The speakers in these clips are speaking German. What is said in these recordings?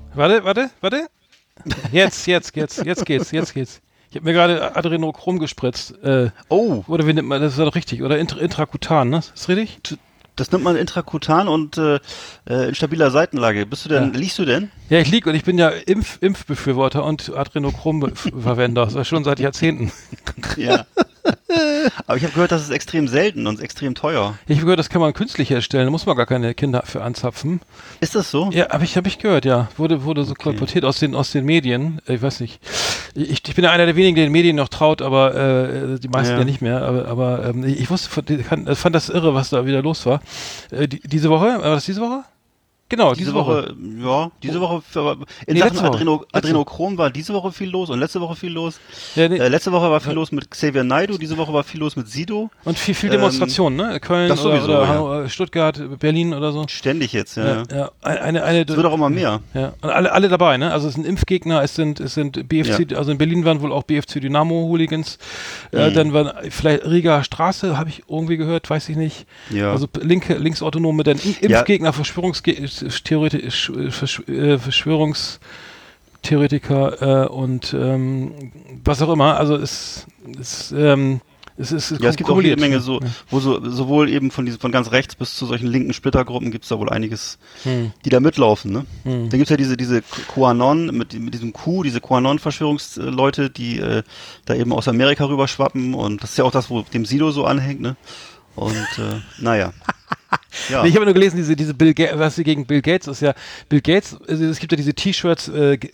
Warte. Jetzt geht's. Ich habe mir gerade Adrenochrom gespritzt. Oder wie nennt man das? Ist doch richtig. Oder intrakutan, ne? Ist richtig? Das nimmt man intrakutan und in stabiler Seitenlage. Liegst du denn? Ja, ich lieg und ich bin ja Impfbefürworter und Adrenochrom-Verwender. Das war schon seit Jahrzehnten. Ja. Aber ich habe gehört, das ist extrem selten und extrem teuer. Ich habe gehört, das kann man künstlich herstellen. Da muss man gar keine Kinder für anzapfen. Ist das so? Ja, hab ich gehört, ja. Wurde so kolportiert aus den Medien. Ich weiß nicht. Ich bin ja einer der wenigen, der den Medien noch traut, aber die meisten ja nicht mehr. Aber ich fand das irre, was da wieder los war. Diese Woche? War das diese Woche? Genau, diese Woche. Ja, diese Woche. In Nee, Sachen Adrenochrom war diese Woche viel los und letzte Woche viel los. Ja, Letzte Woche war viel los mit Xavier Naidoo, diese Woche war viel los mit Sido. Und viel Demonstrationen, ne? Köln das sowieso, oder Stuttgart, Berlin oder so. Ständig jetzt, ja. Es wird auch immer mehr. Ja, und alle dabei, ne? Also es sind Impfgegner, es sind BFC, also in Berlin waren wohl auch BFC Dynamo-Hooligans. Dann waren vielleicht Riga Straße, habe ich irgendwie gehört, weiß ich nicht. Ja. Also Linksautonome, dann Impfgegner, Verschwörungstheoretiker und was auch immer. Also es ist es gibt auch jede Menge wo sowohl eben von ganz rechts bis zu solchen linken Splittergruppen gibt es da wohl einiges, die da mitlaufen, ne? Dann gibt's ja diese QAnon mit diesem Q, diese QAnon-Verschwörungsleute, die da eben aus Amerika rüberschwappen und das ist ja auch das, wo dem Sido so anhängt, ne? Und naja. Ja. Nee, ich habe nur gelesen, diese Bill Gates, was sie gegen Bill Gates ist ja, Bill Gates, also es gibt ja diese T-Shirts,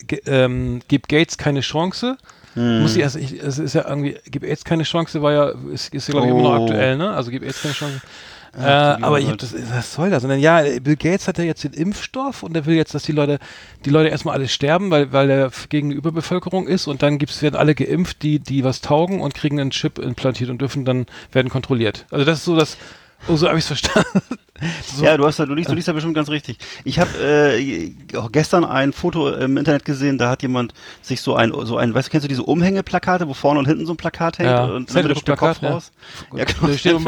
gibt Gates keine Chance. Es ist ja irgendwie, gib AIDS keine Chance, ist ja glaube ich immer noch aktuell, ne? Also gib AIDS keine Chance. Aber was soll das? Und dann, Bill Gates hat ja jetzt den Impfstoff und der will jetzt, dass die Leute erstmal alle sterben, weil er gegen die Überbevölkerung ist und dann werden alle geimpft, die was taugen und kriegen einen Chip implantiert und werden kontrolliert. Also das ist so das, so habe ich es verstanden. So. Ja, du liest ja bestimmt ganz richtig. Ich habe gestern ein Foto im Internet gesehen, da hat jemand sich weißt du, kennst du diese Umhängeplakate, wo vorne und hinten so ein Plakat hängt und dann wird der Kopf raus? Ja, genau. Die stehen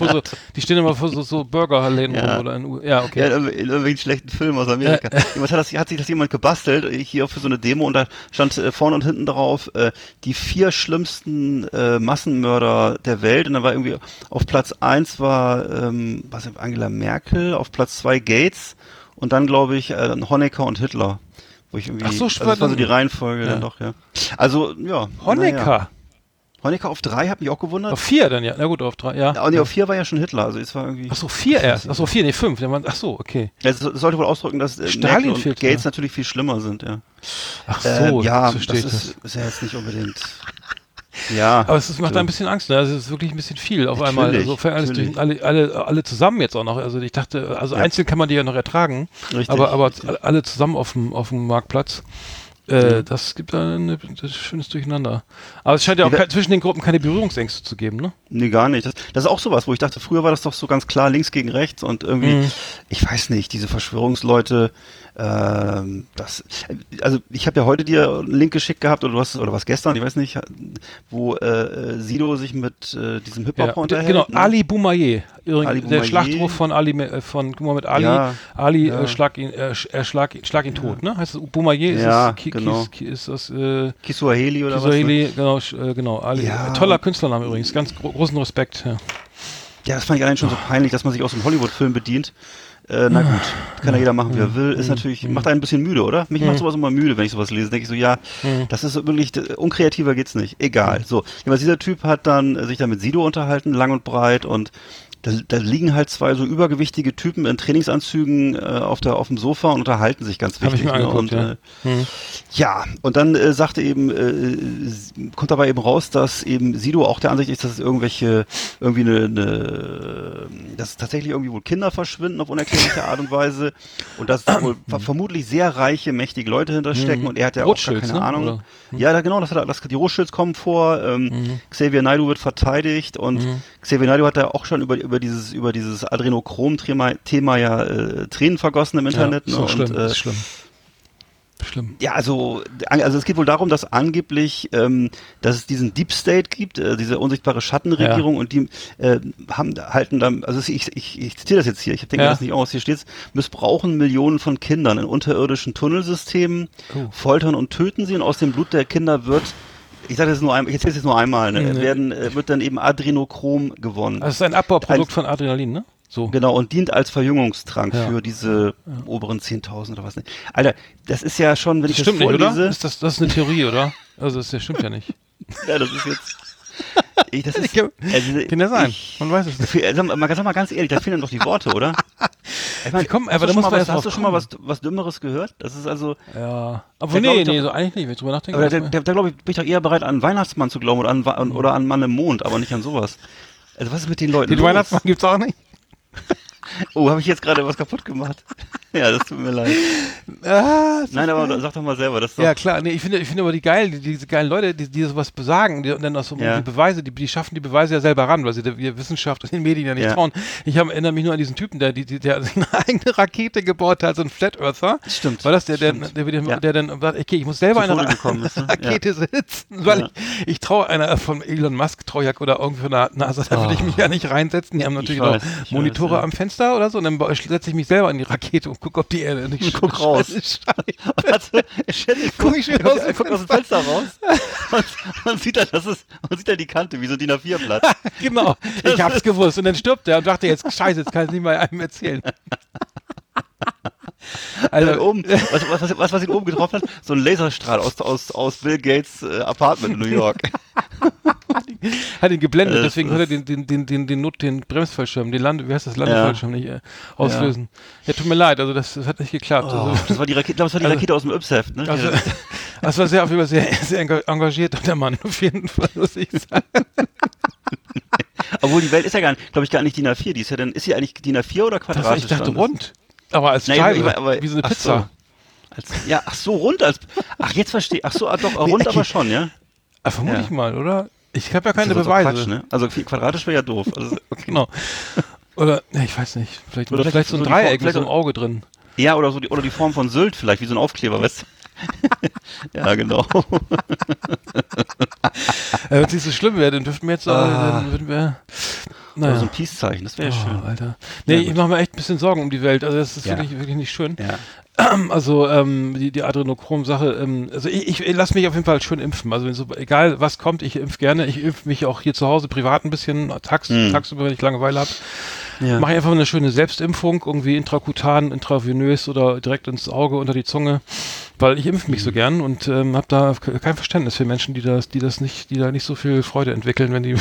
immer vor so Burgerläden rum oder okay. Ja, in irgendwelchen schlechten Filmen aus Amerika. Hat sich das jemand gebastelt, hier für so eine Demo und da stand vorne und hinten drauf, die 4 schlimmsten Massenmörder der Welt und dann war irgendwie auf Platz 1 war Angela Merkel, auf Platz 2 Gates und dann glaube ich Honecker und Hitler. Wo ich irgendwie, das war so die Reihenfolge dann doch, ja. Also, ja. Honecker? Honecker auf 3 hat mich auch gewundert. Auf 4 dann, ja. Na gut, auf 3, ja. Nee, auf 4 war ja schon Hitler, also es war irgendwie... Achso, 4 erst. Achso, 4, nee, 5. Okay. Ja, es sollte wohl ausdrücken, dass Stalin Merkel und Gates natürlich viel schlimmer sind, ja. Ach so, ja, das ist ja jetzt nicht unbedingt... Ja. Aber es macht ein bisschen Angst, ne? Also es ist wirklich ein bisschen viel auf einmal. Also alles durch alle zusammen jetzt auch noch. Also ich dachte, einzeln kann man die ja noch ertragen. Richtig, aber alle zusammen auf dem Marktplatz. Das gibt da ein schönes Durcheinander. Aber es scheint ja auch zwischen den Gruppen keine Berührungsängste zu geben, ne? Nee, gar nicht. Das ist auch sowas, wo ich dachte, früher war das doch so ganz klar links gegen rechts und irgendwie, ich weiß nicht, diese Verschwörungsleute, also ich habe ja heute dir einen Link geschickt gehabt oder was gestern, ich weiß nicht, wo Sido sich mit diesem Hip-Hopper unterhält. Genau, ne? Ali Boumaier. Der Schlachtruf von Muhammad Ali. Ja, Ali, schlag ihn tot, ne? Heißt das Boumaier? Ja, genau. Ist das Kiswahili oder was? Ne? Genau. Ali. Ja. Toller Künstlername übrigens, ganz großen Respekt. Ja, das fand ich allein schon so peinlich, dass man sich aus einem Hollywood-Film bedient. Na gut, kann ja jeder machen, wie er will. Ist natürlich, macht einen ein bisschen müde, oder? Mich macht sowas immer müde, wenn ich sowas lese. Denke ich so, das ist wirklich, unkreativer geht's nicht. Egal. So, dieser Typ hat dann sich dann mit Sido unterhalten, lang und breit und da liegen halt 2 so übergewichtige Typen in Trainingsanzügen auf dem Sofa und unterhalten sich ganz wichtig. Hab ich mir angeguckt, und dann sagte kommt dabei eben raus, dass eben Sido auch der Ansicht ist, dass es dass tatsächlich irgendwie wohl Kinder verschwinden auf unerklärliche Art und Weise und dass wohl vermutlich sehr reiche, mächtige Leute hinterstecken und er hat ja auch gar keine Ahnung. Oder? Ja, genau, die Rothschilds kommen vor, Xavier Naidoo wird verteidigt und Xavier Naidoo hat ja auch schon über dieses Adrenochrom-Thema ja Tränen vergossen im Internet. Ja, so schlimm. schlimm. Ja, also es geht wohl darum, dass angeblich, dass es diesen Deep State gibt, diese unsichtbare Schattenregierung und die halten dann, also ich zitiere das jetzt hier, ich denke mir das nicht aus, hier steht's, missbrauchen Millionen von Kindern in unterirdischen Tunnelsystemen, foltern und töten sie und aus dem Blut der Kinder wird, ich sage das nur einmal, ich erzähle es jetzt nur einmal, wird dann eben Adrenochrom gewonnen. Das ist ein Abbauprodukt von Adrenalin, ne? So. Genau, und dient als Verjüngungstrank für diese oberen 10.000 oder was nicht. Alter, das ist ja schon, wenn ich das vorlese... Nicht, oder? Das ist eine Theorie, oder? Also das stimmt ja nicht. Ja, das ist jetzt... kann ja sein, man weiß es nicht. Sag mal ganz ehrlich, da fehlen doch die Worte, oder? Ich meine, hast du schon mal was Dümmeres gehört? Das ist also... Ja, aber nee, so eigentlich nicht, wenn ich drüber nachdenke. Aber da glaube ich, bin ich doch eher bereit, an einen Weihnachtsmann zu glauben oder an Mann im Mond, aber nicht an sowas. Also was ist mit den Leuten Den Weihnachtsmann gibt's auch nicht? Oh, habe ich jetzt gerade was kaputt gemacht? Ja, das tut mir leid. Nein, aber sag doch mal selber. Das doch ja, klar. Nee, ich finde aber diese geilen Leute, die sowas besagen, und dann auch so die Beweise, die schaffen die Beweise ja selber ran, weil sie der Wissenschaft und den Medien ja nicht trauen. Ich erinnere mich nur an diesen Typen, der sich eine eigene Rakete gebaut hat, so ein Flat Earther. Stimmt. War das der dann sagt, okay, ich muss selber eine Rakete sitzen, weil ich traue einer von Elon Musk, oder irgendwie von der NASA, da würde ich mich ja nicht reinsetzen. Die haben natürlich noch Monitore am Fenster oder so, und dann setze ich mich selber in die Rakete und gucke, ob die Erde nicht guck raus. Guck aus dem Fenster raus und sieht da die Kante, wie so DIN A4-Blatt. Genau, ich hab's gewusst. Und dann stirbt er und dachte jetzt, scheiße, jetzt kann ich nicht mal einem erzählen. Also oben, was ihn oben getroffen hat, so ein Laserstrahl aus Bill Gates Apartment in New York. Hat ihn geblendet, deswegen konnte er den Bremsfallschirm, wie heißt das, Landefallschirm nicht auslösen. Ja, tut mir leid, also das hat nicht geklappt. Also, das war die Rakete aus dem Yps-Heft, ne? Also, das war auf jeden Fall sehr engagiert, der Mann, auf jeden Fall, muss ich sagen. Obwohl die Welt ist ja glaube ich, gar nicht DIN A4, ist sie eigentlich DIN A4 oder quadratisch? Ich dachte rund. Aber als Scheibe, wie so eine Pizza. So, rund ach, jetzt verstehe ich. Ach so, doch, rund aber schon, ja? Vermute ich mal, oder? Ich habe ja keine Beweise. Quatsch, ne? Also quadratisch wäre ja doof. Also, okay. Genau. Oder, ich weiß nicht, vielleicht so ein Dreieck mit so einem Auge drin. Ja, oder die Form von Sylt vielleicht, wie so ein Aufkleber, weißt du? Ja, genau. Wenn es nicht so schlimm wäre, dann dürften wir jetzt, dann würden wir... Naja. So ein Peace-Zeichen, das wäre schön. Alter. Nee, ich mache mir echt ein bisschen Sorgen um die Welt. Also das ist wirklich nicht schön. Ja. Also die Adrenochrom-Sache, also ich lasse mich auf jeden Fall schön impfen. Also egal was kommt, ich impfe gerne. Ich impfe mich auch hier zu Hause privat ein bisschen, tagsüber, wenn ich Langeweile habe. Ja. Mache ich einfach eine schöne Selbstimpfung, irgendwie intrakutan, intravenös oder direkt ins Auge, unter die Zunge, weil ich impfe mich so gern und habe da kein Verständnis für Menschen, die da nicht so viel Freude entwickeln, wenn die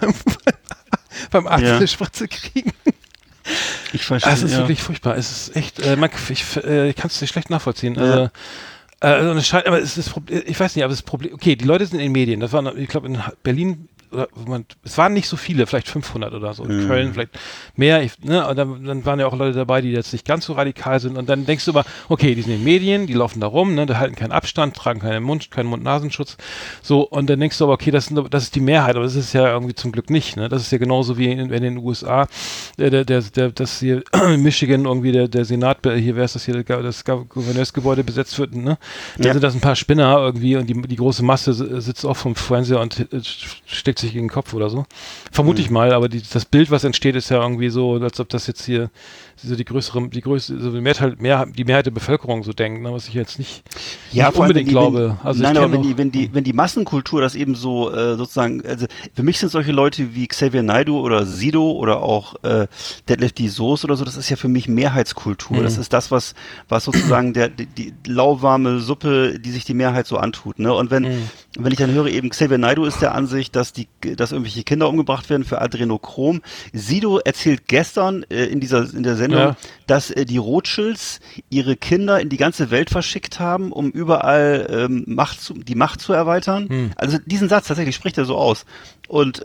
beim Arzt eine Spritze kriegen. Ich verstehe. Es ist wirklich furchtbar. Es ist echt, ich kann es nicht schlecht nachvollziehen. Also, aber es ist, ich weiß nicht, aber das Problem, okay, die Leute sind in den Medien. Das war, ich glaube, in Berlin, es waren nicht so viele, vielleicht 500 oder so. In Köln vielleicht mehr. Und dann waren ja auch Leute dabei, die jetzt nicht ganz so radikal sind. Und dann denkst du immer, okay, die sind in den Medien, die laufen da rum, ne, die halten keinen Abstand, tragen keinen Mund-Nasenschutz. So, und dann denkst du aber, okay, das ist die Mehrheit, aber das ist ja irgendwie zum Glück nicht. Ne? Das ist ja genauso wie in den USA, dass hier in Michigan irgendwie der Senat, hier, wer ist das hier, das Gouverneursgebäude besetzt wird, ne? Da sind das ein paar Spinner irgendwie und die große Masse sitzt auch vom Fernseher und steckt sich gegen den Kopf oder so. Vermute ich mal, aber das Bild, was entsteht, ist ja irgendwie so, als ob das jetzt hier so die Mehrheit der Bevölkerung so denkt, ne, was ich jetzt nicht unbedingt glaube. Nein, aber wenn die Massenkultur das eben so sozusagen, also für mich sind solche Leute wie Xavier Naidoo oder Sido oder auch Detlef die Soße oder so, das ist ja für mich Mehrheitskultur. Das ist das, was sozusagen die lauwarme Suppe, die sich die Mehrheit so antut. Ne? Und wenn ich dann höre, eben Xavier Naidoo ist der Ansicht, dass irgendwelche Kinder umgebracht werden für Adrenochrom. Sido erzählt gestern in der Sendung, dass die Rothschilds ihre Kinder in die ganze Welt verschickt haben, um überall die Macht zu erweitern. Also diesen Satz tatsächlich spricht er so aus. Und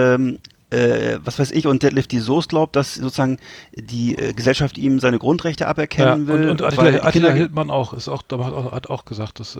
was weiß ich, und Detlef die Soße glaubt, dass sozusagen die Gesellschaft ihm seine Grundrechte aberkennen will. Und Attila Hildmann hat auch gesagt, dass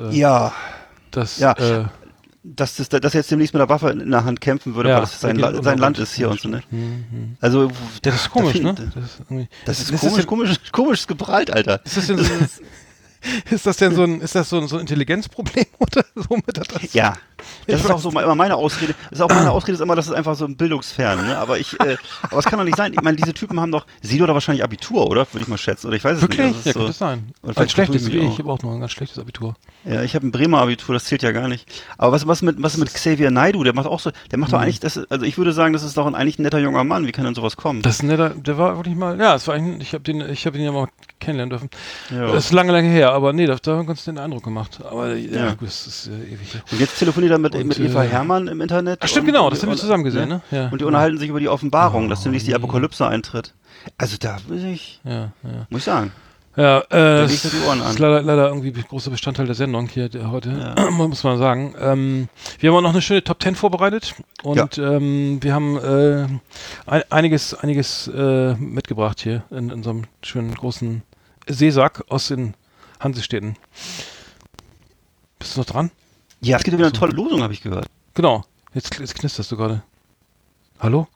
dass er jetzt demnächst mit der Waffe in der Hand kämpfen würde, weil das sein Land ist hier und so, ne? Also, das ist komisch, ne? Das ist komisch geprallt, Alter. Ist das denn so, Ist das denn so ein Intelligenzproblem oder so mit das? Ja, das ist auch so immer meine Ausrede. Meine Ausrede ist immer, das ist einfach so ein bildungsfern. Ne? Aber aber es kann doch nicht sein. Ich meine, diese Typen haben doch, sie oder wahrscheinlich Abitur, oder? Würde ich mal schätzen. Oder ich weiß es Wirklich? nicht. Ja, könnte es sein. Ein schlechtes, ich habe auch noch ein ganz schlechtes Abitur. Ja, ich habe ein Bremer Abitur, das zählt ja gar nicht. Aber was mit Xavier Naidoo, der macht doch eigentlich, also ich würde sagen, das ist doch eigentlich ein netter junger Mann. Wie kann denn sowas kommen? Das ist ein netter, der war wirklich mal, ja, es war eigentlich, ich habe ihn ja mal kennenlernen dürfen. Ja. Das ist lange her, aber nee, da haben wir ganz den Eindruck gemacht. Aber ja, gut, das ist ewig. Und jetzt telefoniert er mit Eva Herrmann im Internet. Ach, stimmt, genau, das haben wir zusammen gesehen, ne? Ja. Und die unterhalten sich über die Offenbarung, dass demnächst die Apokalypse eintritt. Also da muss ich sagen. Ja, da das ist leider irgendwie großer Bestandteil der Sendung hier heute, muss man sagen. Wir haben auch noch eine schöne Top 10 vorbereitet und wir haben einiges mitgebracht hier in unserem schönen großen Seesack aus den Hansestädten. Bist du noch dran? Ja, es gibt wieder eine tolle Losung, habe ich gehört. Genau, jetzt knisterst du gerade. Hallo?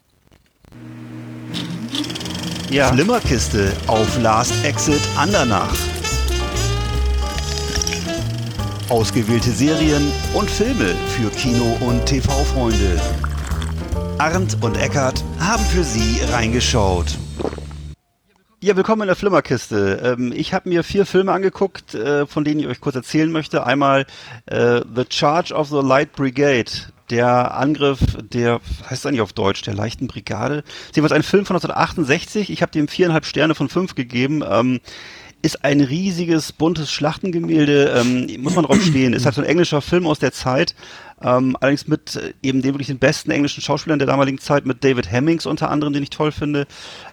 Ja. Flimmerkiste auf Last Exit Andernach. Ausgewählte Serien und Filme für Kino- und TV-Freunde. Arndt und Eckart haben für Sie reingeschaut. Ja, willkommen in der Flimmerkiste. Ich habe mir 4 Filme angeguckt, von denen ich euch kurz erzählen möchte. Einmal The Charge of the Light Brigade. Der Angriff was heißt das eigentlich auf Deutsch, der leichten Brigade. Das ist jedenfalls ein Film von 1968. Ich habe dem 4,5 Sterne von 5 gegeben. Ist ein riesiges, buntes Schlachtengemälde. Muss man drauf stehen. Ist halt so ein englischer Film aus der Zeit. Allerdings mit eben den wirklich den besten englischen Schauspielern der damaligen Zeit, mit David Hemmings unter anderem, den ich toll finde.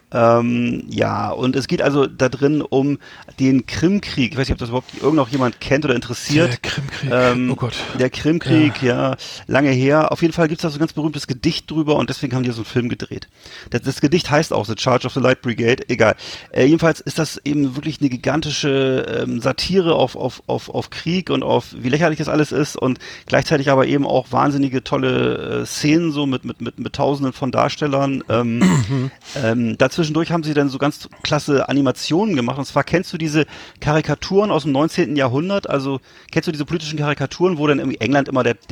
Ja, und es geht also da drin um den Krimkrieg. Ich weiß nicht, ob das überhaupt jemand kennt oder interessiert. Der Krimkrieg, oh Gott. Der Krimkrieg, ja, lange her. Auf jeden Fall gibt es da so ein ganz berühmtes Gedicht drüber und deswegen haben die so einen Film gedreht. Das Gedicht heißt auch The Charge of the Light Brigade, egal. Jedenfalls ist das eben wirklich eine gigantische Satire auf Krieg und auf wie lächerlich das alles ist und gleichzeitig aber eben auch wahnsinnige tolle Szenen so mit Tausenden von Darstellern. Dazwischendurch haben sie dann so ganz klasse Animationen gemacht. Und zwar kennst du diese Karikaturen aus dem 19. Jahrhundert? Also kennst du diese politischen Karikaturen, wo dann irgendwie England immer der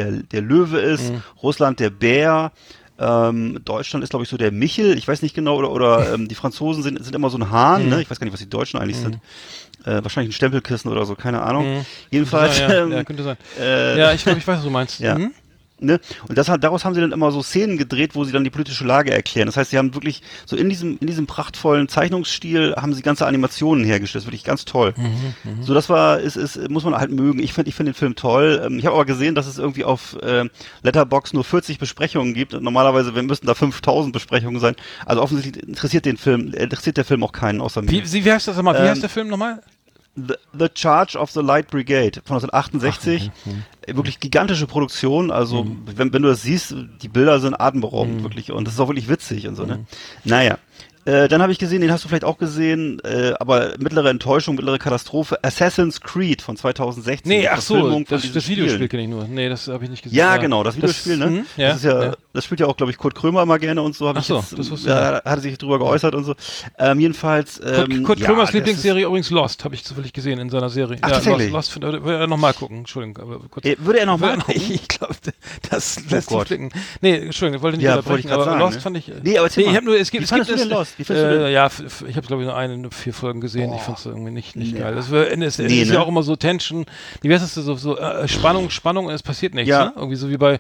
Löwe ist, Russland der Bär, Deutschland ist glaube ich so der Michel, ich weiß nicht genau, oder die Franzosen sind immer so ein Hahn, ne? Ich weiß gar nicht, was die Deutschen eigentlich sind. Wahrscheinlich ein Stempelkissen oder so, keine Ahnung. Jedenfalls. Ja, könnte sein. Ja, ich glaube, ich weiß, was du meinst. Ja. Ne? Und daraus haben sie dann immer so Szenen gedreht, wo sie dann die politische Lage erklären. Das heißt, sie haben wirklich so in diesem prachtvollen Zeichnungsstil haben sie ganze Animationen hergestellt. Das ist wirklich ganz toll. So, das muss man halt mögen. Ich finde den Film toll. Ich habe aber gesehen, dass es irgendwie auf Letterboxd nur 40 Besprechungen gibt. Und normalerweise müssten da 5000 Besprechungen sein. Also offensichtlich interessiert der Film auch keinen außer mir. Wie heißt das nochmal? Wie heißt der Film nochmal? The Charge of the Light Brigade von 1968. Wirklich gigantische Produktion, also wenn du das siehst, die Bilder sind atemberaubend, wirklich, und das ist auch wirklich witzig und so, ne? Naja. Dann habe ich gesehen, den hast du vielleicht auch gesehen, aber mittlere Enttäuschung, mittlere Katastrophe, Assassin's Creed von 2016. Nee, ach so, das Videospiel kenne ich nur. Nee, das habe ich nicht gesehen. Ja, genau, das Videospiel, ne? Das ist das spielt ja auch, glaube ich, Kurt Krömer immer gerne und so. Hat er sich drüber geäußert und so. Jedenfalls, Kurt Krömers Lieblingsserie übrigens Lost, habe ich zufällig gesehen in seiner Serie. Ach, tatsächlich? Lost würde er nochmal gucken, Entschuldigung. Aber kurz. Würde er nochmal gucken? Ich glaube, das lässt sich blicken. Nee, Entschuldigung, ich wollte nicht unterbrechen, aber sagen, Lost ne? fand ich... Nee, aber ich habe nur, es gibt Lost? Wie findest du den? Ja, ich habe glaube ich nur 4 Folgen gesehen. Ich fand es irgendwie nicht geil. Das ist ne? ja auch immer so Tension. Wie heißt das so Spannung und es passiert nichts. Ja. Ne? Irgendwie so wie bei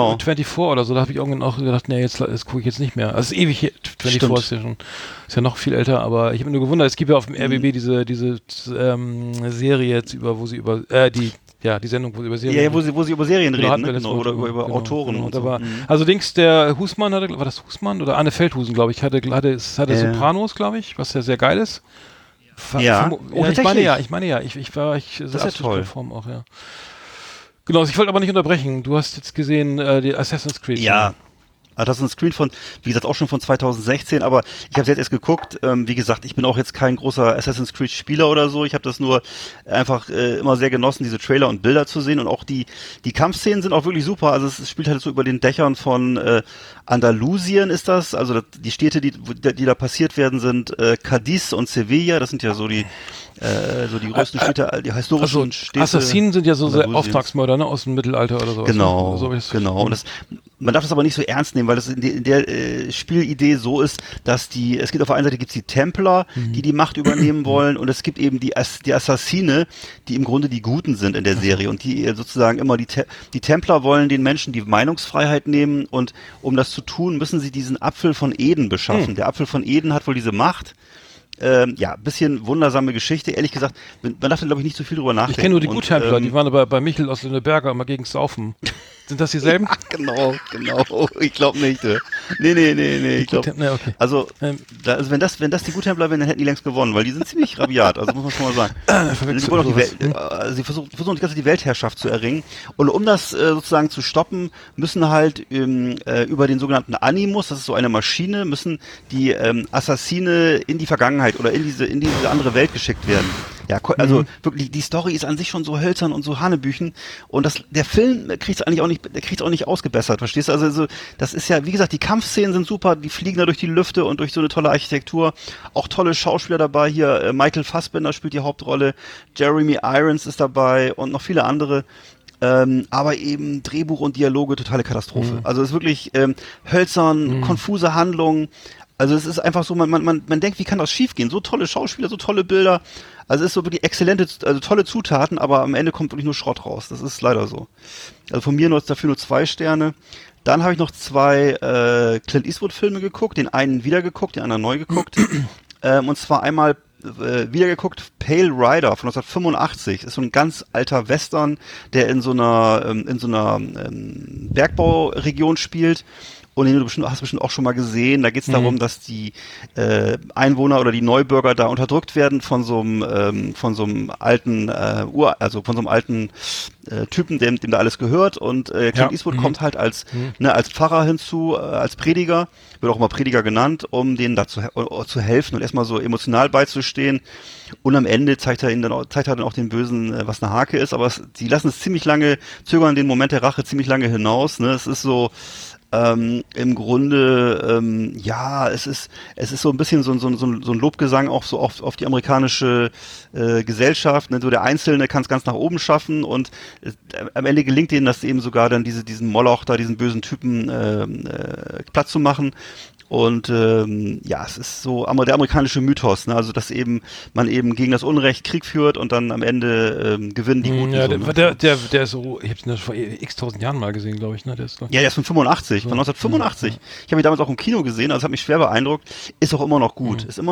24 oder so. Da habe ich irgendwann auch gedacht, nee, das gucke ich jetzt nicht mehr. Also es ist ewig. 24 ist ja noch viel älter, aber ich habe mir nur gewundert, es gibt ja auf dem RBB diese Serie jetzt wo sie über die Sendung, wo sie über Serien wo sie über Serien reden, ne? Genau, oder über Autoren und so. Also der Husmann war das Husmann oder Anne Feldhusen, glaube ich, hatte Sopranos, glaube ich, was ja sehr geil ist. Ich meine ja. Das ist ja toll. Form auch, ja. Genau, ich wollte aber nicht unterbrechen. Du hast jetzt gesehen, die Assassin's Creed. Ja. Das ist ein Screen von, wie gesagt, auch schon von 2016, aber ich habe jetzt erst geguckt. Wie gesagt, ich bin auch jetzt kein großer Assassin's Creed Spieler oder so. Ich habe das nur einfach immer sehr genossen, diese Trailer und Bilder zu sehen, und auch die Kampfszenen sind auch wirklich super. Also es spielt halt so über den Dächern von Andalusien ist das. Also die Städte, die da passiert werden, sind Cadiz und Sevilla. Das sind ja so die größten Städte, die historischen Städte. Assassinen sind ja so sehr Auftragsmörder, ne, aus dem Mittelalter oder sowas. Genau, so genau. Und man darf das aber nicht so ernst nehmen, weil das in der Spielidee so ist, dass es gibt auf der einen Seite gibt's die Templer, die Macht übernehmen wollen, und es gibt eben die Assassine, die im Grunde die Guten sind in der Serie, und die sozusagen immer die Templer wollen den Menschen die Meinungsfreiheit nehmen, und um das zu tun, müssen sie diesen Apfel von Eden beschaffen. Der Apfel von Eden hat wohl diese Macht. Bisschen wundersame Geschichte. Ehrlich gesagt, man darf da, glaube ich, nicht so viel drüber nachdenken. Ich kenne nur die Guttempler, die waren aber bei Michel aus Lüneberger immer gegen Saufen. Sind das dieselben? Ja, genau. Ich glaube nicht. Nee. Ich glaube. Nee, okay. Also, wenn das die Guttempler wären, dann hätten die längst gewonnen, weil die sind ziemlich rabiat. Also muss man schon mal sagen. Sie wollen auch sie versuchen die ganze die Weltherrschaft zu erringen. Und um das sozusagen zu stoppen, müssen halt über den sogenannten Animus, das ist so eine Maschine, müssen die Assassine in die Vergangenheit oder in diese andere Welt geschickt werden. Ja, also wirklich, die Story ist an sich schon so hölzern und so hanebüchen, und der Film kriegt's eigentlich auch nicht ausgebessert, verstehst du? Also das ist ja, wie gesagt, die Kampfszenen sind super, die fliegen da durch die Lüfte und durch so eine tolle Architektur, auch tolle Schauspieler dabei hier, Michael Fassbender spielt die Hauptrolle, Jeremy Irons ist dabei und noch viele andere. Aber eben Drehbuch und Dialoge totale Katastrophe. Also es ist wirklich hölzern, konfuse Handlungen. Also es ist einfach so, man denkt, wie kann das schiefgehen? So tolle Schauspieler, so tolle Bilder. Also es ist so wirklich exzellente, also tolle Zutaten, aber am Ende kommt wirklich nur Schrott raus. Das ist leider so. Also von mir dafür nur 2 Sterne. Dann habe ich noch 2 Clint Eastwood-Filme geguckt, den einen wieder geguckt, den anderen neu geguckt. Und zwar einmal wieder geguckt, Pale Rider von 1985. Ist so ein ganz alter Western, der in so einer Bergbauregion spielt. Und den hast du bestimmt auch schon mal gesehen. Da geht es darum, dass die Einwohner oder die Neubürger da unterdrückt werden von so einem alten Typen, dem da alles gehört. Und Clint Eastwood kommt halt als Pfarrer hinzu, als Prediger, wird auch immer Prediger genannt, um denen da zu helfen und erstmal so emotional beizustehen. Und am Ende zeigt er dann auch den Bösen, was eine Hake ist. Aber sie lassen es zögern den Moment der Rache ziemlich lange hinaus. Ne? Es ist so im Grunde, es ist so ein bisschen so ein Lobgesang auch so auf die amerikanische Gesellschaft. Ne? So der Einzelne kann es ganz nach oben schaffen, und am Ende gelingt ihnen das eben sogar dann diesen Moloch da, diesen bösen Typen Platz zu machen. Und es ist so der amerikanische Mythos, ne? Also dass man gegen das Unrecht Krieg führt und dann am Ende gewinnen die Guten. Ja, der ist so, ich hab's vor x-tausend Jahren mal gesehen, glaube ich, ne? Der ist von 85, von 1985. Ja. Ich habe ihn damals auch im Kino gesehen, also hat mich schwer beeindruckt. Ist auch immer noch gut, ich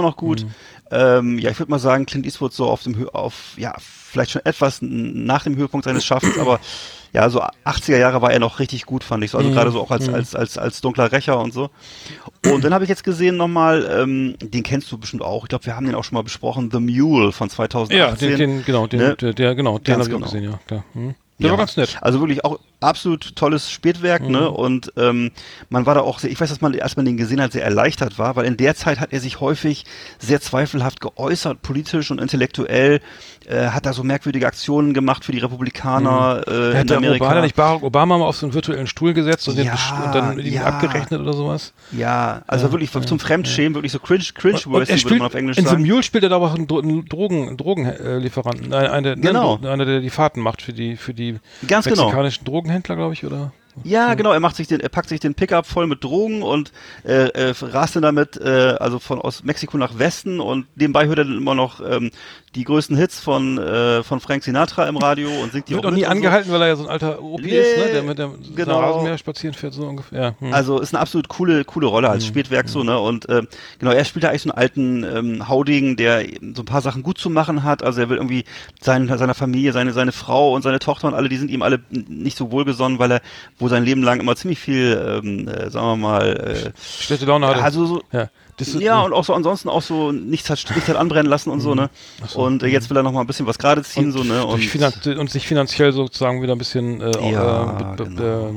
würde mal sagen, Clint Eastwood so vielleicht schon etwas nach dem Höhepunkt seines Schaffens, aber ja, so 80er Jahre war er noch richtig gut, fand ich so. Also gerade so auch als dunkler Rächer und so. Und dann habe ich jetzt gesehen nochmal, den kennst du bestimmt auch. Ich glaube, wir haben den auch schon mal besprochen, The Mule von 2018. Ja, den habe ich auch gesehen, ja, klar. Der war ganz nett. Also wirklich auch absolut tolles Spätwerk, ne? Und man war da auch ich weiß, dass man, als man den gesehen hat, sehr erleichtert war, weil in der Zeit hat er sich häufig sehr zweifelhaft geäußert, politisch und intellektuell, hat da so merkwürdige Aktionen gemacht für die Republikaner in Amerika. Hat er nicht Barack Obama mal auf so einen virtuellen Stuhl gesetzt und dann mit ihm abgerechnet oder sowas? Ja, also wirklich zum Fremdschämen, wirklich so cringe-worthy, würde man auf Englisch sagen. In The Mule spielt er da auch einen Drogenlieferanten, einer, der die Fahrten macht für die ganz mexikanischen Drogenhändler, glaube ich, oder? Ja, genau, er packt sich den Pickup voll mit Drogen und rast dann damit aus Mexiko nach Westen, und nebenbei hört er dann immer noch die größten Hits von Frank Sinatra im Radio und singt die wird auch nie angehalten, weil er ja so ein alter Opi ist, ne? Der mit dem Rasenmäher spazieren fährt, so ungefähr. Ja. Also ist eine absolut coole Rolle als Spätwerk so, ne? Und er spielt da eigentlich so einen alten Haudegen, der so ein paar Sachen gut zu machen hat. Also er will irgendwie seiner Familie, seine Frau und seine Tochter und alle, die sind ihm alle nicht so wohlgesonnen, weil er wohl sein Leben lang immer ziemlich viel, sagen wir mal, schlechte Laune hatte. Also so, und auch so ansonsten auch so nichts hat anbrennen lassen und so, ne? So. Und jetzt will er noch mal ein bisschen was gerade ziehen, so, ne? Und sich finanziell sozusagen wieder ein bisschen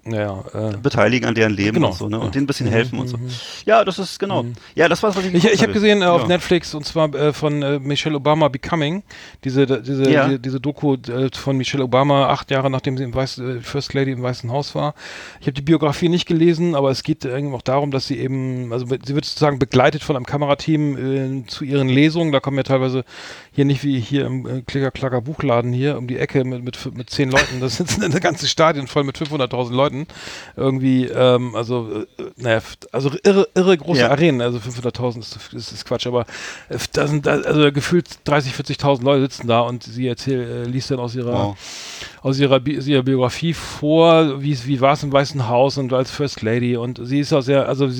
beteiligen an deren Leben genau, und so, ne? Und denen ein bisschen helfen und so. Ja, das ist genau. Ja, das war's, was ich Ich habe gesehen auf Netflix, und zwar von Michelle Obama Becoming, diese Doku von Michelle Obama, 8 Jahre nachdem sie First Lady im Weißen Haus war. Ich habe die Biografie nicht gelesen, aber es geht irgendwie auch darum, dass sie eben, also sie wird sozusagen begleitet von einem Kamerateam zu ihren Lesungen. Da kommen ja teilweise hier nicht wie hier im Klicker-Klacker Buchladen hier um die Ecke mit 10 Leuten. Das sind eine ganze Stadien voll mit 500.000 Leuten. Irgendwie, also irre große Arenen. Also 500.000 ist Quatsch, aber da sind also gefühlt 30.000, 40.000 Leute sitzen da, und sie liest dann aus ihrer Biografie vor, wie war es im Weißen Haus und als First Lady, und sie ist auch sehr, also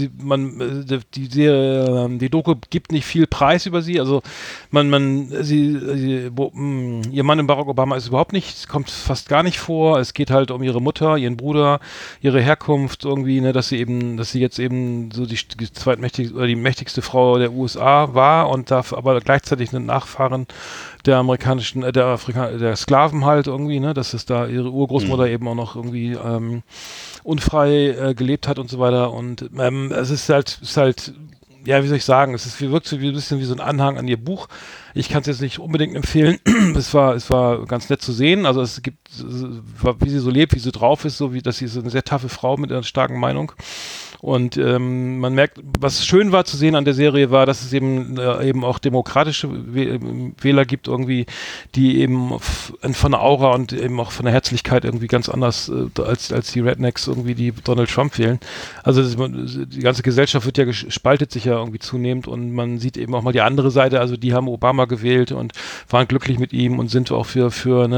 die Doku gibt nicht viel Preis über sie, also ihr Mann in Barack Obama ist überhaupt nicht, kommt fast gar nicht vor, es geht halt um ihre Mutter, ihren Bruder, ihre Herkunft irgendwie, ne, dass sie jetzt eben so die zweitmächtigste oder die mächtigste Frau der USA war und darf aber gleichzeitig eine Nachfahrin der der Sklaven halt irgendwie, ne, dass es da ihre Urgroßmutter eben auch noch irgendwie unfrei gelebt hat und so weiter, und es ist halt, ja, wie soll ich sagen, wirkt so ein bisschen wie so ein Anhang an ihr Buch. Ich kann es jetzt nicht unbedingt empfehlen. Es war ganz nett zu sehen. Also es gibt, wie sie so lebt, wie sie drauf ist, sie ist eine sehr taffe Frau mit einer starken Meinung. Und man merkt, was schön war zu sehen an der Serie war, dass es eben auch demokratische Wähler gibt irgendwie, die eben von der Aura und eben auch von der Herzlichkeit irgendwie ganz anders als die Rednecks irgendwie, die Donald Trump wählen. Also die ganze Gesellschaft spaltet sich ja irgendwie zunehmend, und man sieht eben auch mal die andere Seite. Also die haben Obama gewählt und waren glücklich mit ihm und sind auch für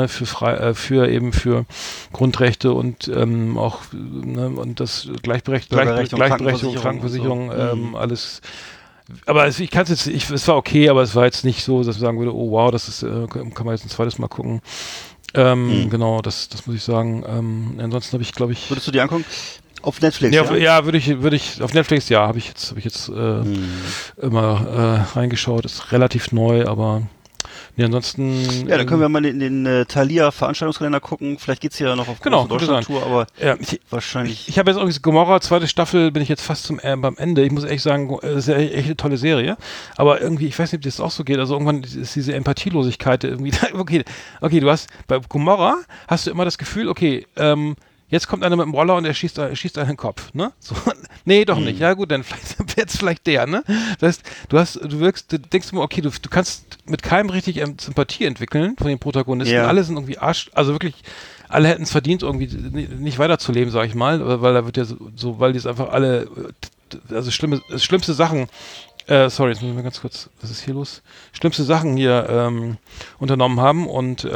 Grundrechte und auch und das Gleichberechtigung, Krankenversicherung, alles. Aber ich kann es jetzt, es war okay, aber es war jetzt nicht so, dass ich sagen würde, oh wow, das ist, kann man jetzt ein zweites Mal gucken. Genau, das muss ich sagen. Ansonsten habe ich, glaube ich. Würdest du die angucken? Auf Netflix? Ja, würde ich auf Netflix, ja, habe ich jetzt immer reingeschaut. Ist relativ neu, aber nee, ansonsten. Ja, dann können wir mal in den Thalia Veranstaltungskalender gucken. Vielleicht geht's ja noch auf große Deutschland-Tour, aber wahrscheinlich. Ich habe jetzt irgendwie Gomorra, 2. Staffel, bin ich jetzt fast beim Ende. Ich muss echt sagen, das ist ja echt eine tolle Serie. Aber irgendwie, ich weiß nicht, ob das auch so geht. Also irgendwann ist diese Empathielosigkeit irgendwie da. Okay, du hast, bei Gomorra hast du immer das Gefühl, okay, jetzt kommt einer mit dem Roller und er schießt einen in den Kopf, ne? So, nee, doch nicht. Ja gut, dann vielleicht der, ne? Das heißt, du denkst immer, okay, du kannst mit keinem richtig Sympathie entwickeln von den Protagonisten. Alle sind irgendwie also wirklich, alle hätten es verdient, irgendwie nicht weiterzuleben, sag ich mal, weil da wird ja so, weil die es einfach alle, also schlimmste Sachen, sorry, jetzt muss ich mal ganz kurz, was ist hier los? Schlimmste Sachen hier unternommen haben, und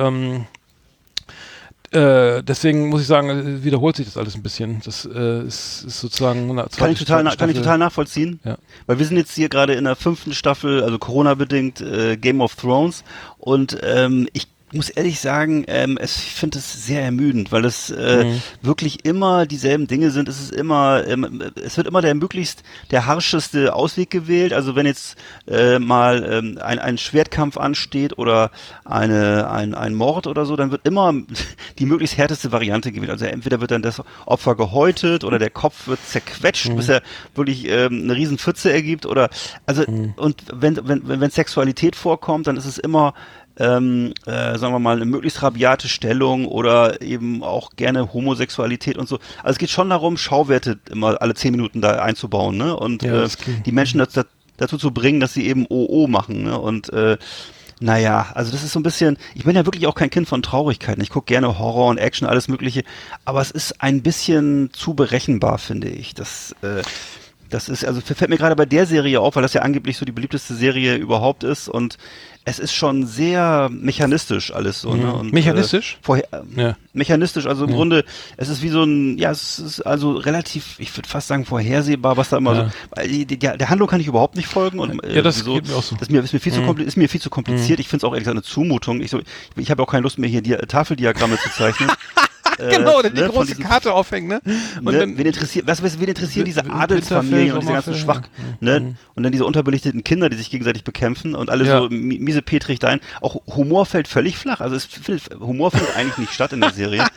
deswegen muss ich sagen, wiederholt sich das alles ein bisschen. Das ist sozusagen kann ich total nachvollziehen. Ja. Weil wir sind jetzt hier gerade in der 5. Staffel, also Corona-bedingt, Game of Thrones, und ich muss ehrlich sagen, ich finde es sehr ermüdend, weil es wirklich immer dieselben Dinge sind. Es wird immer der harscheste Ausweg gewählt. Also wenn jetzt mal ein Schwertkampf ansteht oder ein Mord oder so, dann wird immer die möglichst härteste Variante gewählt. Also entweder wird dann das Opfer gehäutet oder der Kopf wird zerquetscht, bis er wirklich eine riesen Pfütze ergibt, oder und wenn Sexualität vorkommt, dann ist es immer sagen wir mal, eine möglichst rabiate Stellung oder eben auch gerne Homosexualität und so. Also es geht schon darum, Schauwerte immer alle 10 Minuten da einzubauen, ne? Und die Menschen dazu zu bringen, dass sie eben OO machen, ne? Und naja, also das ist so ein bisschen, ich bin ja wirklich auch kein Kind von Traurigkeiten. Ich gucke gerne Horror und Action, alles Mögliche, aber es ist ein bisschen zu berechenbar, finde ich. Das ist, also fällt mir gerade bei der Serie auf, weil das ja angeblich so die beliebteste Serie überhaupt ist, und es ist schon sehr mechanistisch alles so, ne? Und, mechanistisch? Mechanistisch, also im Grunde, es ist wie so ein, es ist also relativ, ich würde fast sagen vorhersehbar, was da immer so, weil der Handlung kann ich überhaupt nicht folgen, und das geht mir auch so. Das ist mir viel zu kompliziert, ich finde es auch ehrlich gesagt eine Zumutung, ich habe auch keine Lust mehr hier Tafeldiagramme zu zeichnen. Genau, die große Karte aufhängen, ne? Und wen interessieren diese Adelsfamilien und diese ganzen ne? Und dann diese unterbelichteten Kinder, die sich gegenseitig bekämpfen und alle so miesepetrig dahin. Auch Humor fällt völlig flach. Also Humor findet eigentlich nicht statt in der Serie.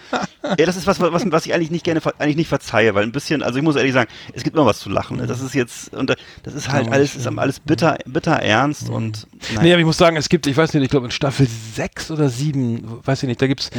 Ja, das ist was ich eigentlich nicht verzeihe, weil ein bisschen, also ich muss ehrlich sagen, es gibt immer was zu lachen. Ne? Das ist jetzt, und das ist halt alles bitter bitter ernst und Nee, aber ich muss sagen, es gibt, ich weiß nicht, ich glaube in Staffel 6 oder 7, weiß ich nicht, da gibt's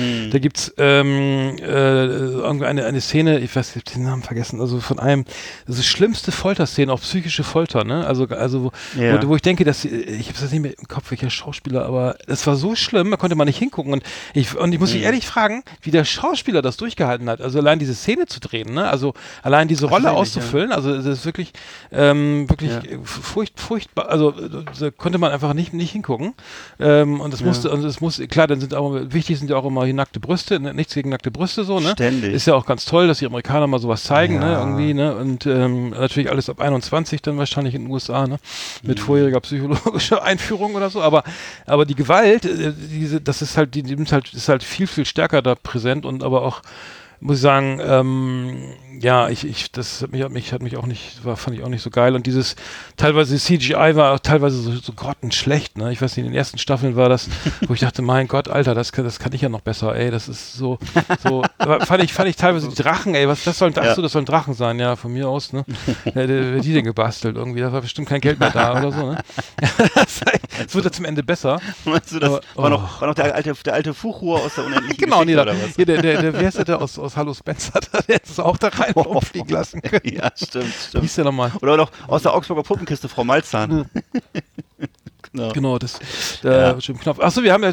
eine Szene, ich weiß, ich hab den Namen vergessen, also von einem, das ist schlimmste Folterszene, auch psychische Folter, ne? Also wo ich denke, dass ich habe das nicht mehr im Kopf, welcher Schauspieler, aber das war so schlimm, da konnte man nicht hingucken und ich muss mich ehrlich fragen, wie der Schauspieler das durchgehalten hat, also allein diese Szene zu drehen, ne? Also allein diese Rolle auszufüllen, also das ist wirklich furchtbar, also da konnte man einfach nicht hingucken. Und es muss, klar, dann wichtig sind ja auch immer hier nackte Brüste, ne? Nichts gegen nackte Brüste so, ne? Ständig. Ist ja auch ganz toll, dass die Amerikaner mal sowas zeigen, ne? Irgendwie, ne? Und natürlich alles ab 21 dann wahrscheinlich in den USA, ne? Mit vorheriger psychologischer Einführung oder so, aber die Gewalt, das ist halt, ist halt viel, viel stärker da präsent und aber auch, muss ich sagen, das fand ich auch nicht so geil und dieses, teilweise CGI war auch teilweise so grottenschlecht, ne, ich weiß nicht, in den ersten Staffeln war das, wo ich dachte, mein Gott, Alter, das kann ich ja noch besser, ey, das ist so, fand ich teilweise die Drachen, ey, das sollen Drachen sein, ja, von mir aus, ne, wer die denn gebastelt irgendwie, da war bestimmt kein Geld mehr da oder so, ne, das wird ja zum Ende besser. Meinst du, das war noch der alte Fuchur aus der unendlichen genau, Geschichte, oder was? Hier, der wer ist der aus Hallo Spencer, der hätte es auch da rein umfliegen lassen können. Ja, stimmt. Wie hieß der nochmal? Oder noch aus der Augsburger Puppenkiste, Frau Malzahn. Genau, das stimmt Knopf. Achso, wir haben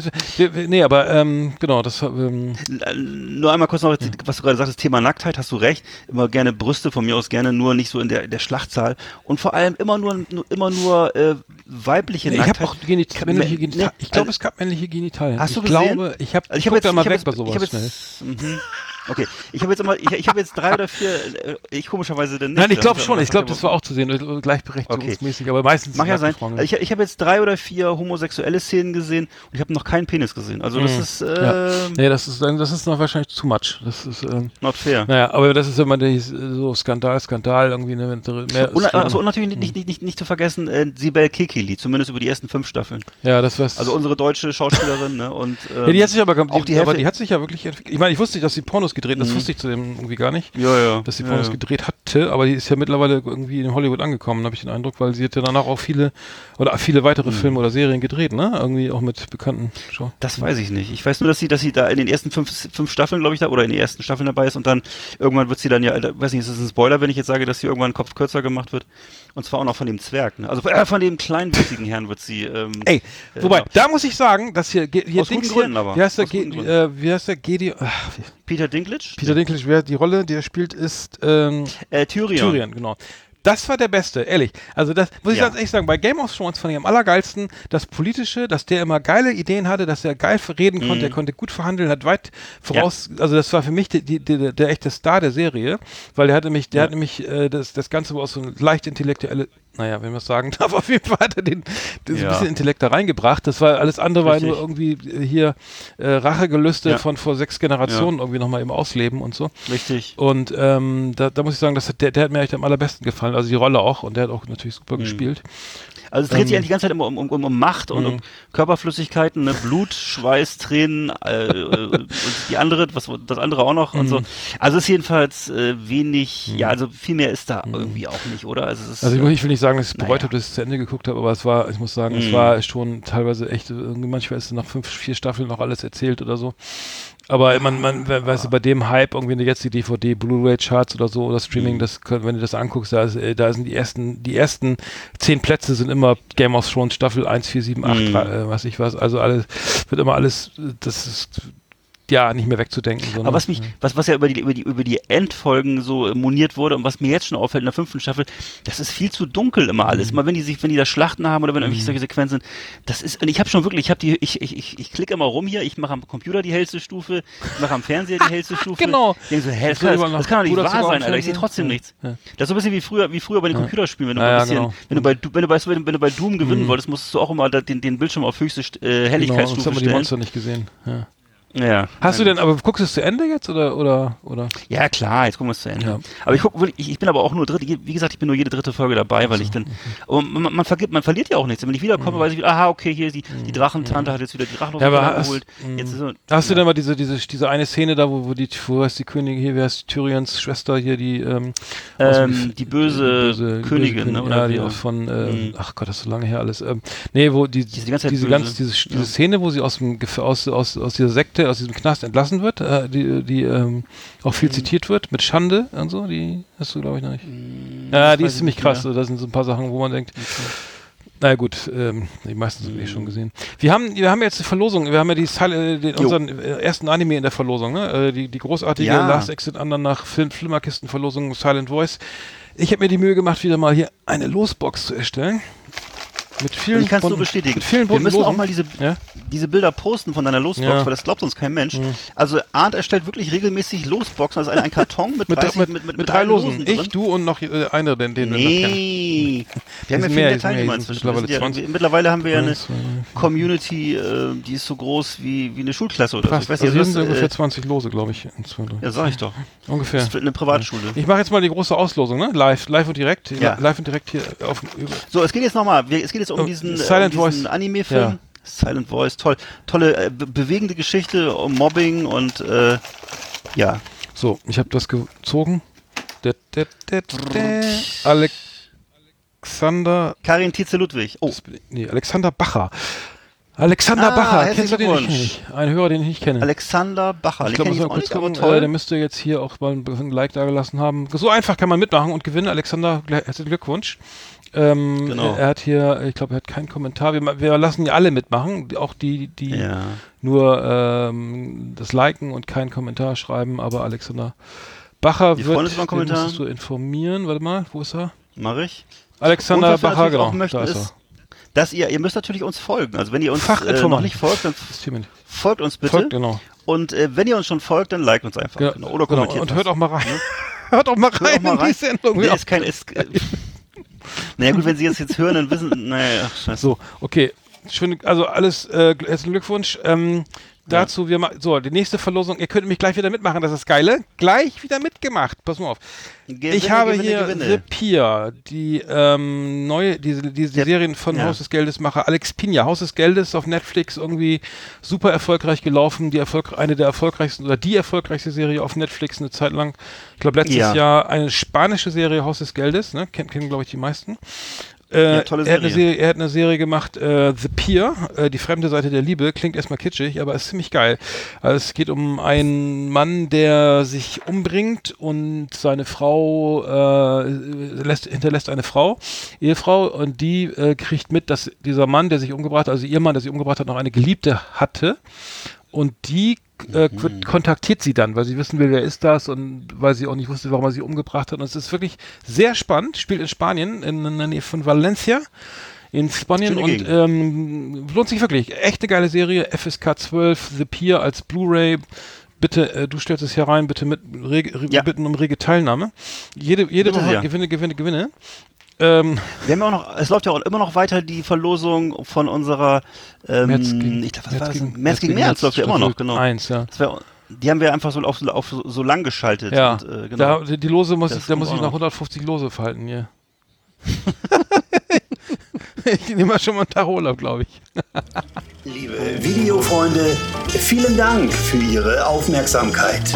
genau, das nur einmal kurz noch, was du gerade sagtest, Thema Nacktheit, hast du recht, immer gerne Brüste, von mir aus gerne, nur nicht so in der Schlachtzahl und vor allem immer nur weibliche Nacktheit. Ich habe auch männliche Genitalien. Ich glaube, es gab männliche Genitalien. Hast du gesehen? Ich guck da mal weg bei sowas schnell. Okay, ich habe jetzt 3 oder 4, ich komischerweise denn nicht. Nein, ich glaube schon, das war auch zu sehen, gleichberechtigungsmäßig, aber meistens mag ja sein. Also ich habe jetzt 3 oder 4 homosexuelle Szenen gesehen und ich habe noch keinen Penis gesehen. Also das ist nee, das ist noch wahrscheinlich too much. Das ist not fair. Naja, aber das ist immer so Skandal irgendwie, ne, und natürlich nicht zu vergessen, Sibel Kekili, zumindest über die ersten 5 Staffeln. Ja, das war's. Also unsere deutsche Schauspielerin, ne, und ja, die hat sich aber die hat sich ja wirklich entwickelt. Ich meine, ich wusste nicht, dass sie Pornos gedreht, das wusste ich zu dem irgendwie gar nicht. Ja. Dass sie Pornos gedreht hatte, aber die ist ja mittlerweile irgendwie in Hollywood angekommen, habe ich den Eindruck, weil sie hat ja danach auch viele weitere Filme oder Serien gedreht, ne? Irgendwie auch mit bekannten Show. Das weiß ich nicht. Ich weiß nur, dass sie da in den ersten 5 Staffeln, glaube ich, oder in den ersten Staffeln dabei ist und dann irgendwann wird sie dann ja, weiß nicht, ist das ein Spoiler, wenn ich jetzt sage, dass sie irgendwann einen Kopf kürzer gemacht wird? Und zwar auch noch von dem Zwerg, ne? Also von dem kleinwüchsigen Herrn wird sie wobei, da muss ich sagen, dass hier aus guten Gründen, aber. Wie heißt der Gedeon? Peter Dinklage? Peter Dinklage, wer die Rolle, die er spielt, ist Tyrion, genau. Das war der Beste, ehrlich. Also das muss ich ganz ehrlich sagen, bei Game of Thrones fand ich am allergeilsten das Politische, dass der immer geile Ideen hatte, dass er geil reden konnte, er konnte gut verhandeln, hat weit voraus, also das war für mich der echte Star der Serie, weil der hat nämlich das Ganze aus so leicht intellektuelle, naja, wenn man es sagen darf, auf jeden Fall hat er so ein bisschen Intellekt da reingebracht. Das war alles andere, war nur irgendwie hier Rachegelüste von vor 6 Generationen irgendwie nochmal eben ausleben und so. Richtig. Und da muss ich sagen, der hat mir echt am allerbesten gefallen, also die Rolle auch, und der hat auch natürlich super gespielt. Also es dreht sich eigentlich die ganze Zeit immer um Macht und um Körperflüssigkeiten, ne? Blut, Schweiß, Tränen und das andere auch noch und so. Also es ist jedenfalls wenig, also viel mehr ist da irgendwie auch nicht, oder? Also ich will nicht sagen, dass ich es bereut habe, dass ich es zu Ende geguckt habe, aber ich muss sagen, es war schon teilweise echt, manchmal ist nach 4 Staffeln noch alles erzählt oder so. Aber man weißt du, bei dem Hype, irgendwie jetzt die DVD, Blu-ray-Charts oder so, oder Streaming, wenn du das anguckst, da sind die ersten 10 Plätze sind immer Game of Thrones Staffel 1, 4, 7, 8, was ich was, also wird immer alles, das ist nicht mehr wegzudenken. So, aber was ja über die Endfolgen so moniert wurde und was mir jetzt schon auffällt in der 5. Staffel, das ist viel zu dunkel immer alles. Immer wenn die da Schlachten haben oder wenn irgendwelche solche Sequenzen, das ist, und ich habe schon wirklich, ich klicke immer rum hier, ich mache am Computer die hellste Stufe, ich mache am Fernseher die hellste Stufe. Genau. Ich denke so, das kann doch nicht wahr sein, Alter, ich sehe trotzdem nichts. Ja. Das ist so ein bisschen wie früher bei den Computerspielen, wenn du bei Doom gewinnen wolltest, musstest du auch immer den Bildschirm auf höchste Helligkeitsstufe sonst haben wir die stellen. Monster nicht gesehen. Ja. Ja. Hast du denn, aber guckst du es zu Ende jetzt oder? Ja, klar, jetzt gucken wir es zu Ende. Ja. Aber ich bin aber auch nur wie gesagt, ich bin nur jede dritte Folge dabei, weil ich dann, aber man verliert ja auch nichts. Wenn ich wiederkomme, weiß ich wieder, aha, okay, hier die Drachentante hat jetzt wieder die Drachen geholt. Hast du denn mal diese eine Szene da, wo heißt die Königin hier, wer heißt Tyrions Schwester hier, die böse Königin, ne? Oder die auch von, ach Gott, das ist so lange her alles. Nee, wo diese Szene, wo sie aus dieser Sekte, aus diesem Knast entlassen wird, die auch viel zitiert wird, mit Schande und so, die hast du, glaube ich, noch nicht. Ja, die ist ziemlich krass. Da sind so ein paar Sachen, wo man denkt, naja gut, die meisten sind schon gesehen. Wir haben jetzt die Verlosung, wir haben ja unseren ersten Anime in der Verlosung, ne? Die großartige Last Exit Andernach Flimmerkisten-Verlosung Silent Voice. Ich habe mir die Mühe gemacht, wieder mal hier eine Losbox zu erstellen. Mit vielen ich kann es nur bestätigen. Wir müssen auch mal diese Bilder posten von deiner Losbox, weil das glaubt uns kein Mensch. Also Arndt erstellt wirklich regelmäßig Losboxen, also ein Karton mit 3 Losen. Ich, du und noch einer, den wir noch kennen. Wir haben ja viel mehr Teilnehmer inzwischen. Mittlerweile haben wir ja eine Community, die ist so groß wie eine Schulklasse oder so. Ich weiß, also sind ungefähr 20 Lose, glaube ich. Ja, sag ich doch. Ungefähr. Das ist eine Privatschule. Ich mache jetzt mal die große Auslosung, ne? Live und direkt. Ja. Live und direkt hier auf dem So, es geht jetzt nochmal. Es geht jetzt um diesen Anime-Film. Ja. Silent Voice, tolle, bewegende Geschichte um Mobbing und ja. So, ich habe das gezogen. Alexander. Karin Tietze-Ludwig. Oh. Alexander Bacher. Bacher, kennst du den nicht? Ein Hörer, den ich nicht kenne. Alexander Bacher, ich glaube, der müsste jetzt hier auch mal ein Like da gelassen haben. So einfach kann man mitmachen und gewinnen. Alexander, herzlichen Glückwunsch. Genau. Er hat hier, ich glaube, er hat keinen Kommentar. Wir lassen ja alle mitmachen, auch die nur das Liken und keinen Kommentar schreiben, aber Alexander Bacher müsstest du informieren. Warte mal, wo ist er? Mach ich. Alexander Bacher, genau. Da ist er. Dass ihr müsst natürlich uns folgen. Also wenn ihr uns noch nicht folgt, dann folgt uns bitte. Genau. Und wenn ihr uns schon folgt, dann liked uns einfach. Ja, oder kommentiert. Und hört auch mal rein. Hört auch mal rein in die Sendung. Nee, naja gut, wenn sie jetzt hören, dann wissen, naja, scheiße. So, okay. Schön, also alles, herzlichen Glückwunsch. Dazu, die nächste Verlosung, ihr könnt mich gleich wieder mitmachen, das ist geile. Gleich wieder mitgemacht, pass mal auf. Ich habe hier The Pier, die diese Serien von Haus des Geldes Macher Alex Pina. Haus des Geldes auf Netflix irgendwie super erfolgreich gelaufen, eine der erfolgreichsten oder die erfolgreichste Serie auf Netflix eine Zeit lang. Ich glaube letztes Jahr eine spanische Serie Haus des Geldes, ne? Kennen glaube ich die meisten. Tolle Serie. Er hat eine Serie gemacht, The Pier, die fremde Seite der Liebe, klingt erstmal kitschig, aber ist ziemlich geil. Also es geht um einen Mann, der sich umbringt und seine Frau hinterlässt eine Ehefrau, und die kriegt mit, dass dieser Mann, der sich umgebracht hat, also ihr Mann, der sich umgebracht hat, noch eine Geliebte hatte, und die kontaktiert sie dann, weil sie wissen will, wer ist das, und weil sie auch nicht wusste, warum er sie umgebracht hat. Und es ist wirklich sehr spannend, spielt in Spanien, in der Nähe von Valencia, in Spanien, und lohnt sich wirklich. Echt eine geile Serie, FSK 12, The Pier als Blu-ray. Bitte, du stellst es hier rein, bitte bitten um rege Teilnahme. Jede Woche Gewinne. Wir haben ja auch noch, es läuft ja auch immer noch weiter die Verlosung von unserer März gegen März läuft ja immer noch, genau. 1, ja. Die haben wir einfach so auf so lang geschaltet. Ja, und, genau. Die Lose muss ich nach 150 Lose verhalten hier. Ich nehme mal schon mal einen Tag Urlaub, glaube ich. Liebe Videofreunde, vielen Dank für Ihre Aufmerksamkeit.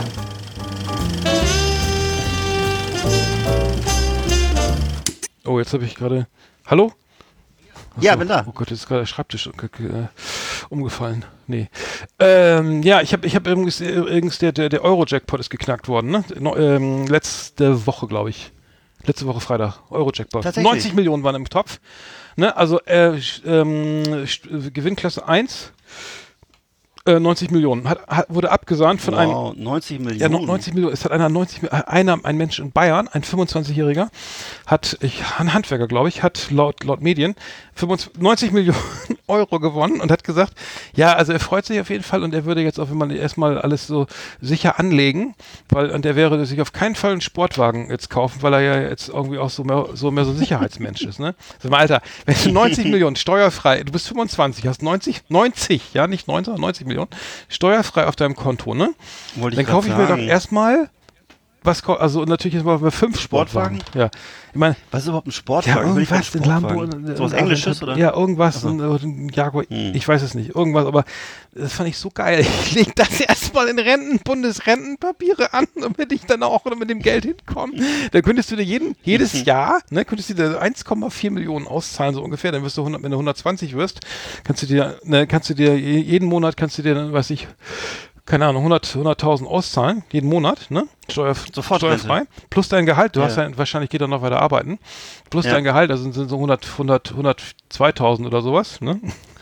Oh, jetzt habe ich gerade... Hallo? Achso. Ja, bin da. Oh Gott, jetzt ist gerade der Schreibtisch umgefallen. Nee. Ja, ich hab übrigens der Euro-Jackpot ist geknackt worden, ne? Letzte Woche, glaube ich. Letzte Woche Freitag. Euro-Jackpot. 90 Millionen waren im Topf. Ne? Also Gewinnklasse 1. 90 Millionen. Wurde abgesahnt von einem... 90 Millionen? Ja, 90 Millionen. Es hat ein Mensch in Bayern, ein 25-Jähriger, ein Handwerker, glaube ich, hat laut Medien 90 Millionen Euro gewonnen und hat gesagt, ja, also er freut sich auf jeden Fall und er würde jetzt auch, wenn man erstmal alles so sicher anlegen, und er wäre sich auf keinen Fall einen Sportwagen jetzt kaufen, weil er ja jetzt irgendwie auch so mehr so ein Sicherheitsmensch ist, ne? Sag mal, Alter, wenn du 90 Millionen steuerfrei, du bist 25, hast 90, ja, nicht 90, sondern 90 Millionen, steuerfrei auf deinem Konto, ne? Dann kaufe ich mir doch erstmal also natürlich ist mal 5 Sportwagen. Ja. Ich meine, was ist überhaupt ein Sportwagen? Ja, irgendwas, ein Lambo. So was Englisches, oder? Ja, irgendwas, ein Jaguar, ich weiß es nicht, irgendwas, aber das fand ich so geil. Ich lege das erstmal in Bundesrentenpapiere an, damit ich dann auch mit dem Geld hinkomme. Da könntest du dir jedes Jahr, ne, könntest du dir 1,4 Millionen auszahlen, so ungefähr, dann wirst du wenn du 120 wirst, kannst du dir jeden Monat, dann, weiß ich, keine Ahnung, 100.000 auszahlen, jeden Monat, ne? Steuerfrei. Plus dein Gehalt, du hast ja, wahrscheinlich geht er noch weiter arbeiten. Plus dein Gehalt, also sind so 102.000 oder sowas, ne?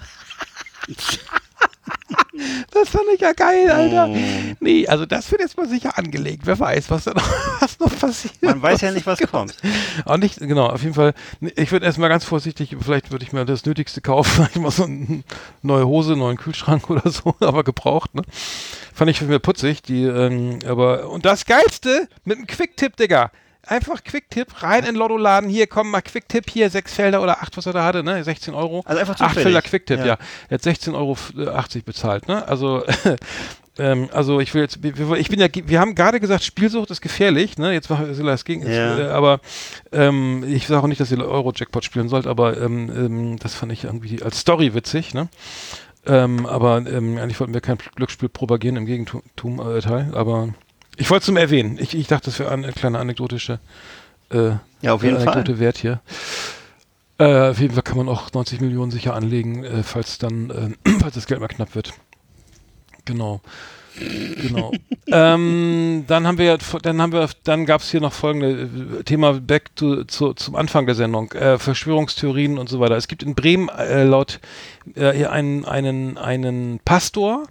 Das fand ich ja geil, Alter. Nee, also das wird jetzt mal sicher angelegt. Wer weiß, was noch passiert. Man weiß ja nicht, was kommt. Auch nicht, genau, auf jeden Fall. Ich würde erstmal ganz vorsichtig, vielleicht würde ich mir das Nötigste kaufen, vielleicht mal so eine neue Hose, neuen Kühlschrank oder so, aber gebraucht, ne? Fand ich für mich putzig, und das Geilste mit einem Quick-Tipp, Digga. Einfach Quick-Tipp, rein in Lottoladen, hier, komm mal, Quick-Tipp, hier, 6 Felder oder 8, was er da hatte, ne, 16 Euro. Also einfach 8 Felder Quick-Tipp, ja. Er hat 16,80 Euro bezahlt, ne, also, wir haben gerade gesagt, Spielsucht ist gefährlich, ne, jetzt machen wir das gegen, aber, ich sage auch nicht, dass ihr Euro-Jackpot spielen sollt, aber, das fand ich irgendwie als Story witzig, ne. Aber eigentlich wollten wir kein Glücksspiel propagieren, im Gegenteil, aber ich wollte es nur erwähnen. Ich dachte, das wäre eine kleine anekdotische auf jeden Anekdote wert hier. Auf jeden Fall kann man auch 90 Millionen sicher anlegen, falls das Geld mal knapp wird. Genau. Dann gab es hier noch folgende Thema zum Anfang der Sendung, Verschwörungstheorien und so weiter. Es gibt in Bremen laut hier einen Pastor,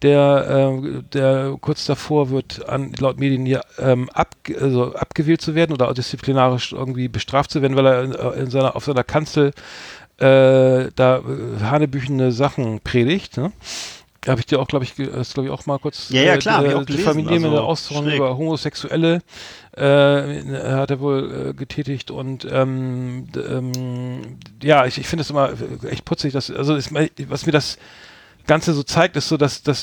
der kurz davor wird, laut Medien hier abgewählt zu werden oder disziplinarisch irgendwie bestraft zu werden, weil er auf seiner Kanzel da hanebüchene Sachen predigt, ne? Habe ich dir auch, glaube ich, auch mal kurz klar, habe ich auch gelesen. Familienmittel Ausführungen über Homosexuelle hat er wohl getätigt und ich finde es immer echt putzig, was mir das Ganze so zeigt, ist so, dass das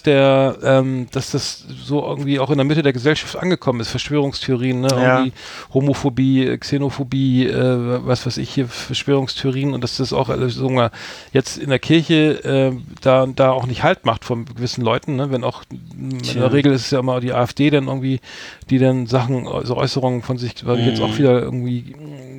so irgendwie auch in der Mitte der Gesellschaft angekommen ist. Verschwörungstheorien, ne? Irgendwie Homophobie, Xenophobie, was weiß ich hier, Verschwörungstheorien und dass das auch jetzt in der Kirche da auch nicht Halt macht von gewissen Leuten, ne? Wenn auch in der Regel ist es ja immer die AfD dann irgendwie, die dann Sachen, so Äußerungen von sich, weil jetzt auch wieder irgendwie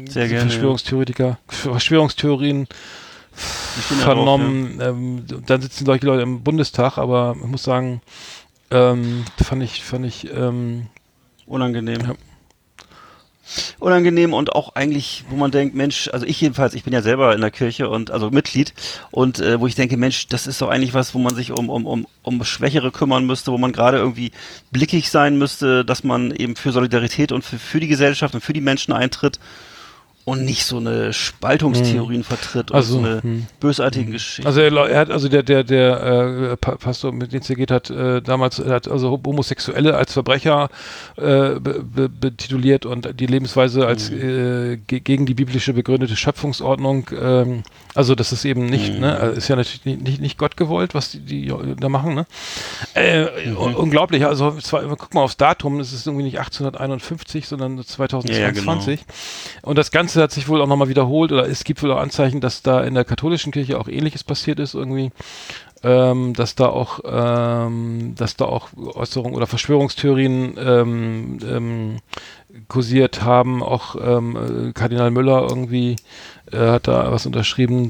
Verschwörungstheorien vernommen, dann sitzen solche Leute im Bundestag, aber ich muss sagen, fand ich unangenehm. Ja. Unangenehm und auch eigentlich, wo man denkt, Mensch, also ich jedenfalls, ich bin ja selber in der Kirche und also Mitglied und wo ich denke, Mensch, das ist doch eigentlich was, wo man sich um Schwächere kümmern müsste, wo man gerade irgendwie blickig sein müsste, dass man eben für Solidarität und für die Gesellschaft und für die Menschen eintritt. Und nicht so eine Spaltungstheorien vertritt und so eine bösartige Geschichte. Also er hat, der Pastor, mit dem es hier geht, hat damals, Homosexuelle als Verbrecher betituliert und die Lebensweise als gegen die biblische begründete Schöpfungsordnung, also das ist eben nicht, ne, ist ja natürlich nicht Gott gewollt, was die da machen, ne? Unglaublich, also guck mal aufs Datum, es ist irgendwie nicht 1851, sondern 2022. Ja, genau. Und das Ganze hat sich wohl auch nochmal wiederholt oder es gibt wohl auch Anzeichen, dass da in der katholischen Kirche auch Ähnliches passiert ist irgendwie, dass da auch Äußerungen oder Verschwörungstheorien kursiert haben, auch Kardinal Müller irgendwie hat da was unterschrieben,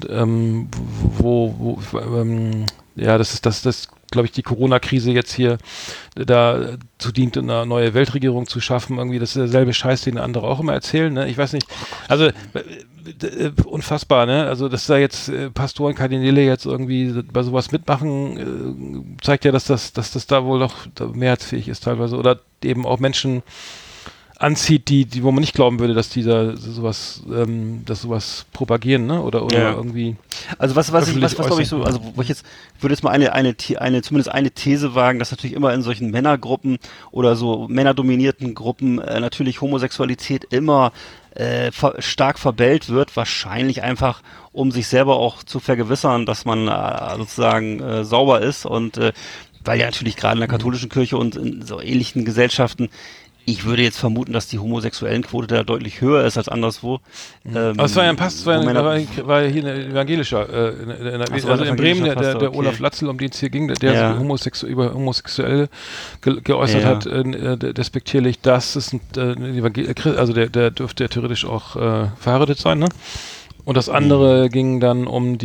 das glaube ich, die Corona-Krise jetzt hier dazu dient, eine neue Weltregierung zu schaffen. Irgendwie, das ist derselbe Scheiß, den andere auch immer erzählen. Ne? Ich weiß nicht. Also, unfassbar, ne? Also, dass da jetzt Pastoren, Kardinäle jetzt irgendwie bei sowas mitmachen, zeigt ja, dass das da wohl noch mehrheitsfähig ist teilweise. Oder eben auch Menschen, anzieht, die wo man nicht glauben würde, dass sowas propagieren, ne? Oder irgendwie. Also was glaube ich so, also wo ich würde jetzt mal zumindest eine These wagen, dass natürlich immer in solchen Männergruppen oder so männerdominierten Gruppen natürlich Homosexualität immer stark verbellt wird, wahrscheinlich einfach, um sich selber auch zu vergewissern, dass man sozusagen sauber ist und weil ja natürlich gerade in der katholischen Kirche und in so ähnlichen Gesellschaften, ich würde jetzt vermuten, dass die homosexuellen Quote da deutlich höher ist als anderswo. Aber es war ja ein Pass, war hier ein evangelischer, also in Bremen, der Olaf Latzel, um den es hier ging, der über Homosexuelle geäußert hat, despektierlich, das ist also der dürfte ja theoretisch auch verheiratet sein, ne? Und das andere ging dann um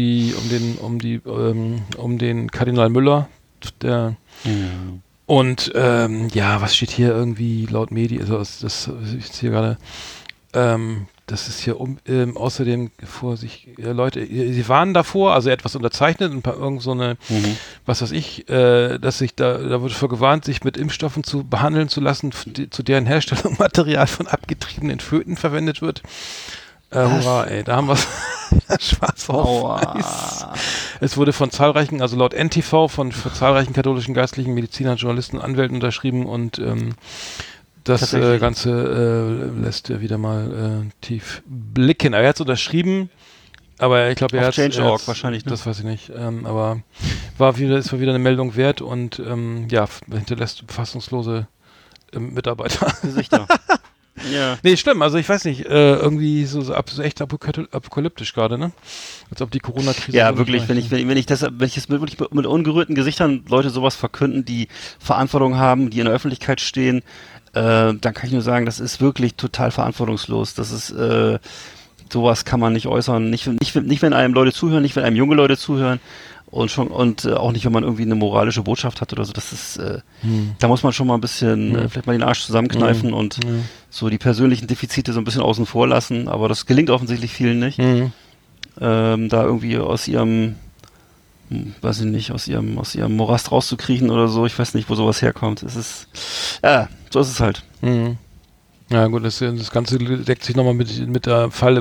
den Kardinal Müller, der und was steht hier irgendwie laut Medien, also das ist hier gerade, das ist hier außerdem Leute, sie warnen davor, also etwas unterzeichnet und irgend so eine, was weiß ich, dass sich da wird vor gewarnt, sich mit Impfstoffen behandeln zu lassen, zu deren Herstellung Material von abgetriebenen Föten verwendet wird. Hurra, ey, da haben wir schwarz auf weiß. Es wurde von zahlreichen, also laut NTV, von zahlreichen katholischen geistlichen Medizinern, Journalisten, Anwälten unterschrieben und das Ganze lässt ja wieder mal tief blicken. Er hat es unterschrieben, aber ich glaube, er hat Change.org wahrscheinlich, ne? Das weiß ich nicht, aber es war wieder eine Meldung wert und hinterlässt fassungslose Mitarbeiter. Gesichter. Ja. Nee, schlimm, also ich weiß nicht, irgendwie so echt apokalyptisch gerade, ne? Als ob die Corona-Krise... Ja, wirklich, wenn ich jetzt wirklich mit ungerührten Gesichtern Leute sowas verkünden, die Verantwortung haben, die in der Öffentlichkeit stehen, dann kann ich nur sagen, das ist wirklich total verantwortungslos. Das ist, sowas kann man nicht äußern, nicht wenn einem Leute zuhören, nicht wenn einem junge Leute zuhören. Und auch nicht, wenn man irgendwie eine moralische Botschaft hat oder so. Das ist, da muss man schon mal ein bisschen, vielleicht mal den Arsch zusammenkneifen und so die persönlichen Defizite so ein bisschen außen vor lassen. Aber das gelingt offensichtlich vielen nicht. Da irgendwie aus ihrem, weiß ich nicht, aus ihrem Morast rauszukriechen oder so. Ich weiß nicht, wo sowas herkommt. Es ist, so ist es halt. Ja gut, das Ganze deckt sich nochmal mit der Fall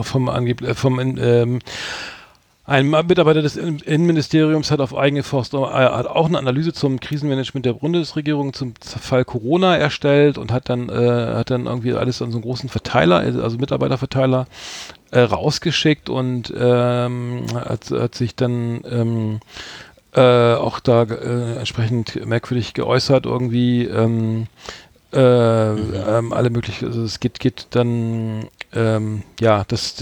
ein Mitarbeiter des Innenministeriums hat auf eigene Faust hat auch eine Analyse zum Krisenmanagement der Bundesregierung zum Fall Corona erstellt und hat dann irgendwie alles an so einen großen Verteiler, also Mitarbeiterverteiler, rausgeschickt und hat sich dann auch da entsprechend merkwürdig geäußert irgendwie. Alle möglichen, also es geht dann das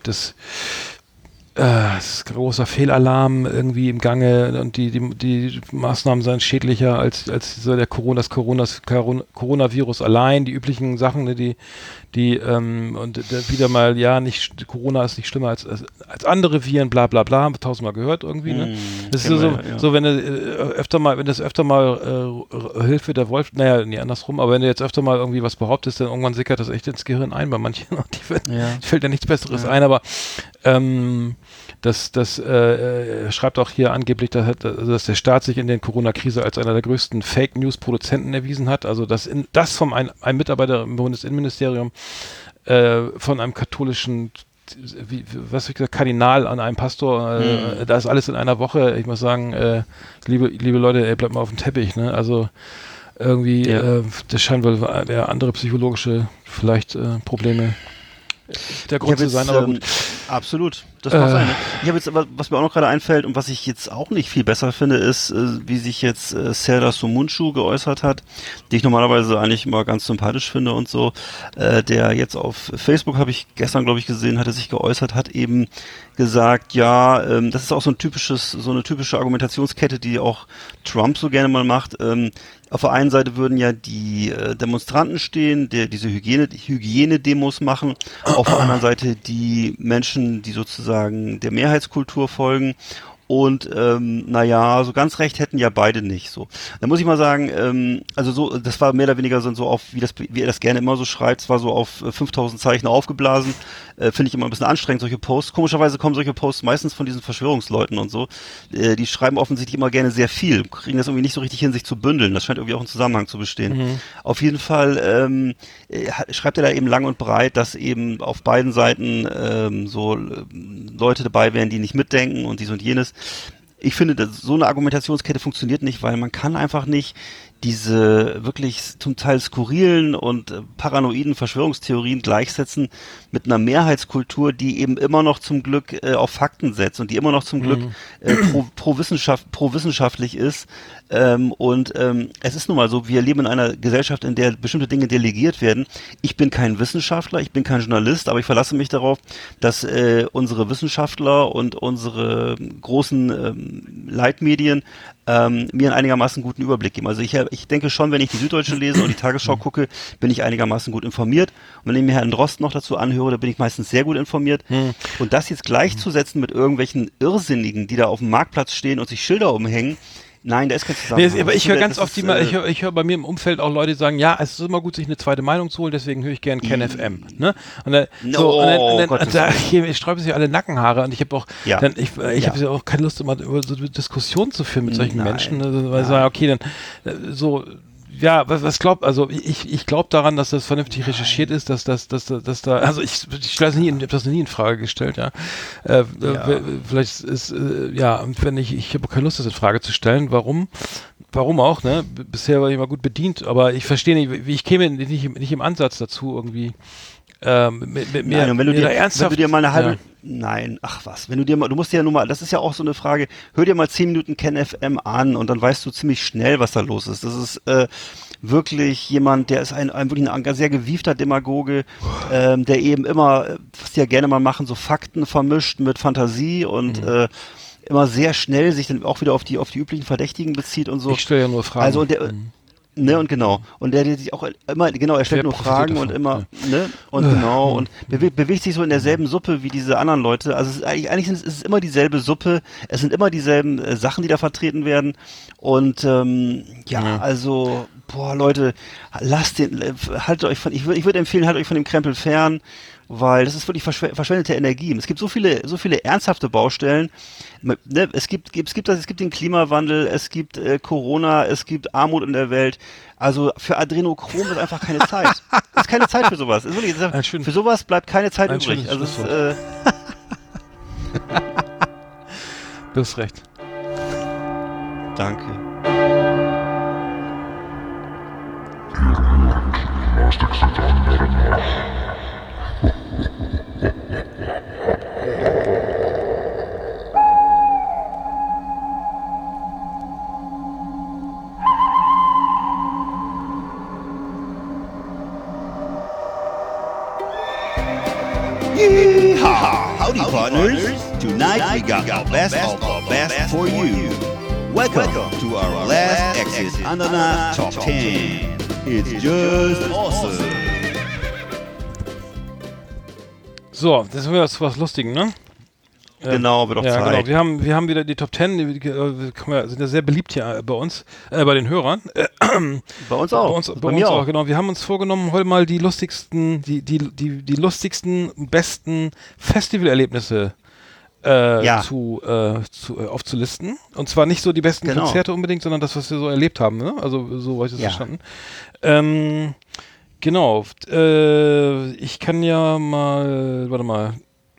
ist großer Fehlalarm irgendwie im Gange und die Maßnahmen seien schädlicher als so das Coronavirus allein, die üblichen Sachen, ne, wieder mal, Corona ist nicht schlimmer als andere Viren, bla bla bla, haben wir tausendmal gehört irgendwie, ne? Das ist so, wenn du öfter mal Hilfe der Wolf, nie andersrum, aber wenn du jetzt öfter mal irgendwie was behauptest, dann irgendwann sickert das echt ins Gehirn ein bei manchen und fällt ja nichts Besseres ein, aber das schreibt auch hier angeblich, dass der Staat sich in der Corona-Krise als einer der größten Fake-News-Produzenten erwiesen hat. Also das von einem Mitarbeiter im Bundesinnenministerium von einem katholischen Kardinal an einem Pastor, da ist alles in einer Woche. Ich muss sagen, liebe Leute, bleibt mal auf dem Teppich. Ne? Also irgendwie, das scheint wohl andere psychologische vielleicht Probleme der Grund zu sein, aber gut. Absolut, das kann sein. Ich habe jetzt aber, was mir auch noch gerade einfällt und was ich jetzt auch nicht viel besser finde, ist, wie sich jetzt Serdar Somuncu geäußert hat, die ich normalerweise eigentlich immer ganz sympathisch finde und so. Der jetzt auf Facebook, habe ich gestern, glaube ich, gesehen, hat er sich geäußert, hat eben gesagt, das ist auch so eine typische Argumentationskette, die auch Trump so gerne mal macht. Auf der einen Seite würden ja die Demonstranten stehen, diese Hygienedemos machen. Auf der anderen Seite die Menschen, die sozusagen der Mehrheitskultur folgen. Und naja, so ganz recht hätten ja beide nicht so. Da muss ich mal sagen, also so, das war mehr oder weniger so auf, wie er das gerne immer so schreibt, es war so auf 5000 Zeichen aufgeblasen. Finde ich immer ein bisschen anstrengend, solche Posts. Komischerweise kommen solche Posts meistens von diesen Verschwörungsleuten und so. Die schreiben offensichtlich immer gerne sehr viel, kriegen das irgendwie nicht so richtig hin, sich zu bündeln. Das scheint irgendwie auch einen Zusammenhang zu bestehen. Auf jeden Fall schreibt er da eben lang und breit, dass eben auf beiden Seiten Leute dabei wären, die nicht mitdenken und dies und jenes. Ich finde, so eine Argumentationskette funktioniert nicht, weil man kann einfach nicht diese wirklich zum Teil skurrilen und paranoiden Verschwörungstheorien gleichsetzen mit einer Mehrheitskultur, die eben immer noch zum Glück auf Fakten setzt und die immer noch zum Glück pro-wissenschaftlich ist. Es ist nun mal so, wir leben in einer Gesellschaft, in der bestimmte Dinge delegiert werden. Ich bin kein Wissenschaftler, ich bin kein Journalist, aber ich verlasse mich darauf, dass unsere Wissenschaftler und unsere großen Leitmedien mir einen einigermaßen guten Überblick geben. Also ich denke schon, wenn ich die Süddeutsche lese und die Tagesschau gucke, bin ich einigermaßen gut informiert. Und wenn ich mir Herrn Drosten noch dazu anhöre, da bin ich meistens sehr gut informiert. Und das jetzt gleichzusetzen mit irgendwelchen Irrsinnigen, die da auf dem Marktplatz stehen und sich Schilder umhängen, nein, da ist kein Zusammenhang. Nee, aber ich höre ganz oft, ich höre bei mir im Umfeld auch Leute, die sagen, ja, es ist immer gut, sich eine zweite Meinung zu holen, deswegen höre ich gern Ken FM. Ne? Und dann ich sträube sich alle Nackenhaare und ich habe auch, ich habe ja auch keine Lust, immer über so Diskussionen zu führen mit solchen Menschen. Also, weil ich sage, okay, dann so. Ja, was glaubt, also ich glaube daran, dass das vernünftig recherchiert ist, dass da, also ich habe das nie in Frage gestellt, ja. Vielleicht ist, wenn ich habe keine Lust, das in Frage zu stellen, warum auch, ne? Bisher war ich immer gut bedient, aber ich verstehe nicht, ich käme nicht im Ansatz dazu irgendwie. Wenn du dir mal eine halbe, nein, ach was, du musst dir ja nur mal, das ist ja auch so eine Frage, hör dir mal 10 Minuten Ken FM an und dann weißt du ziemlich schnell, was da los ist. Das ist wirklich jemand, der ist wirklich ein sehr gewiefter Demagoge, der eben immer, was die ja gerne mal machen, so Fakten vermischt mit Fantasie und immer sehr schnell sich dann auch wieder auf die üblichen Verdächtigen bezieht und so. Ich stelle ja nur Fragen. Also ne, und genau. Und der sich auch immer, genau, er stellt nur Fragen und immer, ne, und genau, und bewegt sich so in derselben Suppe wie diese anderen Leute. Also eigentlich ist es immer dieselbe Suppe, es sind immer dieselben Sachen, die da vertreten werden. Und also, boah, Leute, haltet euch ich würde empfehlen, haltet euch von dem Krempel fern, weil das ist wirklich verschwendete Energie. Es gibt so viele ernsthafte Baustellen. Ne, es gibt den Klimawandel, es gibt Corona, es gibt Armut in der Welt. Also für Adrenochrom ist einfach keine Zeit. Es ist keine Zeit für sowas. Es ist wirklich, für sowas bleibt keine Zeit übrig. Also du hast recht. Danke. Yeehaw! Howdy, partners! Tonight we got the best of the best for you. Welcome to our last Exit Ananas Top 10. It's just awesome. So, das ist wieder was Lustigen, ne? Genau, wird auch Zeit. Genau. Wir haben wieder die Top 10, sind ja sehr beliebt hier bei uns, bei den Hörern. Bei uns auch. Bei uns auch, genau. Wir haben uns vorgenommen, heute mal die lustigsten, die lustigsten, besten Festivalerlebnisse aufzulisten. Und zwar nicht so die besten Konzerte unbedingt, sondern das, was wir so erlebt haben, ne? Also so habe ich das verstanden. Genau. Ich kann ja mal, warte mal.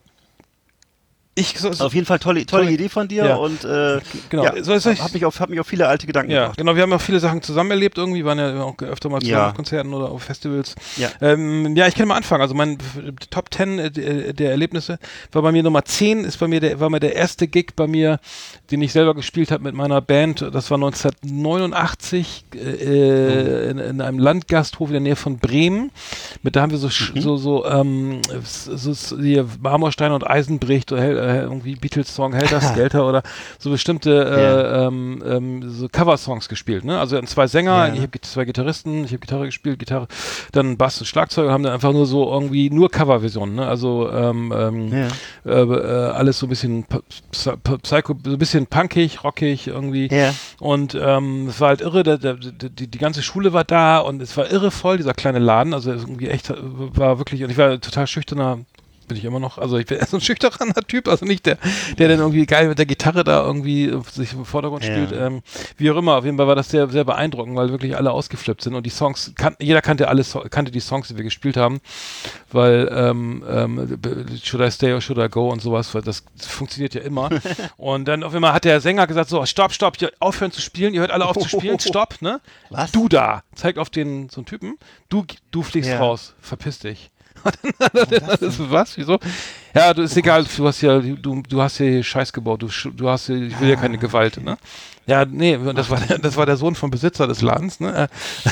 Auf jeden Fall tolle Idee von dir und genau. Hab mich auf viele alte Gedanken gebracht. Genau, wir haben ja viele Sachen zusammen erlebt irgendwie, waren ja auch öfter mal zusammen auf Konzerten oder auf Festivals. Ja, ich kann mal anfangen. Also mein Top 10 der Erlebnisse war bei mir Nummer 10, war mir der erste Gig bei mir, den ich selber gespielt habe mit meiner Band. Das war 1989 in einem Landgasthof in der Nähe von Bremen. Da haben wir so Marmorsteine und Eisenbricht, irgendwie Beatles-Song Helter Skelter oder so bestimmte so Cover-Songs gespielt, ne? Also hatten zwei Sänger, ich habe zwei Gitarristen, ich habe Gitarre gespielt, dann Bass und Schlagzeug und haben dann einfach nur so irgendwie nur Coverversionen, ne? Also alles so ein bisschen Psycho, so ein bisschen punkig, rockig irgendwie. Ja. Und es war halt irre, die ganze Schule war da und es war irre voll, dieser kleine Laden, also irgendwie echt, war wirklich, und ich war total schüchterner, bin ich immer noch, also ich bin eher so ein schüchterner Typ, also nicht der dann irgendwie geil mit der Gitarre da irgendwie sich im Vordergrund spielt, wie auch immer, auf jeden Fall war das sehr, sehr beeindruckend, weil wirklich alle ausgeflippt sind und die Songs, jeder kannte die Songs, die wir gespielt haben, weil Should I Stay or Should I Go und sowas, weil das funktioniert ja immer und dann auf einmal hat der Sänger gesagt, so, stopp, aufhören zu spielen, ihr hört alle auf zu spielen, stopp, ne? Was? Du da, zeigt auf so einen Typen, du fliegst raus, verpiss dich. Was? Wieso? Ja, du ist egal, du hast ja hier Scheiß gebaut, du hast hier, ich will ja keine Gewalt, ne? Ja, nee, das war der Sohn vom Besitzer des Ladens, ne?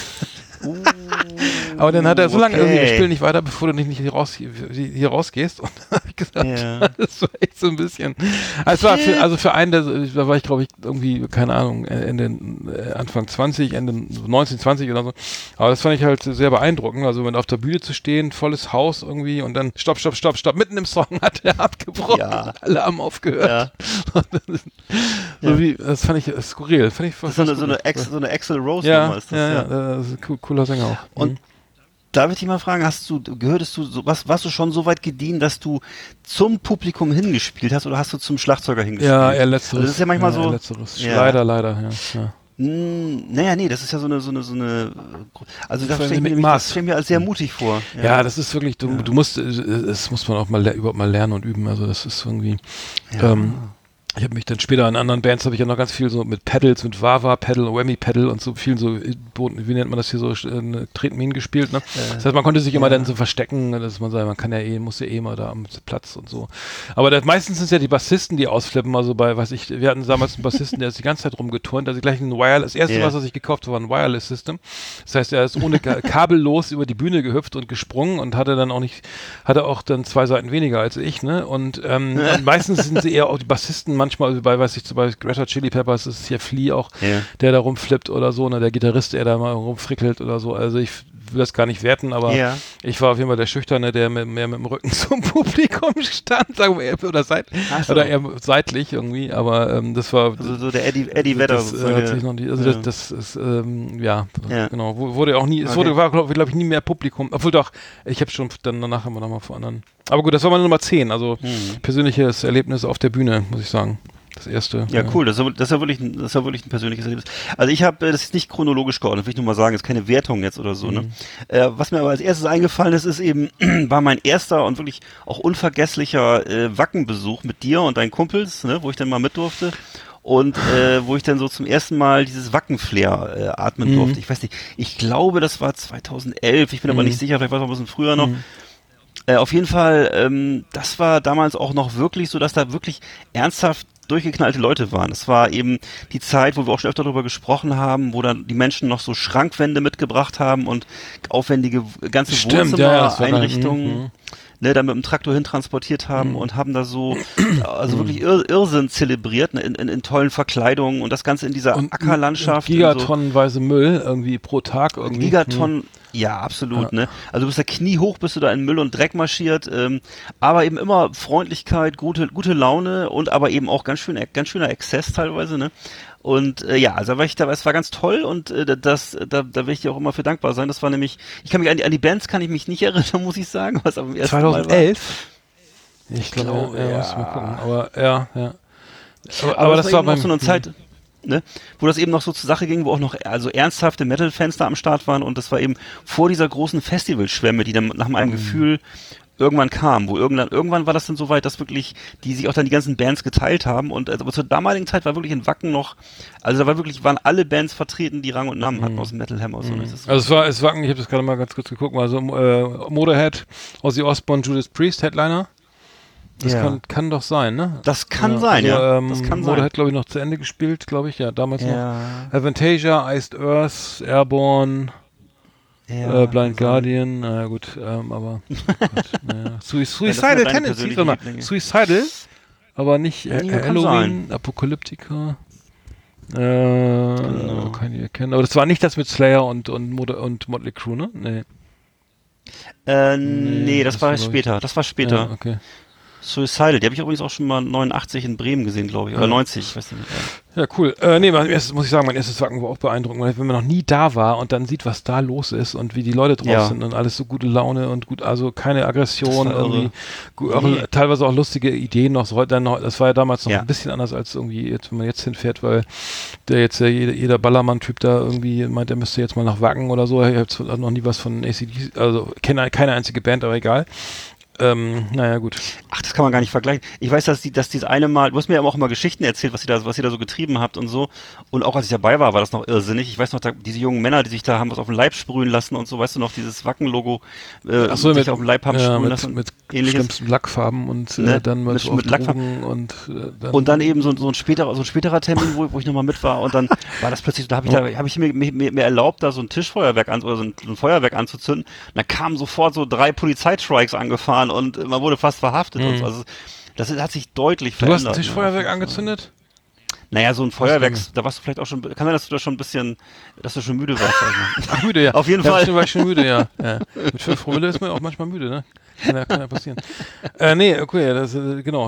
Aber dann hat er so lange irgendwie, wir spielen nicht weiter, bevor du nicht hier rausgehst. Und dann habe ich gesagt, das war echt so ein bisschen. Es war für einen, da war ich glaube ich irgendwie, keine Ahnung, Anfang 20, Ende 19, 20 oder so. Aber das fand ich halt sehr beeindruckend. Also wenn auf der Bühne zu stehen, volles Haus irgendwie und dann stopp, mitten im Song hat er abgebrochen. Ja. Alle haben aufgehört. Ja. Das fand ich skurril. Das ist so eine Axl Rose Nummer ist das. Ja, das ist ein cooler Sänger auch. Und darf ich dich mal fragen, warst du schon so weit gediehen, dass du zum Publikum hingespielt hast oder hast du zum Schlagzeuger hingespielt? Ja, eher letzteres. Also das ist ja manchmal so. Letzteres. Ja. Leider, ja. Naja, nee, das ist ja so eine also das stelle ich mir als sehr mutig vor. Ja, das ist wirklich, du musst, das muss man auch mal überhaupt mal lernen und üben, also das ist irgendwie, ich habe mich dann später in anderen Bands, habe ich ja noch ganz viel so mit Pedals, mit Wah-Wah-Pedal, Whammy-Pedal und so vielen so, wie nennt man das hier so, Tretminen gespielt, ne? Das heißt, man konnte sich immer dann so verstecken, dass man sagt, muss ja eh mal da am Platz und so. Aber meistens sind es ja die Bassisten, die ausflippen, also wir hatten damals einen Bassisten, der ist die ganze Zeit rumgeturnt, also gleich ein Wireless, das erste, was er sich gekauft hat, war ein Wireless-System. Das heißt, er ist ohne kabellos über die Bühne gehüpft und gesprungen und hatte auch dann 2 Seiten weniger als ich, ne? Und meistens sind sie eher auch die Bassisten, manchmal, zum Beispiel Red Hot Chili Peppers, ist hier Flea auch, der da rumflippt oder so, ne, der Gitarrist, der da mal rumfrickelt oder so, also ich will das gar nicht werten, aber ich war auf jeden Fall der Schüchterne, der mehr mit dem Rücken zum Publikum stand, sagen wir, oder eher seitlich irgendwie, aber das war... Also so der Eddie Vedder. Das ist, genau, wurde auch nie, war glaube ich nie mehr Publikum, obwohl doch, ich habe schon dann danach immer noch mal vor anderen. Aber gut, das war meine Nummer 10, also persönliches Erlebnis auf der Bühne, muss ich sagen. Das erste. Ja, cool. Das ist ja wirklich ein persönliches Erlebnis. Also ich habe, das ist nicht chronologisch geordnet, will ich nur mal sagen, ist keine Wertung jetzt oder so, ne? Was mir aber als erstes eingefallen ist eben, war mein erster und wirklich auch unvergesslicher Wackenbesuch mit dir und deinen Kumpels, ne, wo ich dann mal mit durfte. Und wo ich dann so zum ersten Mal dieses Wackenflair atmen durfte. Ich weiß nicht, ich glaube, das war 2011, ich bin aber nicht sicher, vielleicht war es auch ein bisschen früher noch. Auf jeden Fall, das war damals auch noch wirklich so, dass da wirklich ernsthaft durchgeknallte Leute waren. Das war eben die Zeit, wo wir auch schon öfter darüber gesprochen haben, wo dann die Menschen noch so Schrankwände mitgebracht haben und aufwendige ganze Wohnzimmereinrichtungen, ne, dann mit dem Traktor hin transportiert haben und haben da so, also wirklich Irrsinn zelebriert, ne, in tollen Verkleidungen und das Ganze in dieser Ackerlandschaft. Gigatonnenweise Müll irgendwie pro Tag irgendwie. Gigatonnen. Ja, absolut, ne? Also du bist da kniehoch, bist du da in Müll und Dreck marschiert, aber eben immer Freundlichkeit, gute Laune und aber eben auch ganz schöner Exzess teilweise, ne? Und also es war ganz toll und da will ich dir auch immer für dankbar sein. Das war nämlich, ich kann mich an die Bands kann ich mich nicht erinnern, muss ich sagen, was am ersten 2011? Mal war. Ich glaube, muss mal gucken, aber ja. Aber das war noch so eine Zeit, ne, wo das eben noch so zur Sache ging, wo auch noch also ernsthafte Metal-Fans da am Start waren und das war eben vor dieser großen Festivalschwemme, die dann nach meinem Gefühl irgendwann kam, wo irgendwann war das dann so weit, dass wirklich die sich auch dann die ganzen Bands geteilt haben und aber zur damaligen Zeit war wirklich in Wacken noch, also da waren alle Bands vertreten, die Rang und Namen hatten aus dem Metal Hammer. So. Also es war Wacken, ich habe das gerade mal ganz kurz geguckt, also Motorhead, Ozzy Osbourne, Judas Priest, Headliner. Das kann doch sein, ne? Das kann sein, ja. Das kann sein. Hat, glaube ich, noch zu Ende gespielt, glaube ich, damals noch. Avantasia, Iced Earth, Airborne, Blind Guardian, naja gut, aber Suicidal Tendencies, Suicidal aber nicht kann Halloween, Apocalyptica. Kann ich erkennen. Aber das war nicht das mit Slayer und Motley Crue, ne? Nee. Nee, das war später. Das war später. Ja, okay. Suicidal, die habe ich übrigens auch schon mal 89 in Bremen gesehen, glaube ich. Oder 90, ich weiß nicht. Ja, cool. Nee, mein erstes Wacken war auch beeindruckend, weil wenn man noch nie da war und dann sieht, was da los ist und wie die Leute drauf sind und alles so gute Laune und gut, also keine Aggression, irgendwie, teilweise auch lustige Ideen noch. Das war ja damals noch ein bisschen anders als irgendwie jetzt, wenn man jetzt hinfährt, weil der jetzt jeder Ballermann-Typ da irgendwie meint, er müsste jetzt mal nach Wacken oder so. Ich habe noch nie was von AC/DC, also kenne keine einzige Band, aber egal. Naja, gut. Ach, das kann man gar nicht vergleichen. Ich weiß, dass dieses eine Mal, du hast mir ja auch immer Geschichten erzählt, was ihr da so getrieben habt und so. Und auch als ich dabei war das noch irrsinnig. Ich weiß noch, diese jungen Männer, die sich da haben was auf den Leib sprühen lassen und so, weißt du noch, dieses Wacken-Logo sich auf den Leib haben sprühen lassen. Mit schlimmsten Lackfarben und dann mit Lackfarben und dann eben so ein späterer Termin, wo ich nochmal mit war und dann war das plötzlich, da habe ich mir erlaubt, da so ein Tischfeuerwerk oder so ein Feuerwerk anzuzünden. Und da kamen sofort so 3 Polizeistrikes angefahren und man wurde fast verhaftet und so. Also das hat sich deutlich verändert. Du hast ein Tischfeuerwerk angezündet? Naja, so ein Feuerwerk, da warst du vielleicht auch schon, kann sein, dass du da schon ein bisschen, dass du schon müde warst. Ach, müde, ja. Auf jeden Fall. War ich schon müde, ja. Mit 5 Promille ist man auch manchmal müde, ne? Kann ja passieren. Nee, okay, das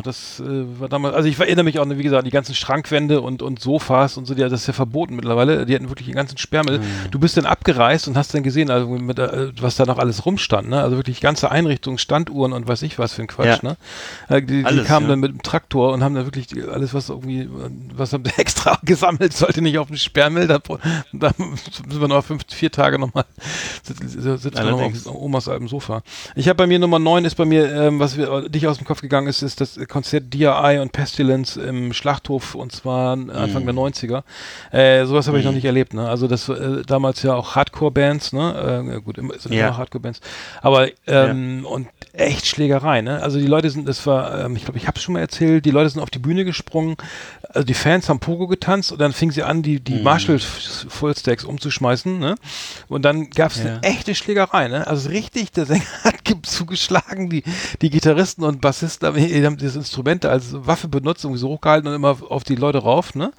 war damals, also ich erinnere mich auch, wie gesagt, die ganzen Schrankwände und Sofas und so, das ist ja verboten mittlerweile, die hatten wirklich den ganzen Sperrmüll. Du bist dann abgereist und hast dann gesehen, also was da noch alles rumstand, ne? Also wirklich ganze Einrichtungen, Standuhren und weiß ich was für ein Quatsch, ne? Die kamen dann mit dem Traktor und haben dann wirklich alles, was haben sie extra gesammelt, sollte nicht auf dem Sperrmüll, da sind wir noch 4 Tage nochmal, sitzen wir nochmal auf Omas altem Sofa. Ich habe bei mir Nummer 9 ist bei mir, was dich aus dem Kopf gegangen ist das Konzert DRI und Pestilence im Schlachthof und zwar Anfang der 90er. Sowas habe ich noch nicht erlebt, ne? Also das damals ja auch Hardcore-Bands, ne? Gut, sind immer Hardcore-Bands. Aber und echt Schlägerei, ne? Also die Leute sind, ich glaube, ich habe es schon mal erzählt, die Leute sind auf die Bühne gesprungen, also die Fans haben Pogo getanzt und dann fingen sie an, die Marshall Fullstacks umzuschmeißen, ne? Und dann gab es eine echte Schlägerei, ne? Also richtig, der Sänger hat zugeschlagen, die Gitarristen und Bassisten haben das Instrument als Waffe benutzt, irgendwie so hochgehalten und immer auf die Leute rauf, ne?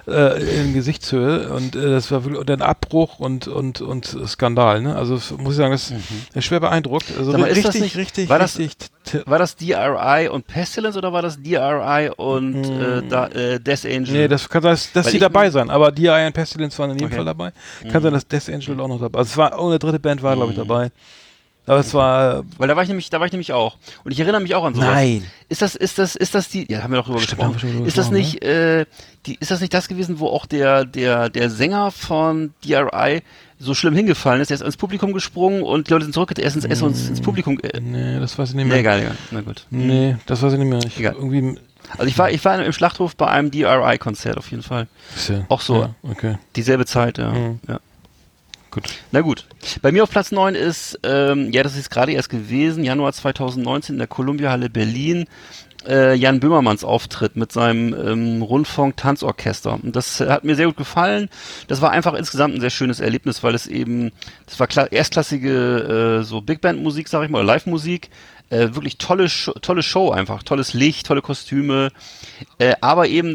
In Gesichtshöhe und das war wirklich ein Abbruch und Skandal, ne? Also muss ich sagen, das ist schwer beeindruckt. Also mal, richtig. War das DRI und Pestilence oder war das DRI und Death Angel? Nee, das kann sein, dass die dabei sein, aber DRI und Pestilence waren in jedem Fall dabei. Kann sein, dass Death Angel auch noch dabei. Also es war auch eine dritte Band war, glaube ich, dabei. Aber es war. Weil da war ich nämlich auch. Und ich erinnere mich auch an sowas. Nein. Ist das die, ja, haben wir doch drüber gesprochen. Ist das nicht, ist das nicht das gewesen, wo auch der Sänger von DRI so schlimm hingefallen ist? Er ist ins Publikum gesprungen und die Leute sind zurückgetreten, er ist ins Publikum. Nee, das weiß ich nicht mehr. Nee, egal. Na gut. Nee, das weiß ich nicht mehr. Irgendwie. Also ich war im Schlachthof bei einem DRI-Konzert auf jeden Fall. Auch so. Ja, okay. Dieselbe Zeit, ja. Gut. Na gut. Bei mir auf Platz 9 ist, das ist gerade erst gewesen, Januar 2019 in der Columbia-Halle Berlin, Jan Böhmermanns Auftritt mit seinem Rundfunk-Tanzorchester. Und das hat mir sehr gut gefallen. Das war einfach insgesamt ein sehr schönes Erlebnis, weil das war erstklassige so Big-Band-Musik, sag ich mal, oder Live-Musik. Wirklich tolle Show einfach, tolles Licht, tolle Kostüme, aber eben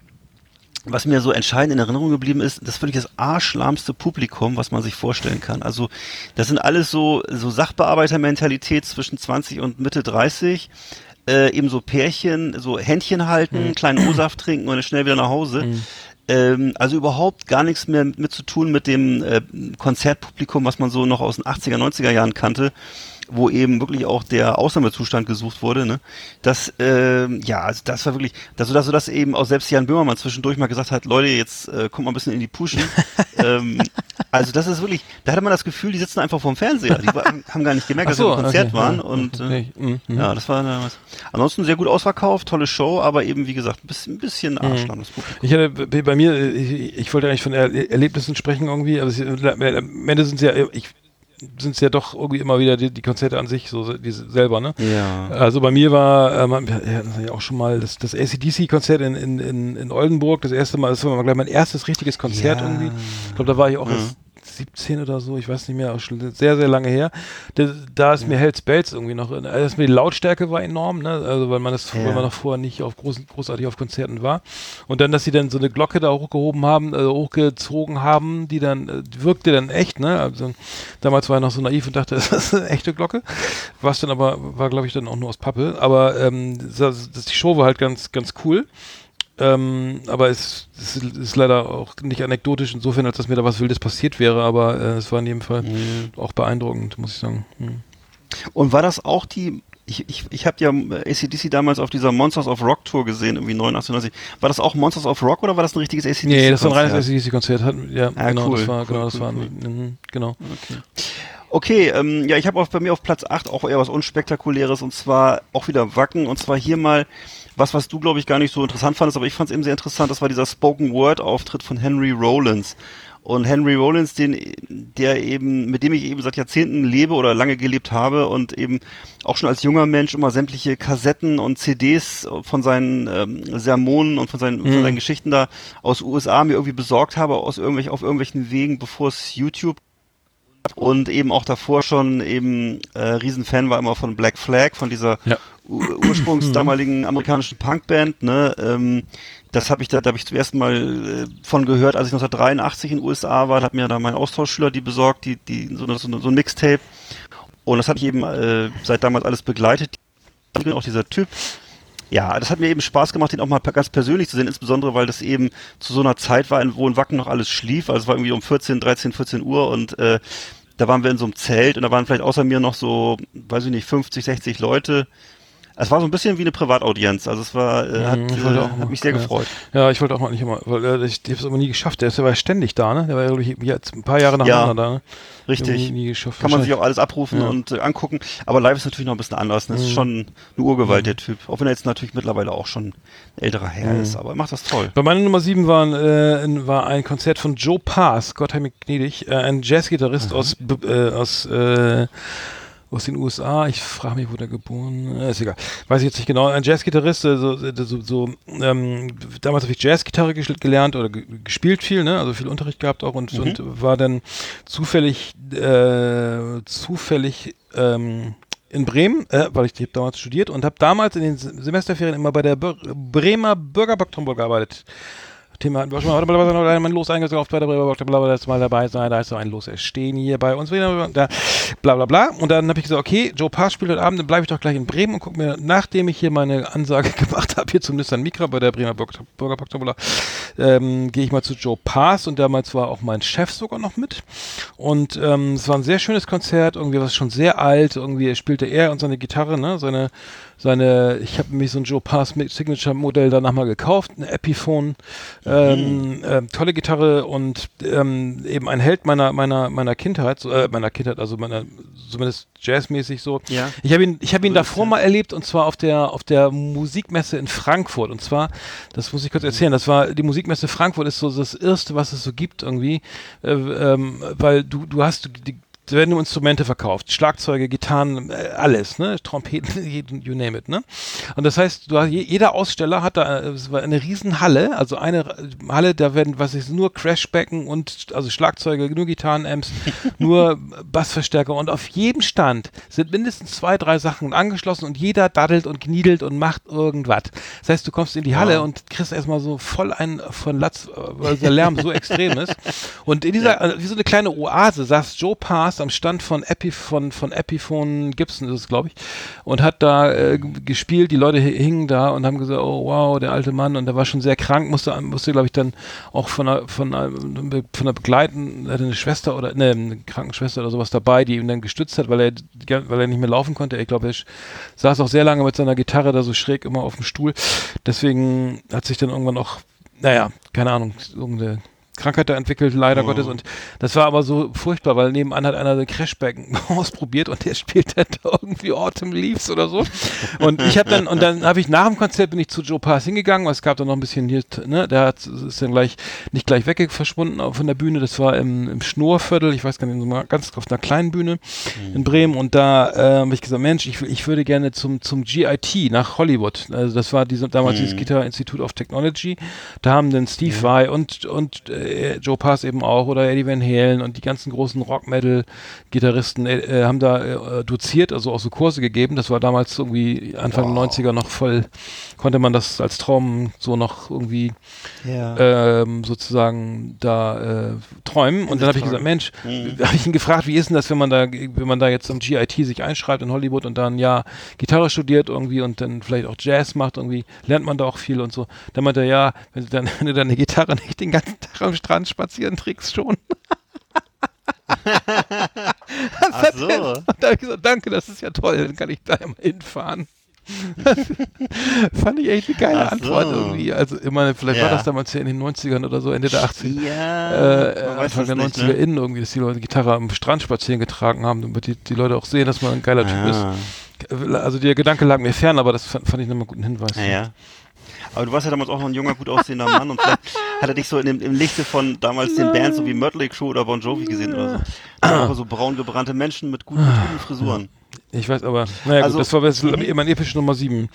was mir so entscheidend in Erinnerung geblieben ist, das ist wirklich das arschlahmste Publikum, was man sich vorstellen kann. Also das sind alles so Sachbearbeitermentalität zwischen 20 und Mitte 30, eben so Pärchen, so Händchen halten, kleinen O-Saft trinken und dann schnell wieder nach Hause. Also überhaupt gar nichts mehr mit zu tun mit dem Konzertpublikum, was man so noch aus den 80er, 90er Jahren kannte, wo eben wirklich auch der Ausnahmezustand gesucht wurde, ne? Das, also das war wirklich, so dass eben auch selbst Jan Böhmermann zwischendurch mal gesagt hat, Leute, jetzt kommt mal ein bisschen in die Puschen. Also das ist wirklich, da hatte man das Gefühl, die sitzen einfach vorm Fernseher. Die haben gar nicht gemerkt, dass wir im Konzert waren. Und ja, das war was. Ansonsten sehr gut ausverkauft, tolle Show, aber eben, wie gesagt, ein bisschen Arschlamm, das Publikum. Ich hatte bei mir, ich wollte eigentlich von Erlebnissen sprechen irgendwie, aber am Ende sind es ja doch irgendwie immer wieder die Konzerte an sich, so diese selber, ne? Ja. Also bei mir war, ja auch schon mal das AC/DC-Konzert in Oldenburg, das erste Mal, das war gleich mein erstes richtiges Konzert irgendwie. Ich glaube, da war ich auch erst 2017 oder so, ich weiß nicht mehr, auch schon sehr, sehr lange her. Da ist mir Hells Bells irgendwie noch, also die Lautstärke war enorm, ne? Also weil man noch vorher nicht großartig auf Konzerten war. Und dann, dass sie dann so eine Glocke da hochgezogen haben, die dann, wirkte dann echt, ne? Also damals war ich noch so naiv und dachte, das ist eine echte Glocke. Was dann aber, war glaube ich dann auch nur aus Pappe. Aber die Show war halt ganz, ganz cool. Aber es ist leider auch nicht anekdotisch insofern, als dass mir da was Wildes passiert wäre, aber es war in jedem Fall auch beeindruckend, muss ich sagen. Und war das auch ich habe ja AC/DC damals auf dieser Monsters of Rock Tour gesehen, irgendwie 89, 90. War das auch Monsters of Rock oder war das ein richtiges AC/DC-Konzert? Nee, das war ein reines AC/DC-Konzert. Ja, genau, cool. das war genau. Okay, ja, ich habe bei mir auf Platz 8 auch eher was Unspektakuläres und zwar auch wieder Wacken und zwar hier mal was du, glaube ich, gar nicht so interessant fandest, aber ich fand es eben sehr interessant, das war dieser Spoken-Word-Auftritt von Henry Rollins. Und Henry Rollins, mit dem ich eben seit Jahrzehnten lebe oder lange gelebt habe und eben auch schon als junger Mensch immer sämtliche Kassetten und CDs von seinen Sermonen und von seinen Geschichten da aus USA mir irgendwie besorgt habe, auf irgendwelchen Wegen, bevor es YouTube und eben auch davor schon eben Riesenfan war immer von Black Flag, von dieser ursprungs damaligen amerikanischen Punkband, ne? Da habe ich zum ersten Mal von gehört, als ich 1983 in den USA war, hat mir da mein Austauschschüler die besorgt, so ein Mixtape. Und das hat ich eben seit damals alles begleitet. Auch dieser Typ. Ja, das hat mir eben Spaß gemacht, den auch mal ganz persönlich zu sehen, insbesondere weil das eben zu so einer Zeit war, wo in Wacken noch alles schlief. Also es war irgendwie um 14 Uhr und da waren wir in so einem Zelt und da waren vielleicht außer mir noch so, weiß ich nicht, 50, 60 Leute. Es war so ein bisschen wie eine Privataudienz, also es war, hat mich sehr gefreut. Ja, ich wollte auch mal nicht immer, weil ich habe es aber nie geschafft. Der war ja ständig da, ne? Der war ja, glaube ich, jetzt ein paar Jahre nacheinander da, ne? Richtig. Nie geschafft, kann man sich auch alles abrufen und angucken, aber live ist natürlich noch ein bisschen anders, ne? Das ist schon eine Urgewalt, der Typ. Auch wenn er jetzt natürlich mittlerweile auch schon ein älterer Herr ist, aber er macht das toll. Bei meiner Nummer 7 war ein Konzert von Joe Pass, Gott hab mich gnädig, ein Jazzgitarrist aus den USA, ich frage mich, wo der geboren ist, egal, weiß ich jetzt nicht genau, ein Jazzgitarrist, damals habe ich Jazzgitarre gelernt oder gespielt viel, ne, also viel Unterricht gehabt auch und war dann zufällig in Bremen, weil ich habe damals studiert und habe damals in den Semesterferien immer bei der Bremer Bürgerbacktombola gearbeitet. Thema hatten wir schon mal, mein Los eingekauft bei der Bremer, das mal dabei sein, da ist so ein Los erstehen hier bei uns wieder, da, bla bla bla. Und dann habe ich gesagt, okay, Joe Pass spielt heute Abend, dann bleibe ich doch gleich in Bremen und gucke mir, nachdem ich hier meine Ansage gemacht habe, hier zum Nissan Micra bei der Bremer Bürgerbacktombola, gehe ich mal zu Joe Pass und damals war auch mein Chef sogar noch mit. Und es war ein sehr schönes Konzert, irgendwie war es schon sehr alt, irgendwie spielte er und seine Gitarre, ne, ich habe mir so ein Joe Pass Signature Modell danach mal gekauft, eine Epiphone, tolle Gitarre und eben ein Held meiner Kindheit, also zumindest jazzmäßig so. Ja. Ich habe ihn davor mal erlebt und zwar auf der Musikmesse in Frankfurt und zwar, das muss ich kurz erzählen, das war die Musikmesse Frankfurt ist so das erste, was es so gibt irgendwie, weil du hast da werden nur Instrumente verkauft, Schlagzeuge, Gitarren, alles, ne, Trompeten, you name it, ne. Und das heißt, jeder Aussteller hat da, es war eine riesen Halle, also eine Halle, da werden, nur Crashbecken und, also Schlagzeuge, nur Gitarrenamps, nur Bassverstärker und auf jedem Stand sind mindestens 2, 3 Sachen angeschlossen und jeder daddelt und kniedelt und macht irgendwas. Das heißt, du kommst in die Halle und kriegst erstmal so voll einen von Latz, weil der Lärm so extrem ist. Und in dieser, wie so eine kleine Oase saß Joe Pass am Stand von Epiphone Gibson ist es, glaube ich, und hat da gespielt, die Leute hingen da und haben gesagt, oh wow, der alte Mann, und der war schon sehr krank, musste glaube ich dann auch von einer Begleiten, hatte eine Schwester oder eine Krankenschwester oder sowas dabei, die ihn dann gestützt hat, weil er nicht mehr laufen konnte. Ich glaube, er saß auch sehr lange mit seiner Gitarre da so schräg immer auf dem Stuhl. Deswegen hat sich dann irgendwann auch, naja, keine Ahnung, irgendeine Krankheit da entwickelt, leider Gottes, und das war aber so furchtbar, weil nebenan hat einer den Crashbecken ausprobiert und der spielt dann da irgendwie Autumn Leaves oder so. Und dann habe ich nach dem Konzert bin ich zu Joe Pass hingegangen, weil es gab da noch ein bisschen hier, ne, ist dann nicht gleich verschwunden von der Bühne, das war im Schnurrviertel, ich weiß gar nicht, so ganz auf einer kleinen Bühne in Bremen, und da habe ich gesagt, Mensch, ich würde gerne zum GIT nach Hollywood, also das war damals dieses Guitar Institute of Technology, da haben dann Steve Vai und Joe Pass eben auch oder Eddie Van Halen und die ganzen großen Rock-Metal-Gitarristen haben da doziert, also auch so Kurse gegeben. Das war damals irgendwie Anfang der 90er noch voll, konnte man das als Traum so noch irgendwie sozusagen da träumen. Und dann habe ich gesagt, Mensch, habe ich ihn gefragt, wie ist denn das, wenn man da jetzt am GIT sich einschreibt in Hollywood und dann Gitarre studiert irgendwie und dann vielleicht auch Jazz macht, irgendwie lernt man da auch viel und so. Dann meinte er, ja, wenn du deine Gitarre nicht den ganzen Tag am Strand spazieren trägst, schon. Ach so. Und da habe ich gesagt, danke, das ist ja toll, dann kann ich da mal hinfahren. Fand ich echt eine geile Antwort irgendwie. Also ich meine, vielleicht war das damals ja in den 90ern oder so, Ende der 80er. Ja, Anfang der 90er innen irgendwie, dass die Leute Gitarre am Strand spazieren getragen haben, damit die Leute auch sehen, dass man ein geiler Typ ist. Also der Gedanke lag mir fern, aber das fand ich nochmal einen guten Hinweis. Ja. Aber du warst ja damals auch noch ein junger, gut aussehender Mann und vielleicht hat er dich so im Lichte von damals den Bands, so wie Mötley Crüe oder Bon Jovi gesehen oder so. Aber so braun gebrannte Menschen mit guten Frisuren. Ich weiß, aber, naja, gut, das war mein episch Nummer 7.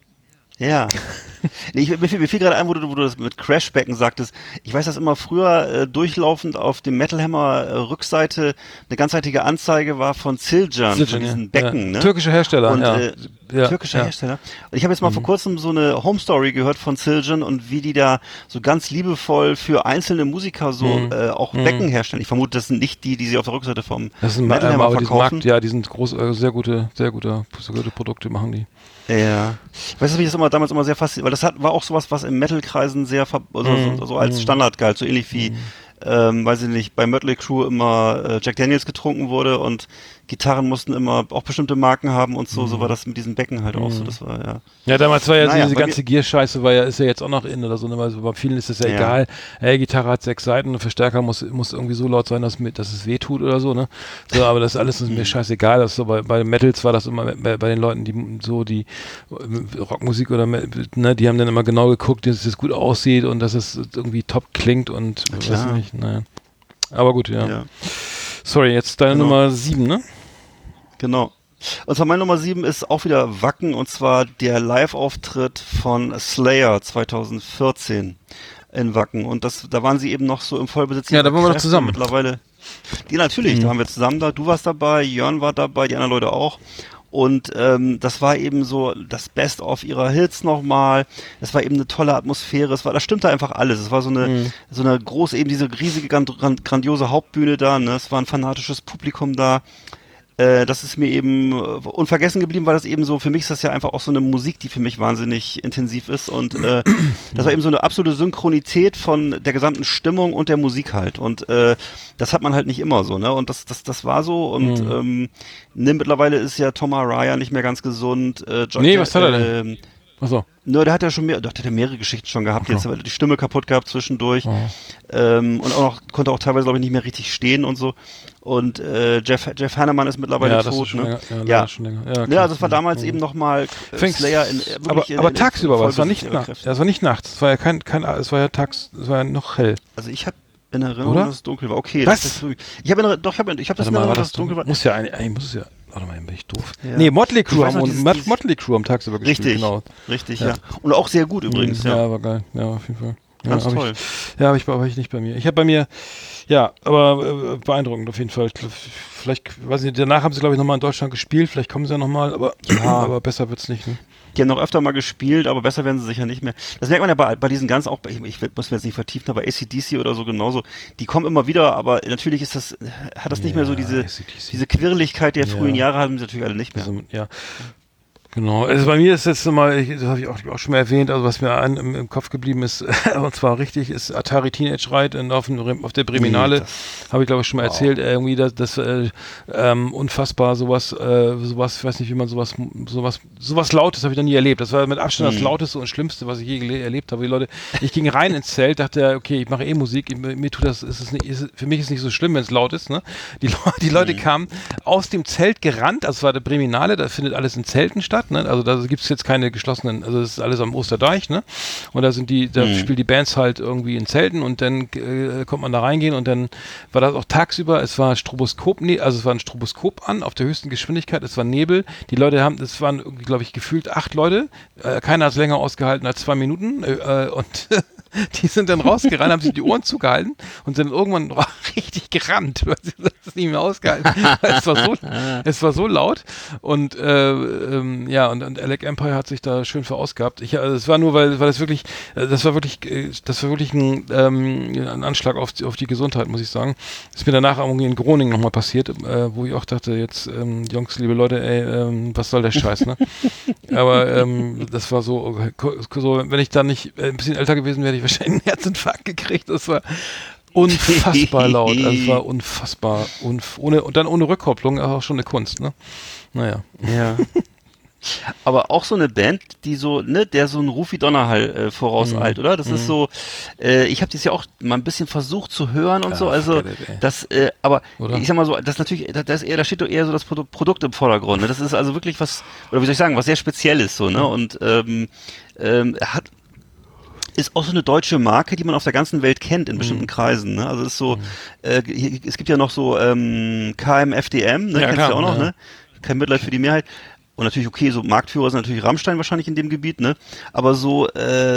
Ja. Nee, mir fiel gerade ein, wo du das mit Crashbecken sagtest. Ich weiß, dass immer früher durchlaufend auf dem Metal Hammer Rückseite eine ganzseitige Anzeige war von Zildjian, von diesen Becken. Ne? Türkische Hersteller. Und, türkischer Hersteller. Und ich habe jetzt mal vor kurzem so eine Home Story gehört von Zildjian und wie die da so ganz liebevoll für einzelne Musiker so auch Becken herstellen. Ich vermute, das sind nicht die sie auf der Rückseite vom Metal Hammer verkaufen. Die sind groß, sehr gute Produkte machen die. Ja. Ich weiß, dass mich das damals immer sehr fasziniert, weil das war auch sowas, was in Metal-Kreisen sehr so als Standard galt, so ähnlich wie, weiß ich nicht, bei Mötley Crüe immer Jack Daniels getrunken wurde und Gitarren mussten immer auch bestimmte Marken haben und so war das mit diesen Becken halt auch so, das war Ja, damals war ja diese ganze Gear-Scheiße ist ja jetzt auch noch in oder so, also bei vielen ist das ja egal, Gitarre hat 6 Seiten und Verstärker muss irgendwie so laut sein, dass es weh tut oder so, ne, so, aber das alles ist mir scheißegal, das so bei Metals war das immer bei den Leuten, die Rockmusik oder, ne, die haben dann immer genau geguckt, dass es gut aussieht und dass es irgendwie top klingt und weiß nicht, naja. Aber gut, ja. Sorry, jetzt deine Nummer 7, ne? Genau. Und zwar meine Nummer 7 ist auch wieder Wacken und zwar der Live-Auftritt von Slayer 2014 in Wacken und da waren sie eben noch so im Vollbesitz. Ja, da waren wir doch zusammen. Mittlerweile. Die natürlich, da waren wir zusammen da. Du warst dabei, Jörn war dabei, die anderen Leute auch. Und das war eben so das Best-of ihrer Hits nochmal. Das war eben eine tolle Atmosphäre. Da stimmte einfach alles. Es war so eine große, eben diese riesige, grandiose Hauptbühne da. Ne? Es war ein fanatisches Publikum da. Das ist mir eben unvergessen geblieben, weil das eben so, für mich ist das ja einfach auch so eine Musik, die für mich wahnsinnig intensiv ist und das war eben so eine absolute Synchronität von der gesamten Stimmung und der Musik halt und das hat man halt nicht immer so, ne, und das war so und mittlerweile ist ja Tom Araya nicht mehr ganz gesund. Was hat er denn? Achso. Nur der hat ja schon mehrere Geschichten schon gehabt, jetzt hat er die Stimme kaputt gehabt zwischendurch und konnte auch teilweise, glaube ich, nicht mehr richtig stehen und so. Und Jeff Hanneman ist mittlerweile tot. Ne? Schon länger. Ja, also es war damals eben nochmal Slayer aber tagsüber war es, war nicht nachts. Es war nicht nachts, es war ja es war ja tags, es war ja noch hell. Also ich habe in Erinnerung, dass es dunkel war. Okay. Was? Ich habe das in Erinnerung, dass es dunkel war. Muss ja, warte mal, bin ich doof. Ja. Nee, Motley Crüe haben tagsüber gespielt. Richtig, genau. Richtig, ja. Und auch sehr gut übrigens, ja, war geil. Ja, auf jeden Fall. Ganz toll. Habe ich nicht bei mir. Ich habe bei mir, aber beeindruckend auf jeden Fall. Vielleicht, weiß nicht, danach haben sie, glaube ich, nochmal in Deutschland gespielt. Vielleicht kommen sie ja nochmal, aber besser wird's nicht. Ne? Die haben noch öfter mal gespielt, aber besser werden sie sicher nicht mehr. Das merkt man ja bei diesen ganz, auch ich muss mir jetzt nicht vertiefen, aber AC/DC oder so genauso. Die kommen immer wieder, aber natürlich hat das nicht mehr so diese Quirligkeit der frühen Jahre, haben sie natürlich alle nicht mehr. Also, ja. Genau, also bei mir ist jetzt mal, das habe ich auch schon mal erwähnt, also was mir im Kopf geblieben ist, und zwar richtig, ist Atari Teenage Ride auf der Breminale, habe ich glaube ich schon mal erzählt, irgendwie das unfassbar sowas, ich weiß nicht, wie man sowas Lautes habe ich noch nie erlebt, das war mit Abstand das Lauteste und Schlimmste, was ich je erlebt habe, die Leute, ich ging rein ins Zelt, dachte, okay, ich mache Musik, mir tut das, für mich ist es nicht so schlimm, wenn es laut ist, ne, die Leute kamen aus dem Zelt gerannt, also es war der Breminale, da findet alles in Zelten statt, ne? Also da gibt es jetzt keine geschlossenen, also das ist alles am Osterdeich, ne? Und da spielen die Bands halt irgendwie in Zelten und dann kommt man da reingehen und dann war das auch tagsüber, es war ein Stroboskop an, auf der höchsten Geschwindigkeit, es war Nebel, die Leute es waren irgendwie, glaube ich, gefühlt 8 Leute, keiner hat es länger ausgehalten als 2 Minuten und Die sind dann rausgerannt, haben sich die Ohren zugehalten und sind irgendwann richtig gerannt, weil sie das nicht mehr ausgehalten. Es war so laut und und Alec Empire hat sich da schön verausgabt. Es war nur, weil das wirklich ein Anschlag auf die Gesundheit, muss ich sagen. Das ist mir danach irgendwie in Groningen nochmal passiert, wo ich auch dachte, jetzt Jungs, liebe Leute, was soll der Scheiß, ne? Aber das war so, wenn ich da nicht ein bisschen älter gewesen wäre, hätte ich wahrscheinlich einen Herzinfarkt gekriegt. Das war unfassbar laut. Also es war unfassbar. Und dann ohne Rückkopplung auch schon eine Kunst, ne? Naja. Ja. Aber auch so eine Band, die so, ne, der so einen Rufi Donnerhall vorauseilt, oder? Das ist so, ich habe das ja auch mal ein bisschen versucht zu hören und so, also das, aber oder? Ich sag mal so, das natürlich, da steht doch eher so das Produkt im Vordergrund, ne? Das ist also wirklich was, oder wie soll ich sagen, was sehr Spezielles so, ne? Und ist auch so eine deutsche Marke, die man auf der ganzen Welt kennt in bestimmten Kreisen, ne? Also es ist so, es gibt ja noch so KMFDM, ne? Ja, Kennst klar, du auch noch, ja. ne? Kein Mitleid für die Mehrheit. Und natürlich, okay, so Marktführer sind natürlich Rammstein wahrscheinlich in dem Gebiet, ne? Aber so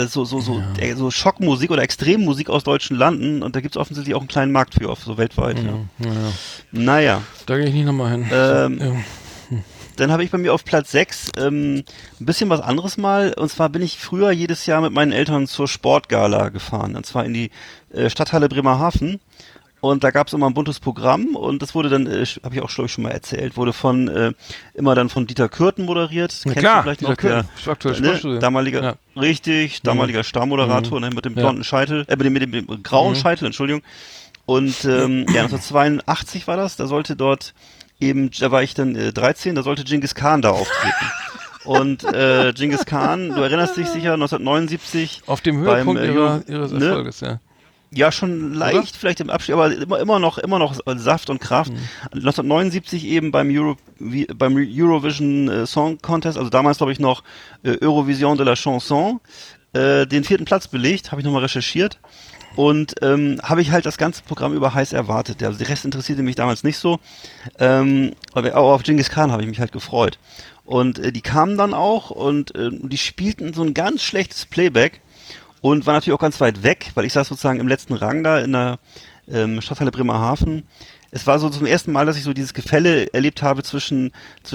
Schockmusik oder Extremmusik aus deutschen Landen, und da gibt's offensichtlich auch einen kleinen Markt für, so weltweit, ja. Naja. Da gehe ich nicht nochmal hin. Dann habe ich bei mir auf Platz 6 ein bisschen was anderes mal. Und zwar bin ich früher jedes Jahr mit meinen Eltern zur Sportgala gefahren. Und zwar in die Stadthalle Bremerhaven. Und da gab es immer ein buntes Programm. Und das wurde dann, habe ich auch, glaube ich, schon mal erzählt, wurde immer dann von Dieter Kürten moderiert. Ja, Kennst klar, du vielleicht noch? Aktuell Damaliger Starmoderator, ne, mit dem blonden Scheitel, mit dem grauen Scheitel, Entschuldigung. Und 1982 war das. Da sollte dort da war ich dann 13, da sollte Genghis Khan da auftreten. Und Genghis Khan, du erinnerst dich sicher, 1979. Auf dem Höhepunkt ihres Erfolges, ja. Ja, schon leicht, oder? Vielleicht im Abschied, aber immer noch Saft und Kraft. 1979 eben beim Eurovision Song Contest, also damals glaube ich noch Eurovision de la Chanson, den 4. Platz belegt, habe ich nochmal recherchiert. Und habe ich halt das ganze Programm über heiß erwartet. Also der Rest interessierte mich damals nicht so. Aber auf Genghis Khan habe ich mich halt gefreut. Und die kamen dann auch und die spielten so ein ganz schlechtes Playback und war natürlich auch ganz weit weg, weil ich saß sozusagen im letzten Rang da in der Stadthalle Bremerhaven. Es war so zum ersten Mal, dass ich so dieses Gefälle erlebt habe zwischen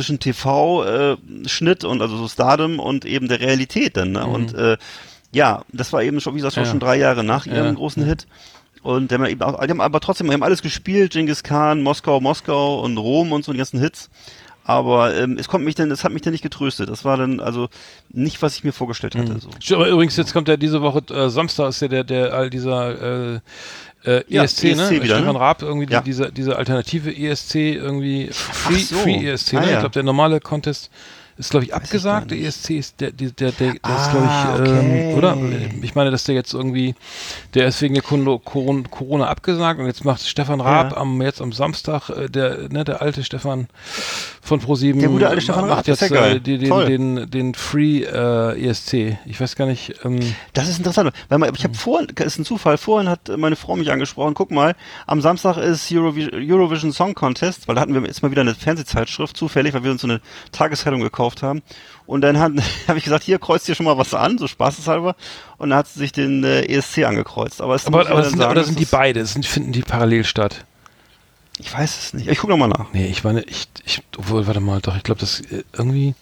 TV-Schnitt und also so Stardom und eben der Realität dann. Ne? Und ja, das war eben schon, wie gesagt, schon 3 Jahre nach ihrem großen Hit. Und die haben aber trotzdem, die haben alles gespielt, Genghis Khan, Moskau und Rom und so die ganzen Hits. Aber es hat mich dann nicht getröstet. Das war dann also nicht, was ich mir vorgestellt hatte. So. Aber übrigens, jetzt kommt ja diese Woche, Samstag ist ja der all dieser ESC, ne? Wieder, Stefan ne? Raab, irgendwie diese alternative ESC, irgendwie Free ESC, ne? Ja. Ich glaube, der normale Contest ist, glaube ich, abgesagt. Der ESC ist der ist, glaube ich, okay. Oder? Ich meine, dass der jetzt irgendwie, der ist wegen der Corona abgesagt und jetzt macht Stefan Raab jetzt am Samstag, der alte Stefan von ProSieben, der gute alte Stefan Raab, macht jetzt ja geil. den Free ESC. Ich weiß gar nicht. Das ist interessant, weil ich habe ist ein Zufall, vorhin hat meine Frau mich angesprochen, guck mal, am Samstag ist Eurovision Song Contest, weil da hatten wir jetzt mal wieder eine Fernsehzeitschrift, zufällig, weil wir uns so eine Tageszeitung gekauft haben. Und dann habe ich gesagt, hier kreuzt dir schon mal was an, so spaßeshalber. Und dann hat sie sich den ESC angekreuzt. Aber sind die beide? Finden die parallel statt? Ich weiß es nicht. Ich gucke nochmal nach. Nee, ich meine, warte mal, doch, ich glaube, das irgendwie,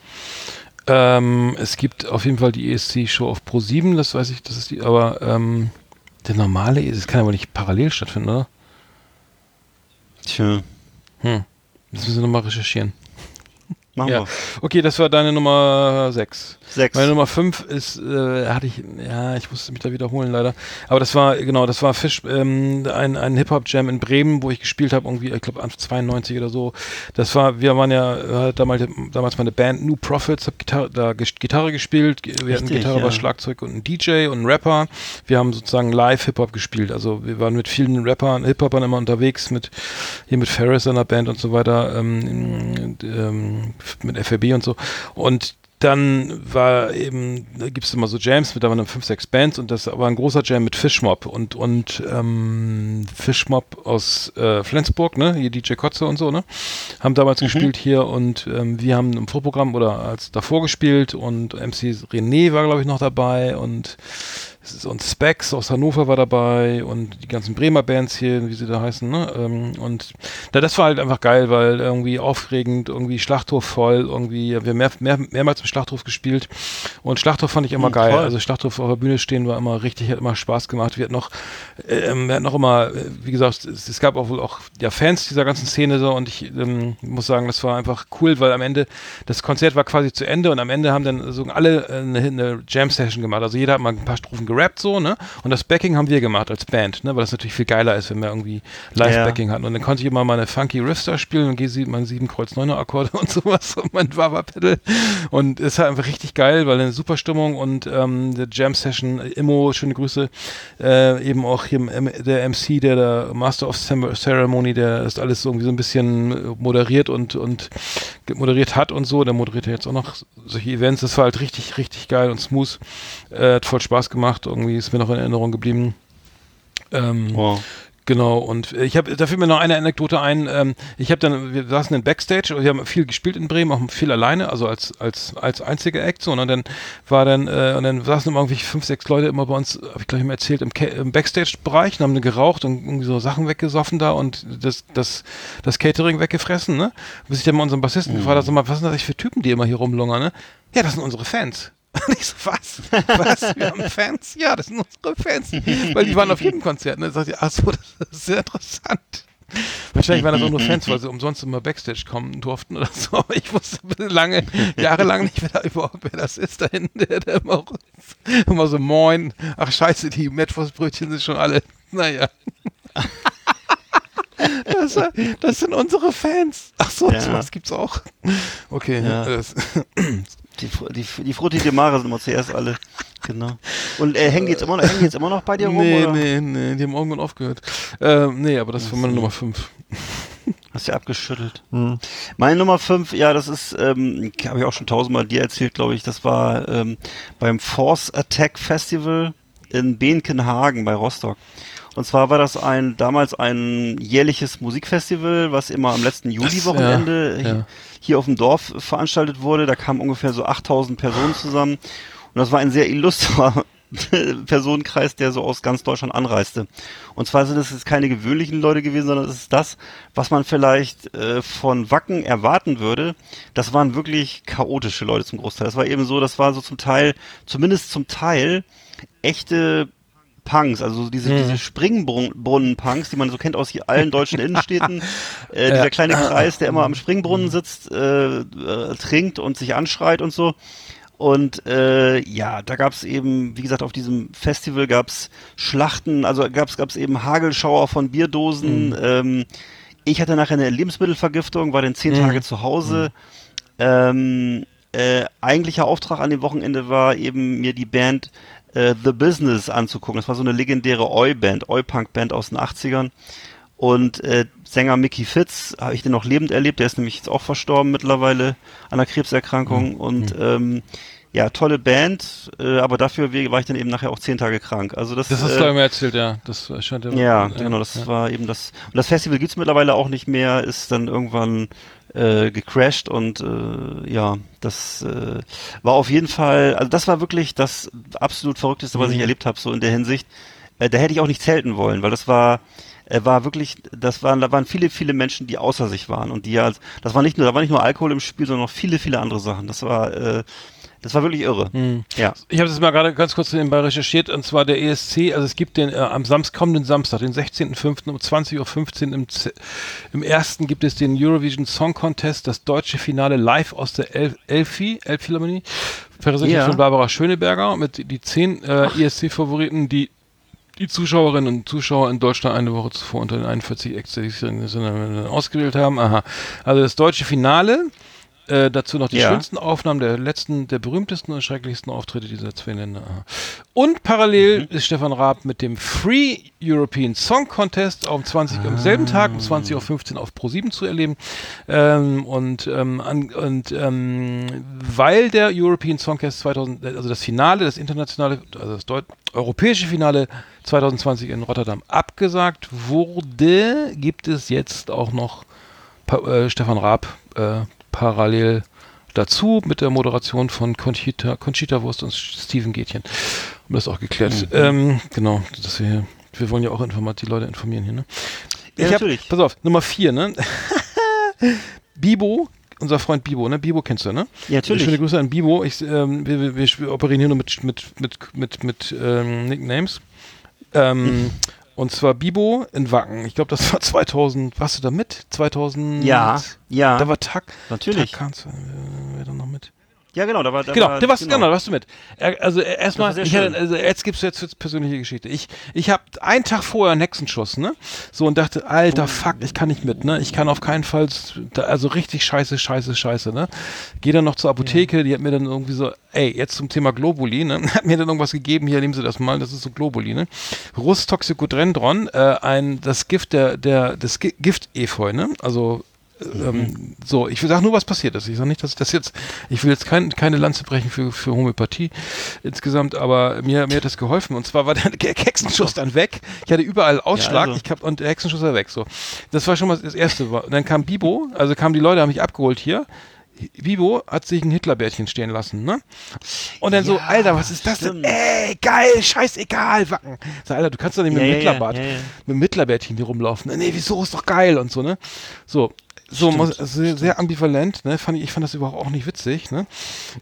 es gibt auf jeden Fall die ESC-Show auf ProSieben, das weiß ich, das ist die, aber der normale, das kann aber nicht parallel stattfinden, oder? Tja. Das müssen wir nochmal recherchieren. Machen wir. Okay, das war deine Nummer 6. 6. Meine Nummer 5 ist, ich musste mich da wiederholen leider. Aber das war Fisch, ein Hip-Hop-Jam in Bremen, wo ich gespielt habe, irgendwie, ich glaube, 92 oder so. Wir waren ja damals meine Band New Prophets, hab Gitarre gespielt. Wir hatten Gitarre, Bass, Schlagzeug und einen DJ und einen Rapper. Wir haben sozusagen live Hip-Hop gespielt. Also wir waren mit vielen Rappern, Hip-Hopern immer unterwegs, mit Ferris in der Band und so weiter, mit FRB und so. Und dann gibt es immer so Jams mit 5, 6 Bands und das war ein großer Jam mit Fishmob und Fishmob aus Flensburg, ne, hier DJ Kotze und so, ne, haben damals gespielt hier und wir haben im Vorprogramm oder als davor gespielt und MC René war, glaube ich, noch dabei und und Specs aus Hannover war dabei und die ganzen Bremer Bands hier, wie sie da heißen, ne? Und das war halt einfach geil, weil irgendwie aufregend, irgendwie Schlachthof voll, irgendwie, wir haben mehrmals im Schlachthof gespielt und Schlachthof fand ich immer geil. Toll. Also Schlachthof auf der Bühne stehen war immer richtig, hat immer Spaß gemacht. Wir hatten noch immer, wie gesagt, es gab auch wohl auch ja, Fans dieser ganzen Szene so und ich muss sagen, das war einfach cool, weil am Ende, das Konzert war quasi zu Ende und am Ende haben dann so alle eine Jam-Session gemacht. Also jeder hat mal ein paar Strophen gerappt so, ne? Und das Backing haben wir gemacht als Band, ne? Weil das natürlich viel geiler ist, wenn wir irgendwie Live-Backing hatten. Und dann konnte ich immer meine funky Riffs da spielen und meine 7 Kreuz-9er Akkorde und sowas und mein Wah-Wah-Pedal. Und es ist halt einfach richtig geil, weil eine super Stimmung und der Jam-Session, Immo, schöne Grüße, eben auch hier der MC, der Master of Ceremony, der ist alles irgendwie so ein bisschen moderiert und moderiert hat und so, der moderiert ja jetzt auch noch solche Events, das war halt richtig, richtig geil und smooth, hat voll Spaß gemacht, irgendwie ist mir noch in Erinnerung geblieben. Wow. Genau, und da fällt mir noch eine Anekdote ein. Wir saßen in Backstage, wir haben viel gespielt in Bremen, auch viel alleine, also als einziger Act, so, und dann saßen immer irgendwie 5, 6 Leute immer bei uns, habe ich gleich mal erzählt, im Backstage-Bereich und haben geraucht und irgendwie so Sachen weggesoffen da und das Catering weggefressen, ne? Bis ich dann mal unseren Bassisten gefragt habe, sag mal, was sind das eigentlich für Typen, die immer hier rumlungern, ne? Ja, das sind unsere Fans. Und ich so, was? Wir haben Fans? Ja, das sind unsere Fans. Weil die waren auf jedem Konzert. Ne? Da sagte ich, ach so, das ist sehr interessant. Wahrscheinlich waren das auch nur Fans, weil sie umsonst immer Backstage kommen durften oder so. Aber ich wusste jahrelang nicht, wer das ist da hinten, der immer so, moin. Ach scheiße, die Metwurstbrötchen sind schon alle, naja. Das sind unsere Fans. Ach so, sowas gibt's auch. Okay, ja. Die Frutti de Mare sind immer zuerst alle. Genau. Und hängen die jetzt immer noch bei dir rum? Nee, oder? nee, die haben irgendwann aufgehört. Nee, aber das war meine Nummer 5. Hast du ja abgeschüttelt. Meine Nummer 5, ja, das ist, habe ich auch schon 1000-mal dir erzählt, glaube ich, das war beim Force Attack Festival in Behnkenhagen bei Rostock. Und zwar war das damals ein jährliches Musikfestival, was immer am letzten Juli-Wochenende hier auf dem Dorf veranstaltet wurde. Da kamen ungefähr so 8000 Personen zusammen. Und das war ein sehr illustrer Personenkreis, der so aus ganz Deutschland anreiste. Und zwar sind es jetzt keine gewöhnlichen Leute gewesen, sondern es ist das, was man vielleicht von Wacken erwarten würde. Das waren wirklich chaotische Leute zum Großteil. Das war eben so, das war so zumindest zum Teil, echte Punks, also diese Springbrunnen-Punks, die man so kennt aus allen deutschen Innenstädten. Dieser kleine Kreis, der immer am Springbrunnen sitzt, trinkt und sich anschreit und so. Und da gab's eben, wie gesagt, auf diesem Festival gab's Schlachten, also gab's eben Hagelschauer von Bierdosen. Ich hatte nachher eine Lebensmittelvergiftung, war dann 10 Tage zu Hause. Eigentlicher Auftrag an dem Wochenende war eben, mir die Band The Business anzugucken. Das war so eine legendäre Oi-Punk-Band aus den 80ern. Und Sänger Mickey Fitz habe ich den noch lebend erlebt. Der ist nämlich jetzt auch verstorben mittlerweile an einer Krebserkrankung. Und tolle Band. Aber dafür war ich dann eben nachher auch 10 Tage krank. Also das hast du mir erzählt, ja. Das scheint genau. Das war eben das. Und das Festival gibt's mittlerweile auch nicht mehr. Ist dann irgendwann gecrashed und das war auf jeden Fall, also das war wirklich das absolut Verrückteste, was ich erlebt habe, so in der Hinsicht. Da hätte ich auch nicht zelten wollen, weil da waren viele, viele Menschen, die außer sich waren und da war nicht nur Alkohol im Spiel, sondern noch viele, viele andere Sachen. Das war wirklich irre. Ja. Ich habe das mal gerade ganz kurz nebenbei recherchiert, und zwar der ESC, also es gibt den am kommenden Samstag, den 16.05. um 20.15 Uhr im ersten gibt es den Eurovision Song Contest, das deutsche Finale live aus der Elbphilharmonie, präsentiert von Barbara Schöneberger, mit die 10 ESC-Favoriten, die Zuschauerinnen und Zuschauer in Deutschland eine Woche zuvor unter den 41 Acts ausgewählt haben. Aha. Also das deutsche Finale, dazu noch die schönsten Aufnahmen der berühmtesten und schrecklichsten Auftritte dieser 2 Länder. Aha. Und parallel ist Stefan Raab mit dem Free European Song Contest am selben Tag um 20.15 Uhr auf Pro7 zu erleben. Weil der European Song Contest also das Finale, das internationale, also das europäische Finale 2020 in Rotterdam abgesagt wurde, gibt es jetzt auch noch Stefan Raab parallel dazu mit der Moderation von Conchita Wurst und Steven Gätchen. das auch geklärt. Genau, dass wir wollen ja auch die Leute informieren hier, ne? Ja, natürlich. Pass auf, Nummer 4, ne? Bibo, unser Freund Bibo, ne? Bibo kennst du, ne? Ja, natürlich. Schöne Grüße an Bibo. Wir operieren hier nur mit Nicknames. Und zwar Bibo in Wacken. Ich glaube, das war 2000. Warst du da mit? 2000. Ja. Da war Tag. Natürlich. Tag wer da noch mit? Ja, genau, da warst du mit. Erstmal, schön. jetzt gibt's jetzt persönliche Geschichte. Ich habe einen Tag vorher einen Hexenschuss, ne? So und dachte, alter Fuck, ich kann nicht mit, ne? Ich kann auf keinen Fall, also richtig scheiße, ne? Geh dann noch zur Apotheke, die hat mir dann irgendwie so, jetzt zum Thema Globuli, ne? Hat mir dann irgendwas gegeben, hier nehmen Sie das mal, das ist so Globuli, ne? Rustoxicodendron, das Gift des Gift-Efeu, ne? Also so, ich sage nur, was passiert ist. Ich sage nicht, dass ich das jetzt, ich will jetzt keine Lanze brechen für Homöopathie insgesamt, aber mir hat das geholfen. Und zwar war der Hexenschuss dann weg. Ich hatte überall Ausschlag, und der Hexenschuss war weg. So, das war schon mal das Erste. Und dann kam Bibo, also kamen die Leute, haben mich abgeholt hier. Bibo hat sich ein Hitlerbärtchen stehen lassen, ne? Und dann so, Alter, was ist das denn? Ey, geil, scheißegal, Wacken. Sag, Alter, du kannst doch nicht mit dem Hitlerbart, mit dem Hitlerbärtchen hier rumlaufen. Nee, wieso, ist doch geil und so, ne? So sehr ambivalent, ne? Ich fand das überhaupt auch nicht witzig, ne?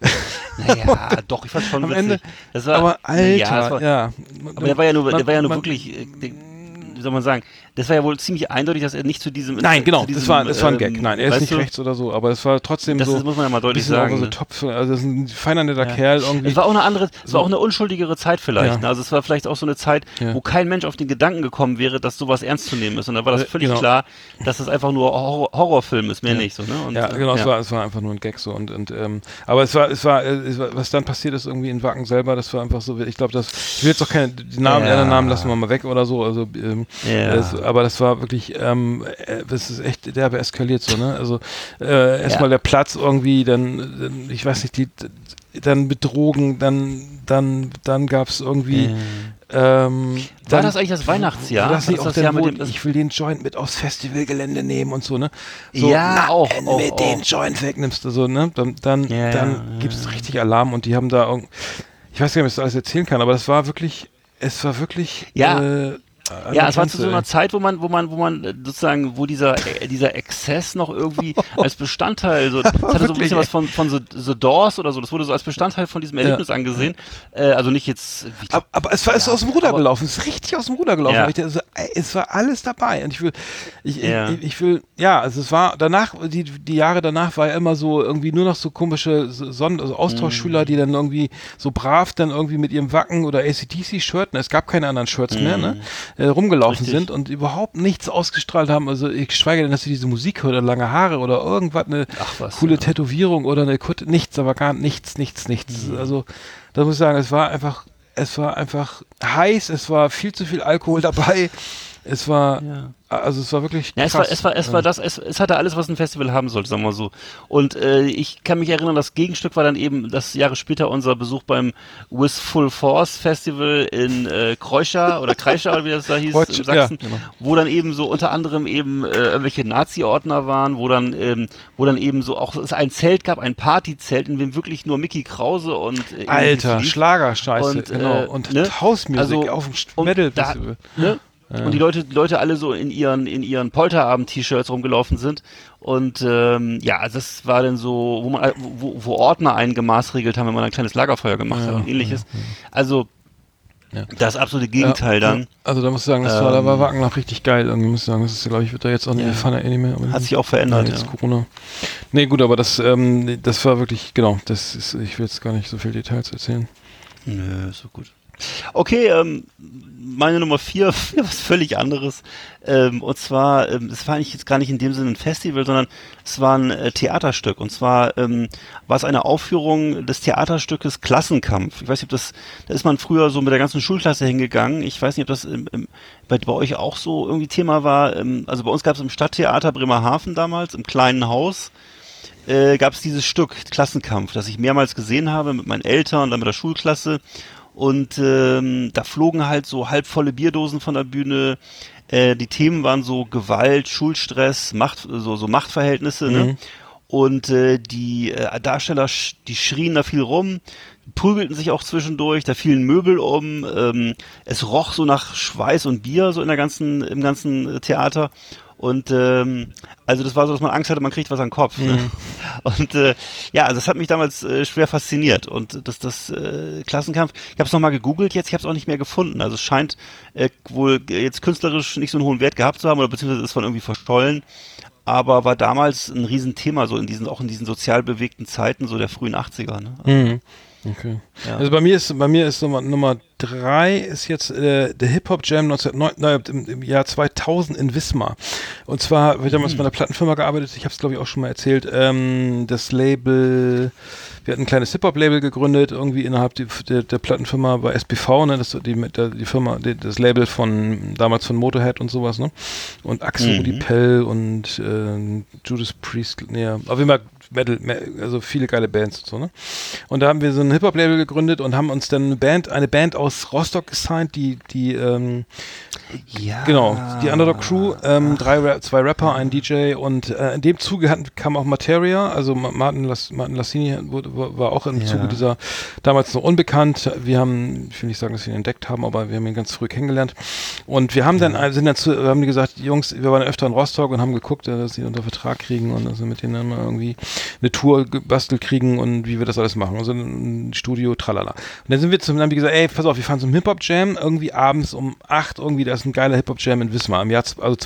Naja, doch, ich fand es schon am witzig. Ende, Das war, aber Alter, ja. Aber der war ja nur wirklich, wie soll man sagen, das war ja wohl ziemlich eindeutig, dass er nicht zu diesem... Nein, genau, das war ein Gag. Nein, er ist nicht rechts oder so, aber es war trotzdem so... Das muss man ja mal deutlich sagen. So top, also das ist ein feiner, netter Kerl irgendwie. Es war auch eine unschuldigere Zeit vielleicht. Ja. Also es war vielleicht auch so eine Zeit, wo kein Mensch auf den Gedanken gekommen wäre, dass sowas ernst zu nehmen ist. Und da war das völlig klar, dass das einfach nur Horrorfilm ist, mehr nicht so. Ne? Und, genau, es war einfach nur ein Gag so. Aber es war, was dann passiert ist irgendwie in Wacken selber, das war einfach so, ich glaube, ich will jetzt auch keine anderen Namen lassen wir mal weg oder so, also aber das war wirklich, das ist echt derbe eskaliert so, ne? Also erstmal der Platz irgendwie, dann ich weiß nicht, dann mit Drogen, dann gab es irgendwie war das eigentlich das Weihnachtsjahr? Das nicht auch das Jahr ich will den Joint mit aufs Festivalgelände nehmen und so, ne? So, auch. Den Joint wegnimmst du so, ne? Dann gibt es richtig Alarm und die haben da ich weiß gar nicht, ob ich das alles erzählen kann, aber es war wirklich es war zu so einer Zeit, wo man sozusagen, wo dieser Exzess noch irgendwie als Bestandteil, das hatte so ein bisschen was von The Doors oder so, das wurde so als Bestandteil von diesem Erlebnis angesehen. Also nicht jetzt... Aber es ist aus dem Ruder gelaufen, es ist richtig aus dem Ruder gelaufen. Ja. Es war alles dabei und also es war danach, die Jahre danach war ja immer so irgendwie nur noch so komische Austauschschüler, die dann irgendwie so brav dann irgendwie mit ihrem Wacken oder AC/DC-Shirt, es gab keine anderen Shirts mehr, ne? Rumgelaufen sind und überhaupt nichts ausgestrahlt haben. Also ich schweige denn, dass sie diese Musik hört oder lange Haare oder irgendwas, eine coole Tätowierung oder eine Kutte, nichts, aber gar nichts. Also da muss ich sagen, es war einfach heiß, es war viel zu viel Alkohol dabei. Es war wirklich krass. Es hatte alles, was ein Festival haben sollte, sagen wir mal so. Und ich kann mich erinnern, das Gegenstück war dann eben das Jahre später unser Besuch beim With Full Force Festival in Kreuscha oder wie das da hieß, in Sachsen, wo dann eben so unter anderem eben irgendwelche Nazi-Ordner waren, wo dann eben so auch es ein Zelt gab, ein Partyzelt, in dem wirklich nur Mickey Krause und Alter, Schlagerscheiße, und Hausmusik auf dem Metal-Festival. Und die Leute alle so in ihren Polterabend-T-Shirts rumgelaufen sind. Und das war dann so, wo Ordner einen gemaßregelt haben, wenn man ein kleines Lagerfeuer gemacht hat und ähnliches. Also das absolute Gegenteil dann. Also da muss ich sagen, da war Wacken noch richtig geil. Irgendwie muss ich sagen, das ist, glaube ich, wird da jetzt auch nicht mehr. Hat sich auch verändert. Jetzt Corona. Nee, gut, aber das war wirklich, genau, ich will jetzt gar nicht so viel Details erzählen. Nö, ist so gut. Okay, meine Nummer 4, was völlig anderes. Und zwar, es war eigentlich jetzt gar nicht in dem Sinne ein Festival, sondern es war ein Theaterstück. Und zwar war es eine Aufführung des Theaterstückes Klassenkampf. Ich weiß nicht, da ist man früher so mit der ganzen Schulklasse hingegangen. Ich weiß nicht, ob das bei euch auch so irgendwie Thema war. Also bei uns gab es im Stadttheater Bremerhaven damals, im kleinen Haus, gab es dieses Stück Klassenkampf, das ich mehrmals gesehen habe mit meinen Eltern und dann mit der Schulklasse. Und da flogen halt so halbvolle Bierdosen von der Bühne. Die Themen waren so Gewalt, Schulstress, Machtverhältnisse. Ne? Und die Darsteller, die schrien da viel rum, prügelten sich auch zwischendurch, da fielen Möbel um, es roch so nach Schweiß und Bier so im ganzen Theater. Und also das war so, dass man Angst hatte, man kriegt was an den Kopf. Ne? Und ja, also das hat mich damals schwer fasziniert. Und das Klassenkampf, ich habe es nochmal gegoogelt jetzt, ich habe es auch nicht mehr gefunden. Also es scheint wohl jetzt künstlerisch nicht so einen hohen Wert gehabt zu haben, oder beziehungsweise ist von irgendwie verschollen. Aber war damals ein Riesenthema, so auch in diesen sozial bewegten Zeiten, so der frühen 80er. Ne? Also, Okay. ja. Also bei mir ist Nummer 3 ist jetzt der Hip-Hop Jam im Jahr 2000 in Wismar. Und zwar habe ich damals bei einer Plattenfirma gearbeitet, ich habe es glaube ich auch schon mal erzählt, das Label, wir hatten ein kleines Hip-Hop-Label gegründet, irgendwie innerhalb der Plattenfirma bei SPV, ne, die Firma, das Label damals von Motorhead und sowas, ne? Und Axel Rudi Pell und Judas Priest, auf jeden Fall Metal, also viele geile Bands und so, ne? Und da haben wir so ein Hip-Hop-Label gegründet und haben uns dann eine Band aus Rostock gesigned, die Underdog Crew, 2 Rapper, ein DJ und in dem Zuge kam auch Materia, also Martin Lassini war auch im Zuge dieser, damals noch unbekannt, ich will nicht sagen, dass wir ihn entdeckt haben, aber wir haben ihn ganz früh kennengelernt und wir haben haben die gesagt, Jungs, wir waren öfter in Rostock und haben geguckt, dass sie unter Vertrag kriegen und also mit denen dann mal irgendwie eine Tour gebastelt kriegen und wie wir das alles machen, also ein Studio, tralala. Und dann dann haben wir gesagt, ey, pass auf, wir fahren zum Hip-Hop-Jam, irgendwie abends um 8, irgendwie, da ist ein geiler Hip-Hop-Jam in Wismar, im Jahr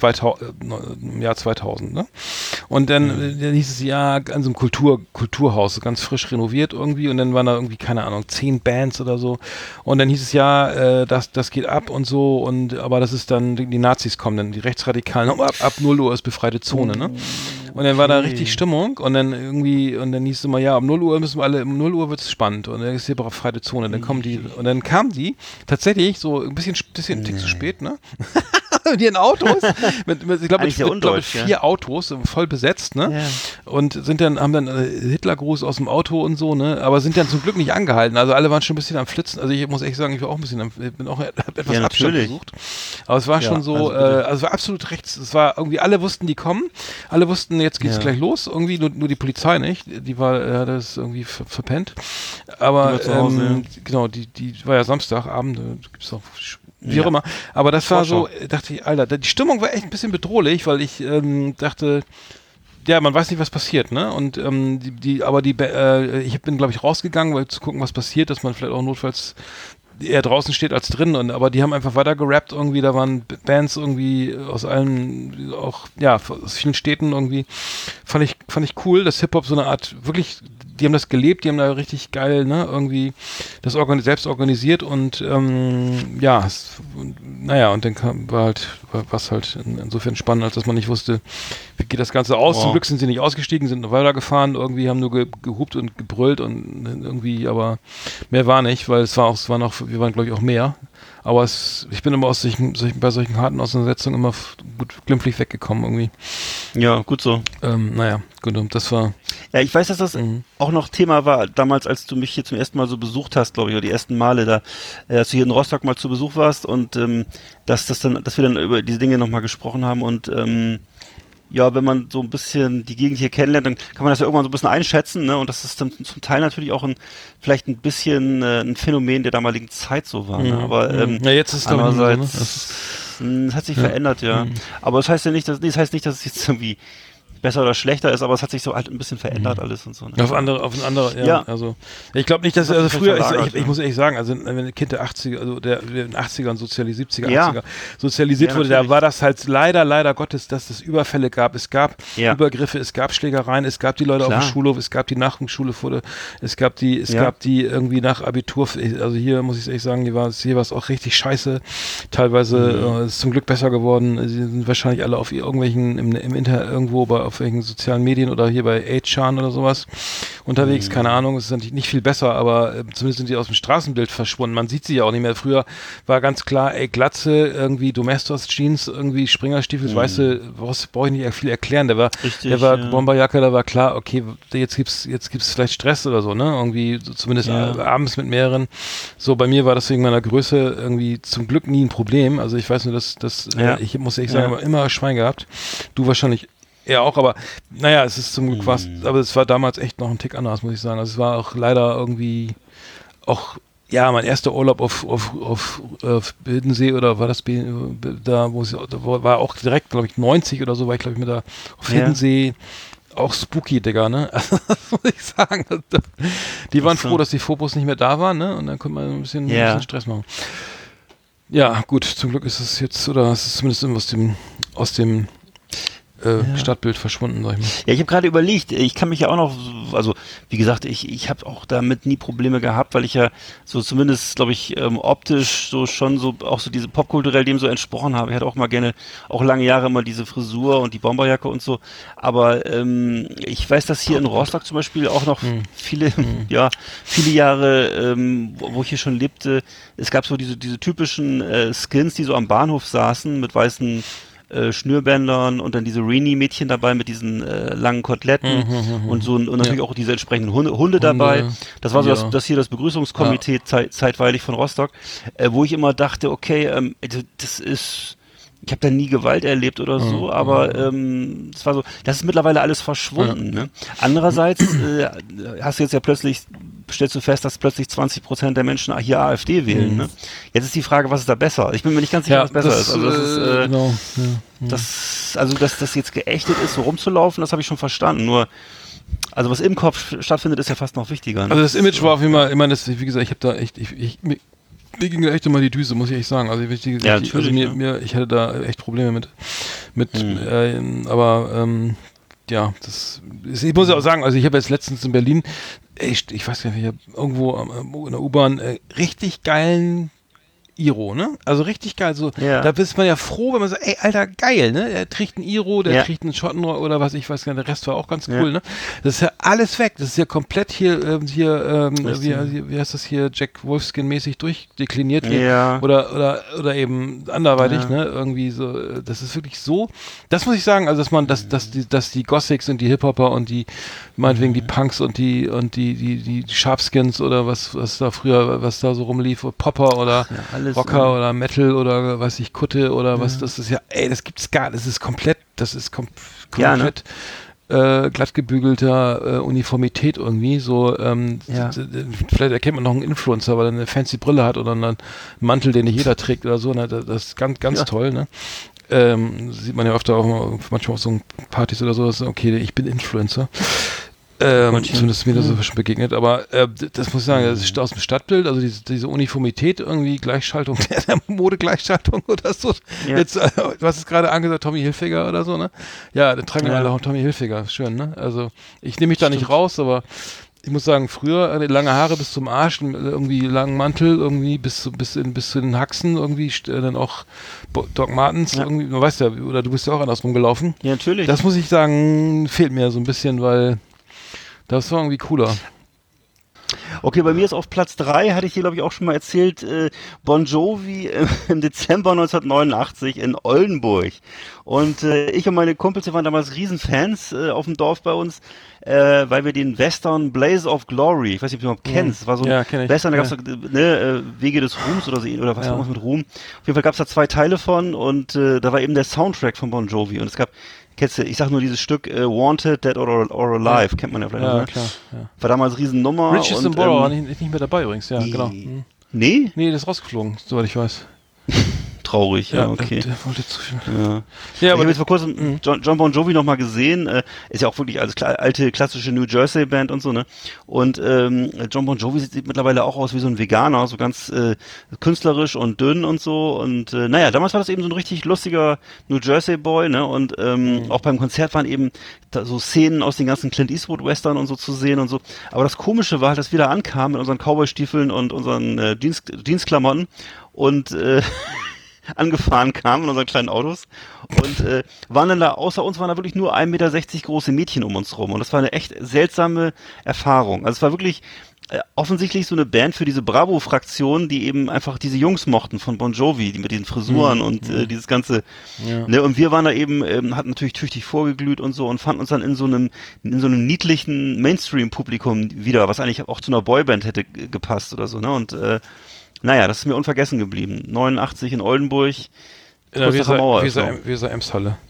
2000, ne? Und dann hieß es, ja, an so einem Kulturhaus, so ganz frisch renoviert irgendwie und dann waren da irgendwie, keine Ahnung, 10 Bands oder so und dann hieß es, ja, das geht ab und so aber das ist dann, die Nazis kommen dann, die Rechtsradikalen, ab 0 Uhr ist befreite Zone, ne? Und dann war da richtig Stimmung und dann hieß es immer, ja, um 0 Uhr um 0 Uhr wird es spannend und dann ist hier befreite Zone. Dann kamen die tatsächlich so ein bisschen Tick zu spät, ne? Mit ihren Autos, ich glaube mit 4 Autos, voll besetzt, ne? Yeah. Und haben dann Hitlergruß aus dem Auto und so, ne? Aber sind dann zum Glück nicht angehalten. Also alle waren schon ein bisschen am Flitzen. Also ich muss echt sagen, ich war auch ein bisschen hab etwas Abstand gesucht. Aber es war schon so, also es war absolut rechts. Es war irgendwie, alle wussten, die kommen. Alle wussten, jetzt geht's gleich los. Irgendwie nur die Polizei nicht. Die war, das irgendwie verpennt. Aber genau, die war ja Samstagabend, da gibt's auch wie auch immer. Aber das war so, dachte ich, Alter, die Stimmung war echt ein bisschen bedrohlich, weil ich dachte, ja, man weiß nicht, was passiert, ne? Und ich bin, glaube ich, rausgegangen, weil zu gucken, was passiert, dass man vielleicht auch notfalls eher draußen steht als drin aber die haben einfach weiter gerappt irgendwie, da waren Bands irgendwie aus allen, auch, ja, aus vielen Städten irgendwie, fand ich cool, dass Hip-Hop so eine Art, wirklich, die haben das gelebt, die haben da richtig geil, ne, irgendwie das selbst organisiert und und dann war es halt insofern spannend, als dass man nicht wusste, wie geht das Ganze aus. Zum Glück sind sie nicht ausgestiegen, sind noch weitergefahren, irgendwie haben nur gehupt und gebrüllt und irgendwie, aber mehr war nicht, weil wir waren glaube ich auch mehr. Aber ich bin immer bei solchen harten Auseinandersetzungen immer gut glimpflich weggekommen irgendwie. Ja, gut so. Gut, das war... Ja, ich weiß, dass das auch noch Thema war, damals, als du mich hier zum ersten Mal so besucht hast, glaube ich, oder die ersten Male da, als du hier in Rostock mal zu Besuch warst und dass wir dann über diese Dinge nochmal gesprochen haben und ja, wenn man so ein bisschen die Gegend hier kennenlernt, dann kann man das ja irgendwann so ein bisschen einschätzen, ne? Und das ist dann zum Teil natürlich auch vielleicht ein bisschen ein Phänomen der damaligen Zeit so war. Ne? Aber jetzt ist es andererseits, es hat sich verändert, ja. Aber das heißt ja nicht, dass es jetzt irgendwie besser oder schlechter ist, aber es hat sich so halt ein bisschen verändert alles und so. Ne? Auf andere, ja. Also ich glaube nicht, dass früher, ich muss ehrlich sagen, also wenn ein Kind der 80er, also der in den 80ern 80er sozialisiert wurde, da war das halt leider Gottes, dass es Überfälle gab, es gab Übergriffe, es gab Schlägereien, es gab die Leute auf dem Schulhof, es gab die Nachwuchsschule es gab die irgendwie nach Abitur, also hier muss ich ehrlich sagen, hier war es auch richtig scheiße, teilweise ist zum Glück besser geworden, sie sind wahrscheinlich alle auf irgendwelchen im Internet irgendwo auf welchen sozialen Medien oder hier bei 8chan oder sowas unterwegs, keine Ahnung, es ist natürlich nicht viel besser, aber zumindest sind die aus dem Straßenbild verschwunden, man sieht sie ja auch nicht mehr. Früher war ganz klar, Glatze, irgendwie Domestos Jeans, irgendwie Springerstiefel, weißt du, brauche ich nicht viel erklären, der war Bomberjacke, da war klar, okay, jetzt gibt's vielleicht Stress oder so, ne, irgendwie zumindest abends mit mehreren, so, bei mir war das wegen meiner Größe irgendwie zum Glück nie ein Problem, also ich weiß nur, dass ich muss ehrlich sagen, immer Schwein gehabt, du wahrscheinlich Ja, auch, aber naja, es ist zum Glück was, aber es war damals echt noch ein Tick anders, muss ich sagen. Also es war auch leider irgendwie auch, ja, mein erster Urlaub auf Bildensee oder war das da, wo es war auch direkt, glaube ich, 90 oder so, war ich, glaube ich, mit da auf Hiddensee. Auch spooky, Digga, ne? Also, das muss ich sagen. Die waren froh, dass die Phobos nicht mehr da waren, ne? Und dann konnte man ein bisschen Stress machen. Ja, gut, zum Glück ist es jetzt, oder es ist zumindest aus dem Stadtbild verschwunden, sag ich mal. Ja, ich habe gerade überlegt, ich kann mich ja auch noch, also wie gesagt, ich habe auch damit nie Probleme gehabt, weil ich ja so zumindest, glaube ich, optisch so schon so auch so diese popkulturell dem so entsprochen habe. Ich hatte auch mal gerne, auch lange Jahre immer diese Frisur und die Bomberjacke und so. Aber ich weiß, dass hier in Rostock zum Beispiel auch noch viele Jahre, wo ich hier schon lebte, es gab so diese typischen Skins, die so am Bahnhof saßen mit weißen Schnürbändern und dann diese Rini-Mädchen dabei mit diesen langen Koteletten und so und natürlich auch diese entsprechenden Hunde dabei. Das war so das hier das Begrüßungskomitee zeitweilig von Rostock, wo ich immer dachte, okay, das ist, ich habe da nie Gewalt erlebt oder so, aber das war so, das ist mittlerweile alles verschwunden. Ne? Andererseits hast du jetzt ja plötzlich, stellst du fest, dass plötzlich 20% der Menschen hier AfD wählen. Ne? Jetzt ist die Frage, was ist da besser? Ich bin mir nicht ganz sicher, was besser ist. Also dass das jetzt geächtet ist, so rumzulaufen, das habe ich schon verstanden. Nur, also was im Kopf stattfindet, ist ja fast noch wichtiger. Ne? Also das Image war auf jeden Fall immer das, wie gesagt, ich habe da echt, mir ging echt immer die Düse, muss ich echt sagen. Also, ich hatte da echt Probleme mit ja, ich muss ja auch sagen, also ich habe jetzt letztens in Berlin, ich weiß gar nicht, ich habe irgendwo in der U-Bahn richtig geilen Iro, ne? Also richtig geil, so, da ist man ja froh, wenn man sagt, ey, Alter, geil, ne? Er trägt einen Iro, der trägt einen Schotten oder was, ich weiß gar nicht, der Rest war auch ganz cool, ne? Das ist ja alles weg, das ist ja komplett wie heißt das hier, Jack Wolfskin-mäßig durchdekliniert oder eben anderweitig, ne? Irgendwie so, das ist wirklich so, das muss ich sagen, also dass die Gothics und die Hip-Hopper und die, meinetwegen die Punks und die Sharpskins oder was da früher, was da so rumlief, Popper oder Rocker oder Metal oder weiß ich, Kutte oder was, das ist ja, ey, das gibt's gar nicht, das ist komplett glatt gebügelter Uniformität irgendwie, so, vielleicht erkennt man noch einen Influencer, weil er eine fancy Brille hat oder einen Mantel, den nicht jeder trägt oder so, ne, das ist ganz toll, ne. Sieht man ja öfter auch manchmal auf so Partys oder so, dass, okay, ich bin Influencer. Zumindest mir das so schon begegnet, aber das muss ich sagen, das ist aus dem Stadtbild, also diese Uniformität irgendwie, Gleichschaltung, der Modegleichschaltung oder so. Ja. Jetzt, du hast es gerade angesagt, Tommy Hilfiger oder so, ne? Ja, dann tragen wir alle auch Tommy Hilfiger, schön, ne? Also ich nehme mich da nicht raus, aber ich muss sagen, früher lange Haare bis zum Arsch, irgendwie langen Mantel, irgendwie bis zu den Haxen, irgendwie dann auch Doc Martens, irgendwie, man weiß ja, oder du bist ja auch andersrum gelaufen. Ja, natürlich. Das muss ich sagen, fehlt mir so ein bisschen, weil das war irgendwie cooler. Okay, bei mir ist auf Platz 3, hatte ich hier, glaube ich, auch schon mal erzählt, Bon Jovi im Dezember 1989 in Oldenburg. Und ich und meine Kumpels, wir waren damals Riesenfans auf dem Dorf bei uns, weil wir den Western Blaze of Glory, ich weiß nicht, ob du überhaupt kennst, war so ein Western, da gab es Wege des Ruhms oder so, oder was auch mit Ruhm. Auf jeden Fall gab es da 2 Teile von und da war eben der Soundtrack von Bon Jovi und es gab, kennst du, ich sag nur dieses Stück Wanted, Dead or Alive, kennt man ja vielleicht noch, ne? Klar, ja. War damals Riesennummer. Richie Sambora war nicht mehr dabei übrigens, ja, genau. Nee? Nee, der ist rausgeflogen, soweit ich weiß. Traurig, ja, okay. Der wollte zu viel. Ja, ich habe jetzt vor kurzem John Bon Jovi nochmal gesehen, ist ja auch wirklich alte klassische New Jersey Band und so, ne? Und John Bon Jovi sieht mittlerweile auch aus wie so ein Veganer, so ganz künstlerisch und dünn und so. Und naja, damals war das eben so ein richtig lustiger New Jersey Boy, ne? Und auch beim Konzert waren eben da so Szenen aus den ganzen Clint Eastwood Western und so zu sehen und so. Aber das Komische war halt, dass wir da ankamen mit unseren Cowboy-Stiefeln und unseren Jeansklamotten und angefahren kamen in unseren kleinen Autos und waren dann da, außer uns waren da wirklich nur 1,60 Meter große Mädchen um uns rum und das war eine echt seltsame Erfahrung. Also es war wirklich offensichtlich so eine Band für diese Bravo-Fraktion, die eben einfach diese Jungs mochten von Bon Jovi, die mit diesen Frisuren und dieses ganze, ne, und wir waren da eben, hatten natürlich tüchtig vorgeglüht und so und fanden uns dann in so einem niedlichen Mainstream-Publikum wieder, was eigentlich auch zu einer Boyband hätte gepasst oder so, ne, und naja, das ist mir unvergessen geblieben. 89 in Oldenburg, in der Weser Emshalle.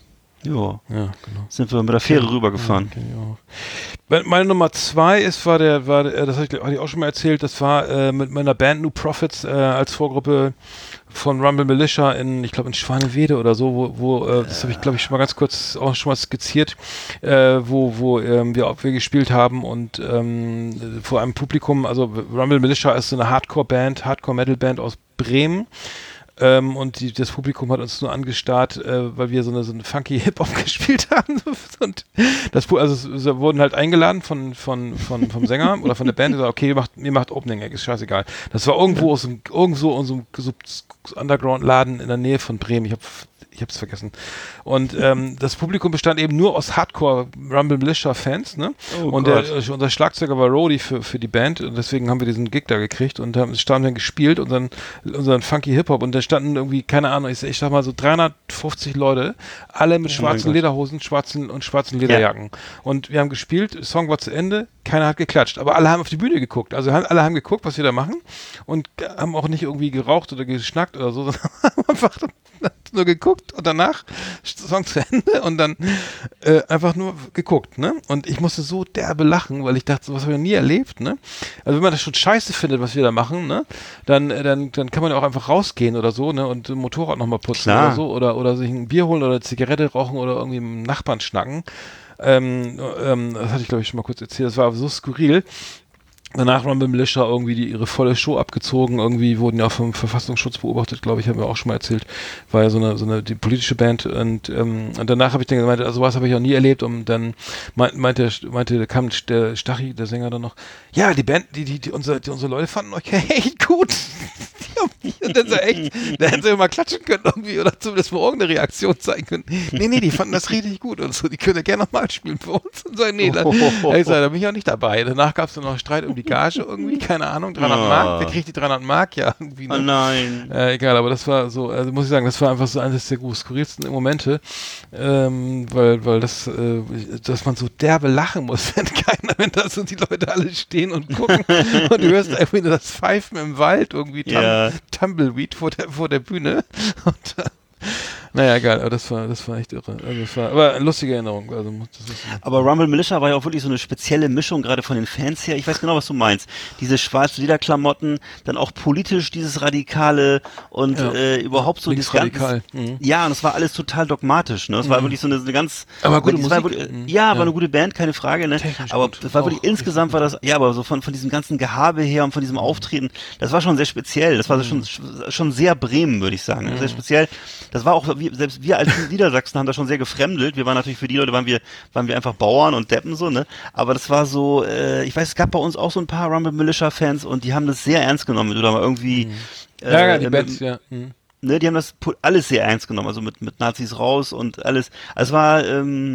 Ja, genau. sind wir mit der Fähre rübergefahren. Meine Nummer 2 war das hatte ich auch schon mal erzählt, das war mit meiner Band New Prophets als Vorgruppe von Rumble Militia ich glaube in Schwanewede oder so, wo das habe ich glaube ich schon mal ganz kurz auch schon mal skizziert, wo wir gespielt haben und vor einem Publikum, also Rumble Militia ist so eine Hardcore-Metal-Band aus Bremen. Und das Publikum hat uns nur angestarrt, weil wir so eine funky Hip-Hop gespielt haben. Und wir wurden halt eingeladen vom Sänger oder von der Band, gesagt, okay, ihr macht Opening Act, ist scheißegal. Das war irgendwo aus so einem Underground-Laden in der Nähe von Bremen. Ich hab's vergessen. Und das Publikum bestand eben nur aus Hardcore Rumble Militia Fans, ne? Und unser Schlagzeuger war Rody für die Band und deswegen haben wir diesen Gig da gekriegt und haben dann gespielt unseren funky Hip-Hop und da standen irgendwie, keine Ahnung, ich sag mal so 350 Leute, alle mit schwarzen Lederhosen, schwarzen Lederjacken. Und wir haben gespielt, der Song war zu Ende, keiner hat geklatscht, aber alle haben auf die Bühne geguckt. Also alle haben geguckt, was wir da machen und haben auch nicht irgendwie geraucht oder geschnackt oder so, sondern haben einfach nur geguckt und danach Song zu Ende und dann einfach nur geguckt, ne? Und ich musste so derbe lachen, weil ich dachte, sowas habe ich noch nie erlebt, ne? Also wenn man das schon scheiße findet, was wir da machen, ne? Dann kann man ja auch einfach rausgehen oder so, ne? Und Motorrad nochmal putzen oder so oder sich ein Bier holen oder eine Zigarette rauchen oder irgendwie mit dem Nachbarn schnacken. Das hatte ich glaube ich schon mal kurz erzählt, das war so skurril. Danach Rumble Militia irgendwie ihre volle Show abgezogen, irgendwie wurden ja auch vom Verfassungsschutz beobachtet, glaube ich, haben wir auch schon mal erzählt, war ja die politische Band und danach habe ich dann gemeint, also sowas habe ich auch nie erlebt und dann kam der Stachy, der Sänger dann noch, ja, die Band, unsere Leute fanden euch echt gut. Und dann so echt, da hätten sie mal klatschen können irgendwie oder zumindest mal irgendeine Reaktion zeigen können. Nee, die fanden das richtig gut und so, die können ja gerne nochmal spielen für uns und so, da bin ich auch nicht dabei. Danach gab es dann noch Streit um die Gage irgendwie, keine Ahnung, 300 Mark, wer kriegt die 300 Mark? Ja, irgendwie. Ne? Oh nein. Egal, aber das war so, also muss ich sagen, das war einfach so eines der skurrilsten Momente, weil das, dass man so derbe lachen muss, wenn da so die Leute alle stehen und gucken und du hörst irgendwie nur das Pfeifen im Wald, irgendwie Tumbleweed vor der Bühne und naja, egal, aber das war echt irre. Also aber eine lustige Erinnerung. Also, aber Rumble Militia war ja auch wirklich so eine spezielle Mischung, gerade von den Fans her. Ich weiß genau, was du meinst. Diese schwarzen Lederklamotten, dann auch politisch dieses Radikale und überhaupt so dieses radikal. Ja, und es war alles total dogmatisch. Ne? Es war wirklich so eine ganz... Aber gute Musik. War eine gute Band, keine Frage. Ne? Aber das war wirklich, insgesamt war das, ja, aber so von diesem ganzen Gehabe her und von diesem Auftreten, das war schon sehr speziell. Das war schon sehr Bremen, würde ich sagen. Sehr speziell. Das war auch... Selbst wir als Niedersachsen haben da schon sehr gefremdelt. Wir waren natürlich für die Leute, waren wir einfach Bauern und Deppen so, ne? Aber das war so, ich weiß, es gab bei uns auch so ein paar Rumble Militia Fans und die haben das sehr ernst genommen, wenn du da mal irgendwie die Bands, ja. Ne, die haben das alles sehr ernst genommen, also mit Nazis raus und alles. Also es war,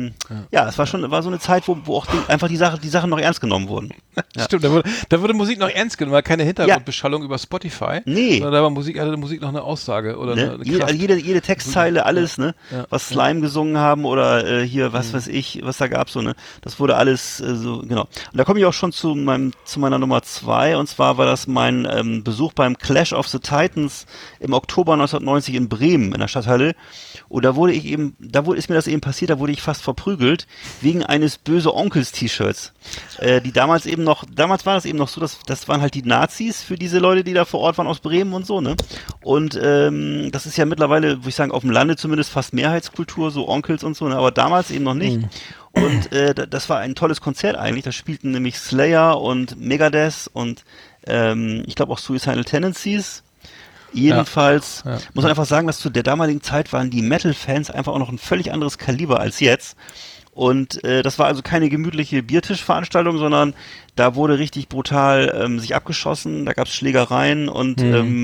es war so eine Zeit, wo auch einfach die Sachen noch ernst genommen wurden. Ja. Stimmt, da wurde Musik noch ernst genommen, war keine Hintergrundbeschallung über Spotify. Nee. Sondern da hatte Musik noch eine Aussage oder ne? eine jede Textzeile, alles, ne? Was Slime gesungen haben oder hier, was weiß ich, was da gab so, ne? Das wurde alles so, genau. Und da komme ich auch schon zu meiner Nummer 2 und zwar war das mein Besuch beim Clash of the Titans im Oktober 1990 in Bremen in der Stadthalle und da ist mir das eben passiert, da wurde ich fast verprügelt wegen eines Böse Onkels T-Shirts, die damals war das eben noch so, das waren halt die Nazis für diese Leute, die da vor Ort waren aus Bremen und so, ne? Und das ist ja mittlerweile, würde ich sagen, auf dem Lande zumindest fast Mehrheitskultur, so Onkels und so, ne? Aber damals eben noch nicht. Und das war ein tolles Konzert eigentlich, da spielten nämlich Slayer und Megadeth und ich glaube auch Suicidal Tendencies. Jedenfalls muss man einfach sagen, dass zu der damaligen Zeit waren die Metal-Fans einfach auch noch ein völlig anderes Kaliber als jetzt. Und das war also keine gemütliche Biertischveranstaltung, sondern da wurde richtig brutal sich abgeschossen, da gab es Schlägereien und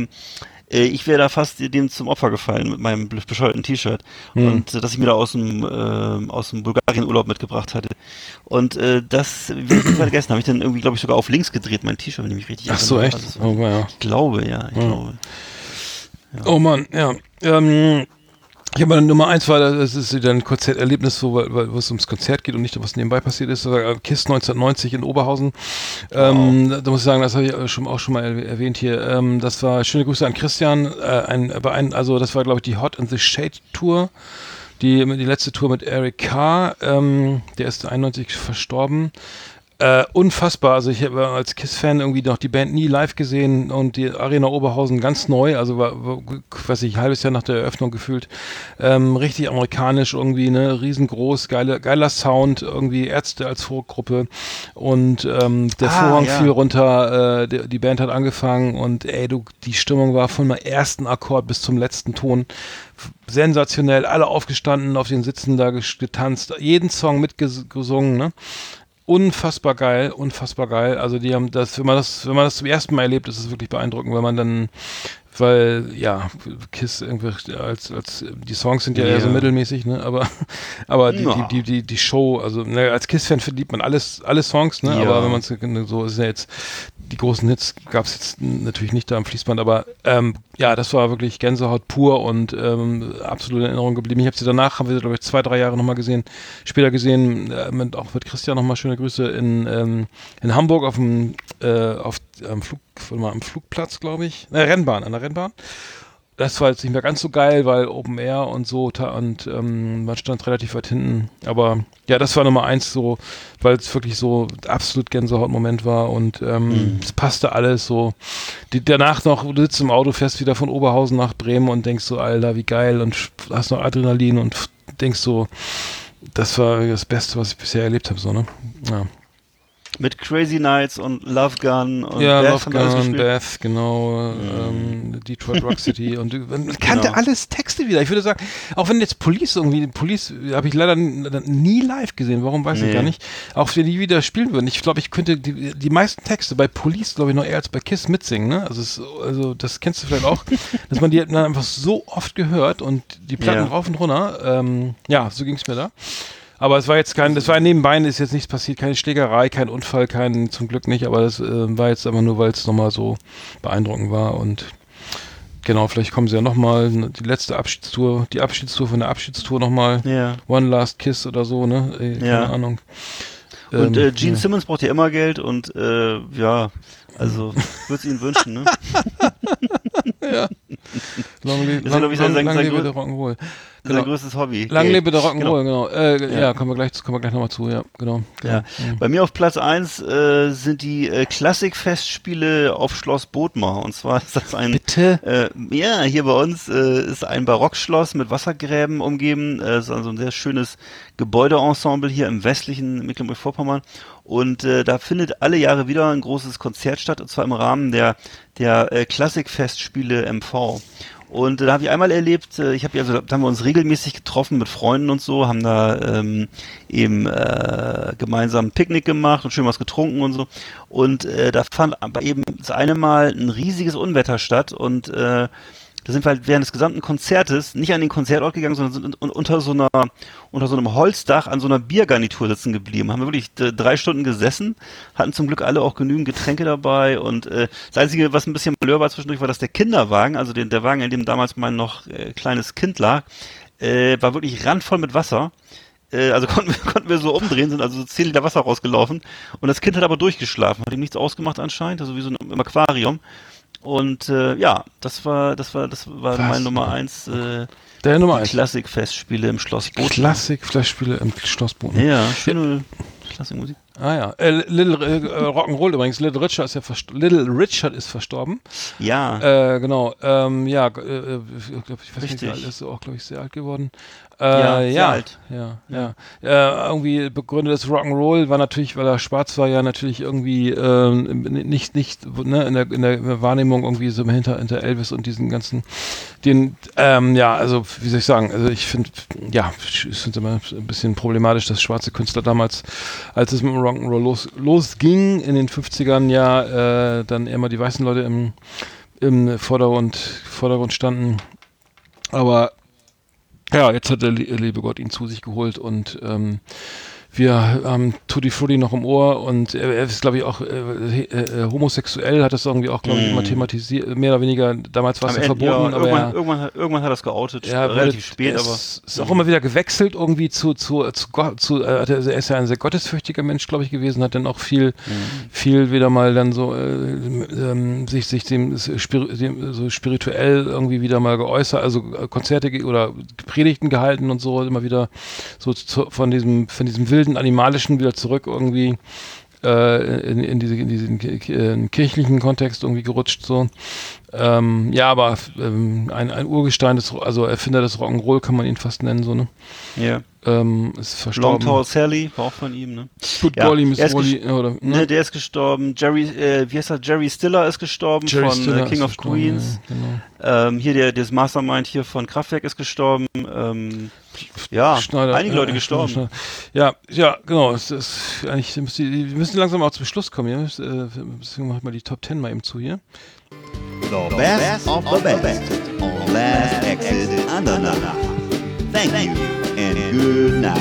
ich wäre da fast dem zum Opfer gefallen mit meinem bescheuerten T-Shirt und das ich mir da aus dem Bulgarien-Urlaub mitgebracht hatte. Und das will ich nicht vergessen, habe ich dann irgendwie, glaube ich, sogar auf links gedreht, mein T-Shirt, wenn ich mich richtig erinnere. Ach so, echt? Also, ich glaube. Ja. Oh Mann, ja. Ich habe meine Nummer 1 das ist wieder ein Konzerterlebnis, so, weil es ums Konzert geht und nicht, was nebenbei passiert ist. Das war KISS 1990 in Oberhausen. Da muss ich sagen, das habe ich auch schon mal erwähnt hier. Das war, schöne Grüße an Christian. Das war, glaube ich, die Hot in the Shade Tour, die letzte Tour mit Eric Carr, der ist 91 verstorben. Unfassbar, also ich habe als KISS-Fan irgendwie noch die Band nie live gesehen und die Arena Oberhausen ganz neu, also war weiß ich, ein halbes Jahr nach der Eröffnung gefühlt, richtig amerikanisch irgendwie, ne, riesengroß, geiler Sound, irgendwie Ärzte als Vorgruppe und der Vorhang fiel runter, die Band hat angefangen und die Stimmung war von dem ersten Akkord bis zum letzten Ton sensationell, alle aufgestanden, auf den Sitzen da getanzt, jeden Song mitgesungen, ne? Unfassbar geil. Also die haben das, wenn man das zum ersten Mal erlebt, ist es wirklich beeindruckend, weil KISS irgendwie als die Songs sind ja eher so mittelmäßig, ne? Aber die Show, also als KISS-Fan verliebt man alle Songs, ne? Ja. Aber wenn man so ist ja jetzt, die großen Hits gab es jetzt natürlich nicht da am Fließband, aber das war wirklich Gänsehaut pur und absolut in Erinnerung geblieben. Haben wir glaube ich 2-3 Jahre nochmal später gesehen, auch mit Christian nochmal schöne Grüße in Hamburg am Flugplatz, glaube ich. An der Rennbahn. Das war jetzt nicht mehr ganz so geil, weil Open Air und so und man stand relativ weit hinten. Aber ja, das war Nummer 1 so, weil es wirklich so absolut Gänsehaut-Moment war und es passte alles so. Danach noch, du sitzt im Auto, fährst wieder von Oberhausen nach Bremen und denkst so, Alter, wie geil und hast noch Adrenalin und denkst so, das war das Beste, was ich bisher erlebt habe, so, ne? Ja. Mit Crazy Nights und Love Gun und Beth. Love Gun, Beth, genau, Detroit Rock City und man kannte alles Texte wieder. Ich würde sagen, auch wenn jetzt Police habe ich leider nie live gesehen, warum weiß ich gar nicht, auch wenn die wieder spielen würden. Ich glaube, ich könnte die meisten Texte bei Police, glaube ich, noch eher als bei KISS mitsingen, ne? Also das kennst du vielleicht auch, dass man die dann einfach so oft gehört und die Platten rauf und runter, so ging es mir da. Aber es war jetzt das war nebenbei, ist jetzt nichts passiert, keine Schlägerei, kein Unfall, zum Glück nicht, aber das war jetzt einfach nur, weil es nochmal so beeindruckend war und genau, vielleicht kommen sie ja nochmal, die Abschiedstour von der Abschiedstour nochmal, One Last Kiss oder so, ne, keine Ahnung. Und Gene Simmons braucht ja immer Geld und also würde es ihnen wünschen, ne? Ja. Lang lebe der Rock'n'Roll. Sein größtes Hobby. Lang lebe der Rock'n'Roll, genau. Kommen wir gleich nochmal zu, ja, genau. Ja. Bei mir auf Platz 1 sind die Klassikfestspiele auf Schloss Bothmar. Und zwar ist das ein... Bitte? Hier bei uns ist ein Barockschloss mit Wassergräben umgeben. Ist also ein sehr schönes Gebäudeensemble hier im westlichen Mecklenburg-Vorpommern. Und da findet alle Jahre wieder ein großes Konzert statt, und zwar im Rahmen der Klassikfestspiele MV. Und da habe ich einmal erlebt, da haben wir uns regelmäßig getroffen mit Freunden und so, haben da gemeinsam ein Picknick gemacht und schön was getrunken und so. Und da fand aber eben das eine Mal ein riesiges Unwetter statt und da sind wir halt während des gesamten Konzertes nicht an den Konzertort gegangen, sondern sind unter so einem Holzdach an so einer Biergarnitur sitzen geblieben. Haben wir wirklich 3 Stunden gesessen, hatten zum Glück alle auch genügend Getränke dabei und das Einzige, was ein bisschen blöd war zwischendurch, war, dass der Kinderwagen, also der Wagen, in dem damals mein noch kleines Kind lag, war wirklich randvoll mit Wasser. Also konnten wir so umdrehen, sind also so 10 Liter Wasser rausgelaufen und das Kind hat aber durchgeschlafen, hat ihm nichts ausgemacht anscheinend, also wie so im Aquarium. Und das war meine Nummer 1. Der Nummer 1. Klassikfestspiele im Schloss Bothmar. Klassikfestspiele im Schloss Bothmar. Ja, schöne Klassikmusik. Ah ja, Rock'n'Roll übrigens, Little Richard ist verstorben. Ja. Genau, ich weiß nicht, wie alt ist, auch glaube ich sehr alt geworden. Sehr alt. Ja. Irgendwie begründet das Rock'n'Roll war natürlich, weil er schwarz war, ja natürlich irgendwie nicht ne, in der Wahrnehmung irgendwie so hinter Elvis und diesen ganzen, also wie soll ich sagen, also ich finde immer ein bisschen problematisch, dass schwarze Künstler damals, als es mit dem Rock'n'Roll losging in den 50ern, dann immer die weißen Leute im Vordergrund standen. Aber ja, jetzt hat der liebe Gott ihn zu sich geholt und wir haben Tutti Frutti noch im Ohr und er ist, glaube ich, auch homosexuell, hat das irgendwie auch, glaube ich, immer thematisiert, mehr oder weniger, damals war es ja verboten, ja, aber irgendwann hat er es geoutet, ja, relativ spät, aber... Es ist auch immer wieder gewechselt irgendwie er ist ja ein sehr gottesfürchtiger Mensch, glaube ich, gewesen, hat dann auch viel wieder mal dann so sich dem so spirituell irgendwie wieder mal geäußert, also Konzerte oder Predigten gehalten und so, immer wieder so von diesem wilden Animalischen wieder zurück irgendwie in diesen kirchlichen Kontext irgendwie gerutscht so. Ja, aber ein Urgestein, also Erfinder des Rock'n'Roll kann man ihn fast nennen, so, ne? Ja. Ist verstorben. Long Tall Sally, war auch von ihm, ne? Good Golly, Miss Wally, oder, ne? Der ist gestorben. Jerry Stiller ist gestorben von King of Queens. Ja, genau. Hier das Mastermind hier von Kraftwerk ist gestorben. Einige Leute gestorben. Ja, genau. Es ist eigentlich, wir müssen langsam auch zum Schluss kommen. Deswegen mache ich mal die Top 10 mal eben zu hier. The best of the best on Last Exit Andernach. Thank you and good night.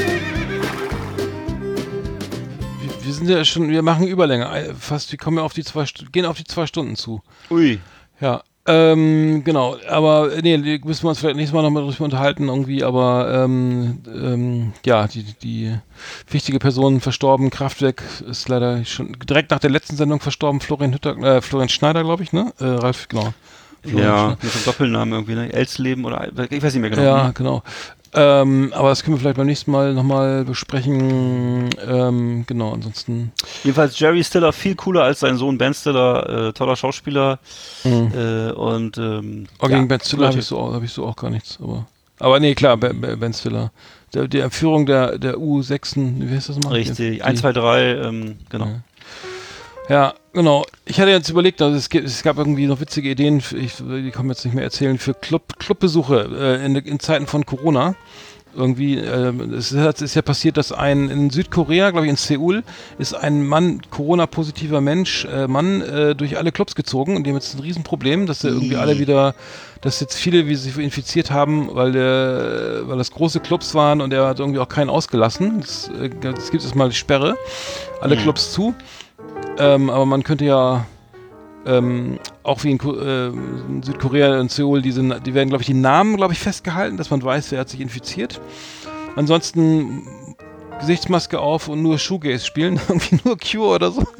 Wir sind ja schon, wir machen Überlänge. Fast, wir kommen ja gehen auf die 2 Stunden zu. Ui. Ja. Genau, aber nee, müssen wir uns vielleicht nächstes Mal nochmal drüber unterhalten irgendwie, aber ja, die wichtige Person verstorben, Kraftwerk ist leider schon direkt nach der letzten Sendung verstorben, Florian Schneider, glaube ich, ne? Ralf, genau. Ja, mit dem Doppelnamen irgendwie, ne? Elsleben oder, ich weiß nicht mehr genau. Ja, genau. Aber das können wir vielleicht beim nächsten Mal nochmal besprechen. Genau, ansonsten. Jedenfalls Jerry Stiller viel cooler als sein Sohn Ben Stiller, toller Schauspieler. Und gegen Ben Stiller habe ich so auch gar nichts. Aber nee, klar, Ben Stiller. Die Führung der U6, wie heißt das mal? Richtig, 1, 2, 3, genau. Ja, genau. Ich hatte jetzt überlegt, also es gab irgendwie noch witzige Ideen, die kann man jetzt nicht mehr erzählen, für Clubbesuche in Zeiten von Corona. Irgendwie, es ist ja passiert, dass in Südkorea, glaube ich in Seoul, ist ein Corona-positiver Mann durch alle Clubs gezogen und die haben jetzt ein Riesenproblem, dass dass jetzt viele wie sich infiziert haben, weil das große Clubs waren und er hat irgendwie auch keinen ausgelassen. Es gibt jetzt mal die Sperre, alle Clubs zu. Aber man könnte ja auch wie in Südkorea, in Seoul, die werden, glaube ich, die Namen, festgehalten, dass man weiß, wer hat sich infiziert. Ansonsten Gesichtsmaske auf und nur Shoegaze spielen, irgendwie nur Cure oder so.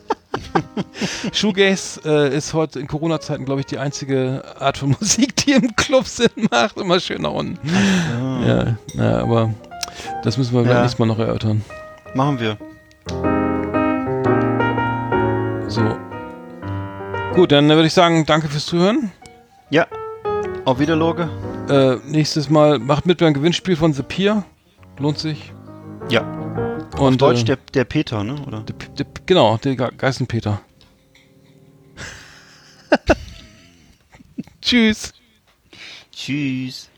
Shoegaze ist heute in Corona-Zeiten, glaube ich, die einzige Art von Musik, die im Club Sinn macht. Immer schön nach unten. Ja, aber das müssen wir beim nächsten Mal noch erörtern. Machen wir. So. Gut, dann würde ich sagen, danke fürs Zuhören. Ja. Auf Wiederloge. Nächstes Mal macht mit beim Gewinnspiel von The Pier. Lohnt sich. Ja. Und auf Deutsch der Peter, ne? Oder? Genau, der Geißenpeter. Tschüss. Tschüss.